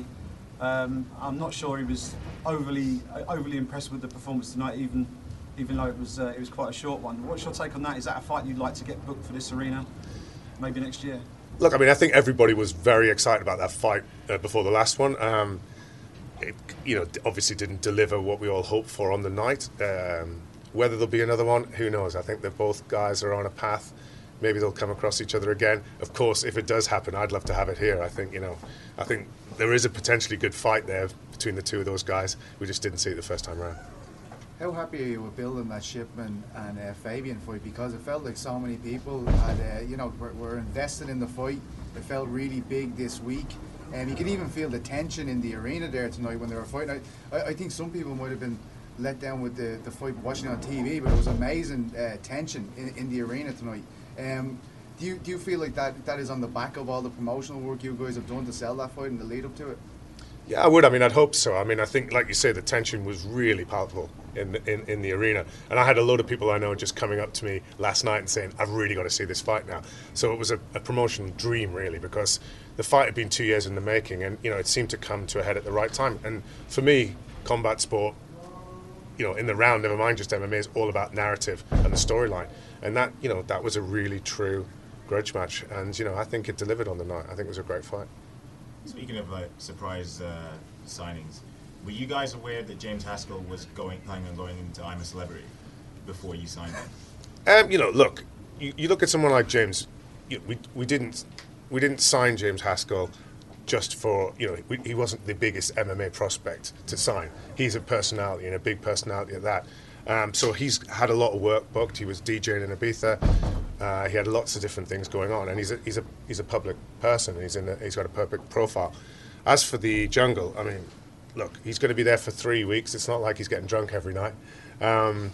Um, I'm not sure he was overly overly impressed with the performance tonight, even even though it was uh, it was quite a short one. What's your take on that? Is that a fight you'd like to get booked for this arena, maybe next year? Look, I mean, I think everybody was very excited about that fight uh, before the last one. Um, It, you know, obviously didn't deliver what we all hoped for on the night. Um, whether there'll be another one, who knows? I think that both guys are on a path. Maybe they'll come across each other again. Of course, if it does happen, I'd love to have it here. I think, you know, I think there is a potentially good fight there between the two of those guys. We just didn't see it the first time around. How happy are you with building that Shipman and uh, Fabian fight? Because it felt like so many people had, uh, you know, were, were invested in the fight. It felt really big this week. And you could even feel the tension in the arena there tonight when they were fighting. I, I think some people might have been let down with the, the fight watching on T V, but it was amazing uh, tension in, in the arena tonight. Um, do you do you feel like that that is on the back of all the promotional work you guys have done to sell that fight and the lead up to it? Yeah, I would. I mean, I'd hope so. I mean, I think, like you say, the tension was really palpable in the, in, in the arena. And I had a load of people I know just coming up to me last night and saying, I've really got to see this fight now. So it was a, a promotional dream, really, because the fight had been two years in the making, and, you know, it seemed to come to a head at the right time. And for me, combat sport, you know, in the round, never mind just M M A, is all about narrative and the storyline. And that, you know, that was a really true grudge match. And, you know, I think it delivered on the night. I think it was a great fight. Speaking of like surprise uh, signings, were you guys aware that James Haskell was going planning on going into I'm a Celebrity before you signed him? Um, you know, look, you, you look at someone like James. You know, we we didn't we didn't sign James Haskell just for, you know, we, he wasn't the biggest M M A prospect to sign. He's a personality and a big personality at that. Um, so he's had a lot of work booked. He was DJing in Ibiza. Uh, he had lots of different things going on, and he's a he's a he's a public person. He's in a, he's got a perfect profile. As for the jungle, I mean, look, he's going to be there for three weeks. It's not like he's getting drunk every night. Um,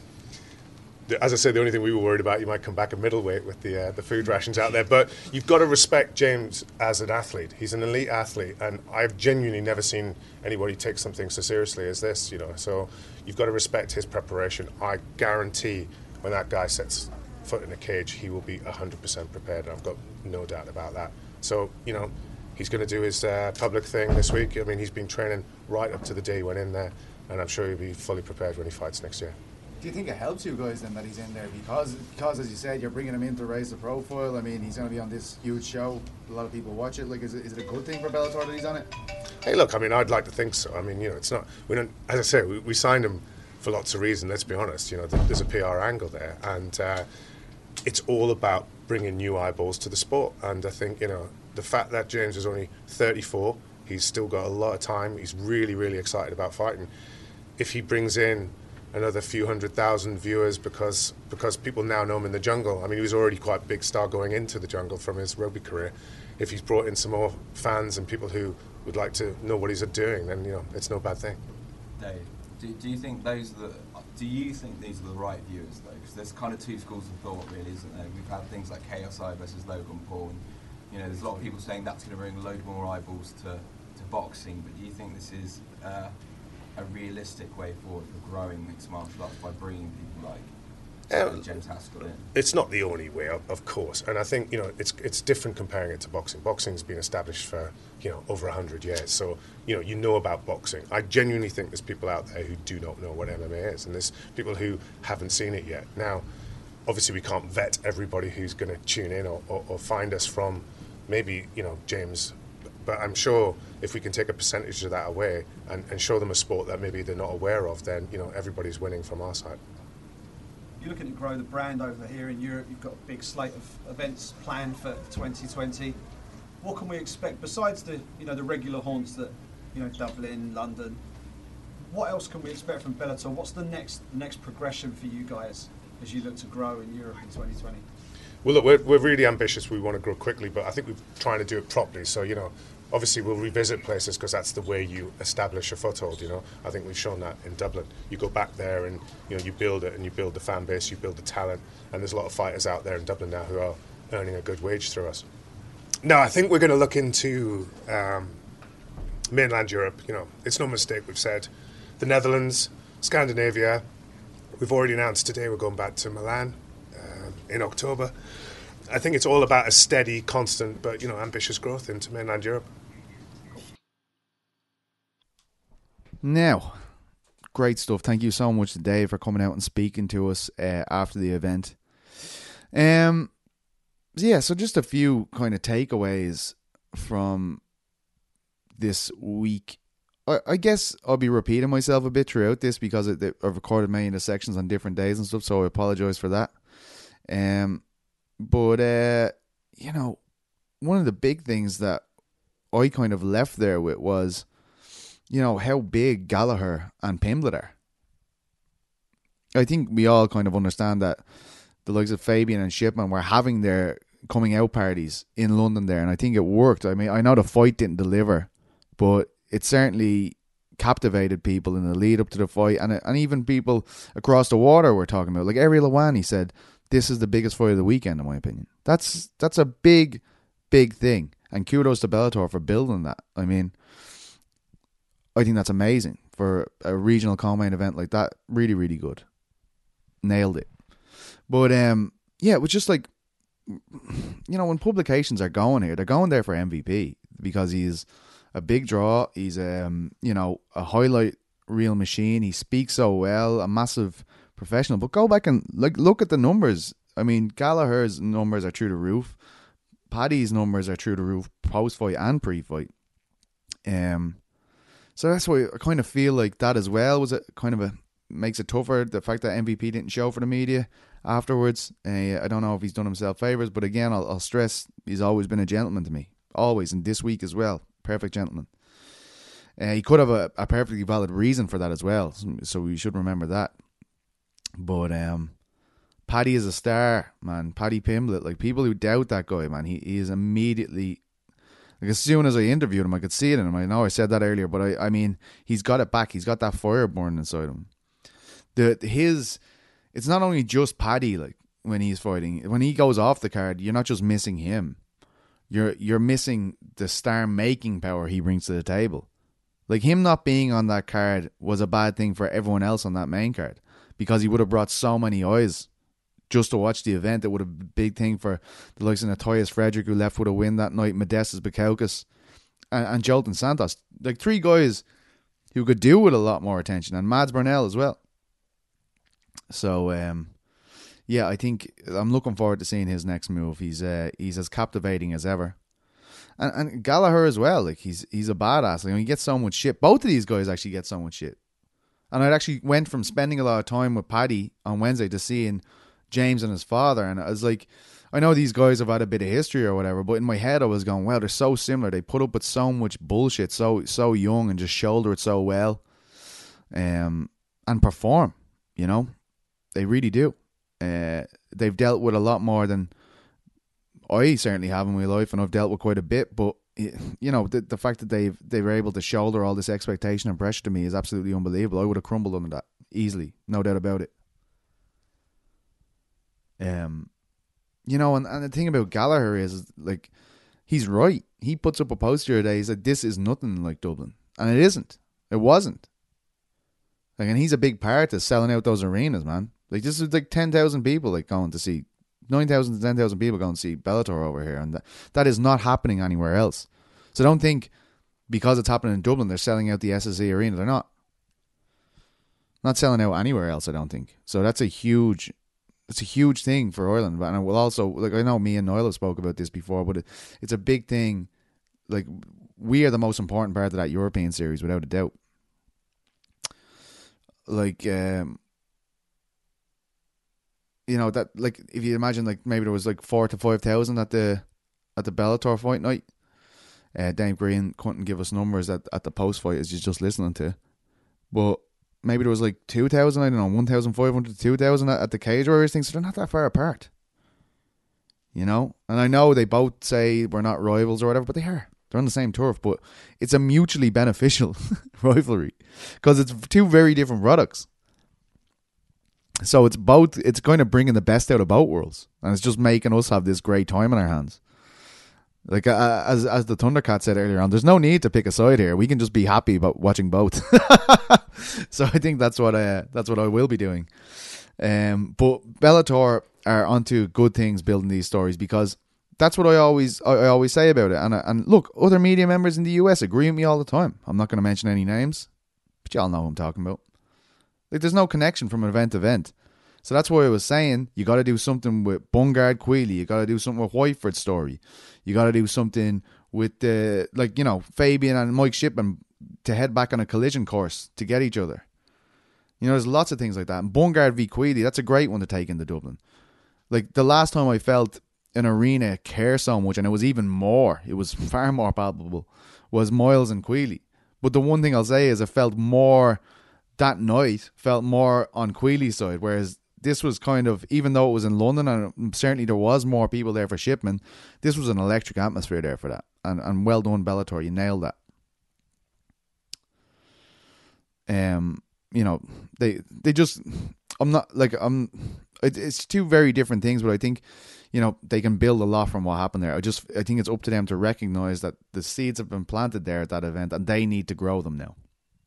the, as I said, the only thing we were worried about, you might come back a middleweight with the uh, the food rations out there. But you've got to respect James as an athlete. He's an elite athlete, and I've genuinely never seen anybody take something so seriously as this. You know, so you've got to respect his preparation. I guarantee when that guy sets foot in a cage, he will be one hundred percent prepared. I've got no doubt about that. So, you know, he's going to do his uh, public thing this week. I mean, he's been training right up to the day he went in there, and I'm sure he'll be fully prepared when he fights next year. Do you think it helps you guys then that he's in there? Because, because as you said, you're bringing him in to raise the profile. I mean, he's going to be on this huge show. A lot of people watch it. Like, is it, is it a good thing for Bellator that he's on it? Hey, look, I mean, I'd like to think so. I mean, you know, it's not... We don't, as I say, we, we signed him for lots of reasons, let's be honest. You know, there's a P R angle there, and uh, it's all about bringing new eyeballs to the sport. And I think, you know, the fact that James is only thirty-four, he's still got a lot of time. He's really, really excited about fighting. If he brings in another few hundred thousand viewers because because people now know him in the jungle. I mean, he was already quite a big star going into the jungle from his rugby career. If he's brought in some more fans and people who would like to know what he's doing, then, you know, it's no bad thing. Dave, do, do you think those are the do you think these are the right viewers though? Because there's kind of two schools of thought, really, isn't there? We've had things like K S I versus Logan Paul. And, you know, there's a lot of people saying that's going to bring a load more eyeballs to, to boxing. But do you think this is uh, a realistic way forward for growing mixed martial arts by bringing people like Um, James Haskell in? It's not the only way, of, of course, and I think, you know, it's it's different comparing it to boxing. Boxing's been established for, you know, over a hundred years, so, you know, you know about boxing. I genuinely think there's people out there who do not know what M M A is, and there's people who haven't seen it yet. Now, obviously, we can't vet everybody who's going to tune in or, or, or find us from maybe, you know, James, but I'm sure if we can take a percentage of that away and, and show them a sport that maybe they're not aware of, then, you know, everybody's winning from our side. You're looking to grow the brand over here in Europe. You've got a big slate of events planned for twenty twenty. What can we expect besides the, you know, the regular haunts that, you know, Dublin, London? What else can we expect from Bellator? What's the next next progression for you guys as you look to grow in Europe in twenty twenty? Well, look, we're, we're really ambitious. We want to grow quickly, but I think we're trying to do it properly. So, you know, obviously we'll revisit places because that's the way you establish a foothold, you know. I think we've shown that in Dublin. You go back there and, you know, you build it and you build the fan base, you build the talent, and there's a lot of fighters out there in Dublin now who are earning a good wage through us. No, I think we're going to look into um, mainland Europe. You know, it's no mistake, we've said. The Netherlands, Scandinavia. We've already announced today we're going back to Milan uh, in October. I think it's all about a steady, constant, but, you know, ambitious growth into mainland Europe. Now, great stuff. Thank you so much, Dave, for coming out and speaking to us uh, after the event. Um, yeah, so just a few kind of takeaways from this week. I, I guess I'll be repeating myself a bit throughout this because it, I've recorded many of the sections on different days and stuff, so I apologise for that. Um. But, uh, you know, one of the big things that I kind of left there with was, you know, how big Gallagher and Pimblett are. I think we all kind of understand that the likes of Fabian and Shipman were having their coming out parties in London there, and I think it worked. I mean, I know the fight didn't deliver, but it certainly captivated people in the lead up to the fight, and and even people across the water were talking about, like Ariel Helwani said, this is the biggest fight of the weekend, in my opinion. That's that's a big, big thing. And kudos to Bellator for building that. I mean, I think that's amazing for a regional co-main event like that. Really, really good. Nailed it. But, um, yeah, it was just like, you know, when publications are going here, they're going there for M V P because he's a big draw. He's, um, you know, a highlight reel machine. He speaks so well, a massive professional. But go back and like look at the numbers. I mean, Gallagher's numbers are through the roof. Paddy's numbers are through the roof, post-fight and pre-fight. Um, so that's why I kind of feel like that as well was a kind of a makes it tougher. The fact that M V P didn't show for the media afterwards. Uh, I don't know if he's done himself favours, but again, I'll, I'll stress he's always been a gentleman to me, always, and this week as well, perfect gentleman. Uh, he could have a, a perfectly valid reason for that as well, so we should remember that. But um, Paddy is a star, man. Paddy Pimblett. Like, people who doubt that guy, man, he, he is immediately Like as soon as I interviewed him, I could see it in him. I know I said that earlier, but I, I mean, he's got it back. He's got that fire burning inside him. The his, it's not only just Paddy. Like when he's fighting, when he goes off the card, you're not just missing him. You're you're missing the star making power he brings to the table. Like him not being on that card was a bad thing for everyone else on that main card because he would have brought so many eyes just to watch the event. It would have been a big thing for the likes of Natajas Frederick, who left with a win that night, Modestas Bukauskas, and, and Jolton Santos. Like three guys who could do with a lot more attention, and Mads Burnell as well. So, um, yeah, I think I'm looking forward to seeing his next move. He's uh, he's as captivating as ever. And, and Gallagher as well. Like he's he's a badass. Like, he gets so much shit. Both of these guys actually get so much shit. And I actually went from spending a lot of time with Paddy on Wednesday to seeing James and his father, and I was like, I know these guys have had a bit of history or whatever, but in my head I was going, wow, they're so similar. They put up with so much bullshit, so so young, and just shoulder it so well, um, and perform. You know, they really do. Uh, they've dealt with a lot more than I certainly have in my life, and I've dealt with quite a bit. But you know, the the fact that they've they were able to shoulder all this expectation and pressure to me is absolutely unbelievable. I would have crumbled under that easily, no doubt about it. Um, you know, and, and the thing about Gallagher is, like, he's right. He puts up a poster today. He's like, this is nothing like Dublin. And it isn't. It wasn't. Like, and he's a big part of selling out those arenas, man. Like, this is like ten thousand people, like, going to see, nine thousand to ten thousand people going to see Bellator over here. And that, that is not happening anywhere else. So don't think because it's happening in Dublin, they're selling out the S S E arena. They're not. Not selling out anywhere else, I don't think. So that's a huge... It's a huge thing for Ireland, and I will also, like, I know me and Niall have spoke about this before, but it, it's a big thing. Like, we are the most important part of that European series, without a doubt. Like, um, you know, that, like, if you imagine, like, maybe there was like four to five thousand at the at the Bellator fight night. Uh, Dave Green couldn't give us numbers at at the post fight, as you're just listening to, but. Maybe there was like two thousand, I don't know, one thousand five hundred to two thousand at, at the Cage Warriors thing, so they're not that far apart. You know? And I know they both say we're not rivals or whatever, but they are. They're on the same turf, but it's a mutually beneficial rivalry because it's two very different products. So it's both, it's going to bring in the best out of both worlds, and it's just making us have this great time in our hands. Like, uh, as as the Thundercat said earlier on, there's no need to pick a side here. We can just be happy about watching both. So I think that's what I, that's what I will be doing. Um, but Bellator are onto good things building these stories, because that's what I always I, I always say about it. And and look, other media members in the U S agree with me all the time. I'm not going to mention any names, but y'all know who I'm talking about. Like, there's no connection from event to event. So that's why I was saying you got to do something with Bungard Queally. You got to do something with Whiteford's story. You got to do something with the, like, you know, Fabian and Mike Shipman to head back on a collision course to get each other. You know, there's lots of things like that. And Bungard v Queally, that's a great one to take into Dublin. Like, the last time I felt an arena care so much, and it was even more, it was far more palpable, was Moyles and Queally. But the one thing I'll say is I felt more, that night, felt more on Queally's side, whereas this was kind of, even though it was in London, and certainly there was more people there for Shipman, this was an electric atmosphere there for that. And and well done, Bellator, you nailed that. Um, you know, they they just, I'm not, like, I'm, it, it's two very different things, but I think, you know, they can build a lot from what happened there. I just, I think it's up to them to recognise that the seeds have been planted there at that event, and they need to grow them now.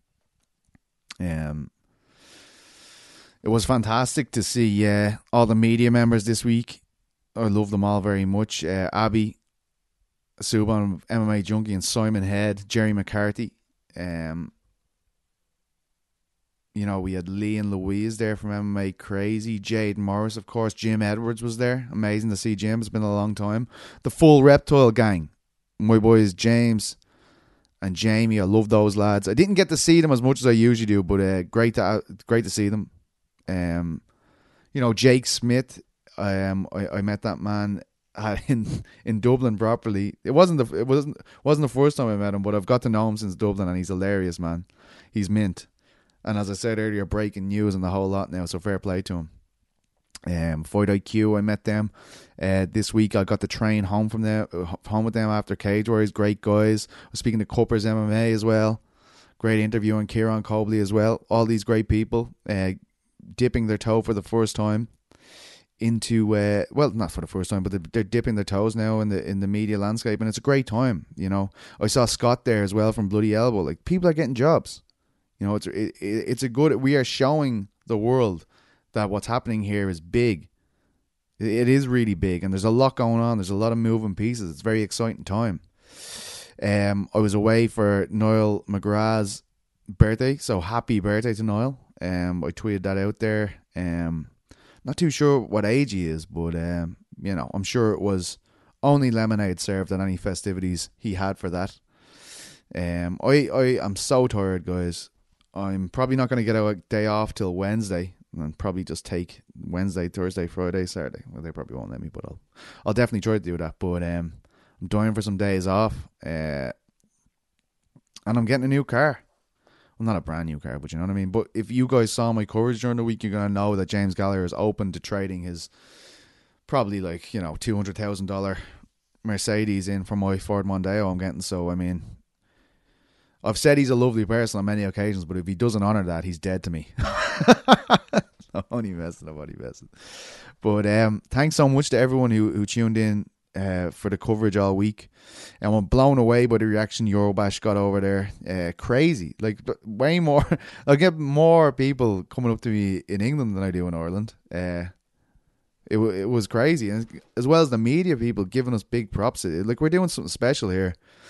Um. It was fantastic to see uh, all the media members this week. I love them all very much. Uh, Abby Subban, M M A Junkie, and Simon Head, Jerry McCarthy. Um, you know, we had Lee and Louise there from M M A Crazy. Jade Morris, of course. Jim Edwards was there. Amazing to see Jim. It's been a long time. The full Reptile gang. My boys James and Jamie. I love those lads. I didn't get to see them as much as I usually do, but uh, great to uh, great to see them. Um, you know, Jake Smith, um, I, I met that man uh, in in Dublin properly. It wasn't the it wasn't wasn't the first time I met him, but I've got to know him since Dublin, and he's hilarious, man. He's mint, and as I said earlier, breaking news and the whole lot now. So fair play to him. Um, Fight I Q, I met them uh, this week. I got to train home from them, home with them after Cage Warriors. Great guys. I was speaking to Cuppers M M A as well. Great interview on Kieran Cobley as well. All these great people uh, dipping their toe for the first time into uh, well, not for the first time, but they're, they're dipping their toes now in the in the media landscape, and it's a great time. You know, I saw Scott there as well from Bloody Elbow. Like, people are getting jobs. You know, it's it, it's a good. We are showing the world that what's happening here is big. It, it is really big, and there's a lot going on. There's a lot of moving pieces. It's a very exciting time. Um, I was away for Niall McGrath's birthday, so happy birthday to Niall. Um, I tweeted that out there. Um. Not too sure what age he is, but um, you know, I'm sure it was only lemonade served at any festivities he had for that. Um, I I am so tired, guys. I'm probably not going to get a day off till Wednesday, and probably just take Wednesday, Thursday, Friday, Saturday. Well, they probably won't let me, but I'll I'll definitely try to do that. But um, I'm dying for some days off, uh, and I'm getting a new car. Well, not a brand new car, but you know what I mean. But if you guys saw my coverage during the week, you're going to know that James Gallagher is open to trading his probably like, you know, two hundred thousand dollars Mercedes in for my Ford Mondeo I'm getting. So, I mean, I've said he's a lovely person on many occasions, but if he doesn't honour that, he's dead to me. I'm only messing, I'm only messing. But um, thanks so much to everyone who, who tuned in Uh, for the coverage all week, and I'm blown away by the reaction Eurobash got over there. Uh, crazy, like way more. I get more people coming up to me in England than I do in Ireland. Uh, it it was crazy, and as well as the media people giving us big props. It, like, we're doing something special here,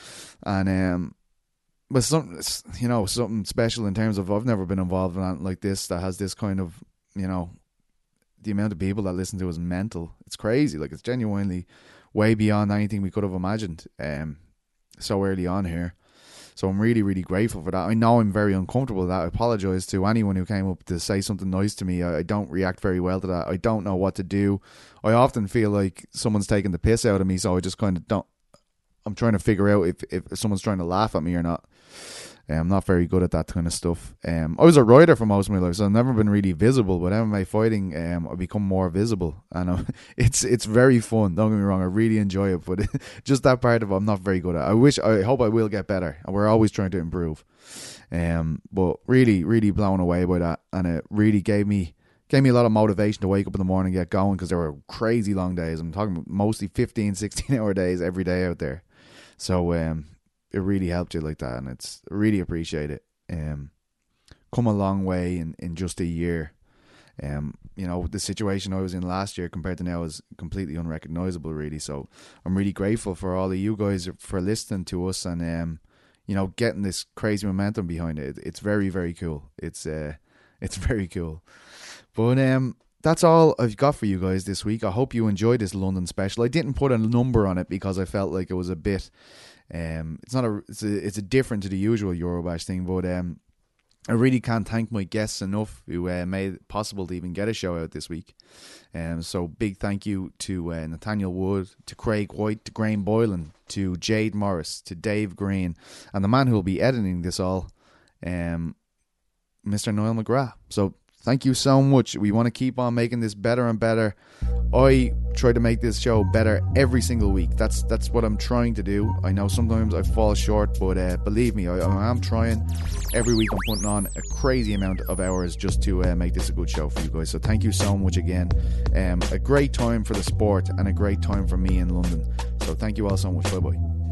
and um, but something, you know, something special in terms of I've never been involved in anything like this that has this kind of, you know, the amount of people that listen to is mental. It's crazy. Like, it's genuinely way beyond anything we could have imagined um, so early on here. So I'm really, really grateful for that. I know I'm very uncomfortable with that. I apologise to anyone who came up to say something nice to me. I, I don't react very well to that. I don't know what to do. I often feel like someone's taking the piss out of me, so I just kind of don't... I'm trying to figure out if, if someone's trying to laugh at me or not. Um, I'm not very good at that kind of stuff. Um, I was a writer for most of my life, so I've never been really visible. But M M A fighting, um, I've become more visible, and um, it's it's very fun. Don't get me wrong, I really enjoy it. But just that part of it, I'm not very good at. I wish, I hope I will get better. And we're always trying to improve. Um, but really, really blown away by that, and it really gave me gave me a lot of motivation to wake up in the morning and get going, because there were crazy long days. I'm talking mostly fifteen, sixteen hour days every day out there. So um. It really helped you like that, and it's really appreciate it. Um, come a long way in, in just a year. Um, you know, the situation I was in last year compared to now is completely unrecognizable, really. So I'm really grateful for all of you guys for listening to us, and um, you know, getting this crazy momentum behind it. It's very, very cool. It's uh, it's very cool. But um. That's all I've got for you guys this week. I hope you enjoyed this London special. I didn't put a number on it because I felt like it was a bit. Um, it's not a. It's a. It's a different to the usual Eurobash thing, but um, I really can't thank my guests enough who uh, made it possible to even get a show out this week. Um, so big thank you to uh, Nathaniel Wood, to Craig White, to Graham Boylan, to Jade Morris, to Dave Green, and the man who will be editing this all, um, Mister Niall McGrath. So. Thank you so much. We want to keep on making this better and better. I try to make this show better every single week. That's that's what I'm trying to do. I know sometimes I fall short, but uh, believe me, I, I am trying. Every week I'm putting on a crazy amount of hours just to uh, make this a good show for you guys. So thank you so much again. Um, a great time for the sport and a great time for me in London. So thank you all so much. Bye bye.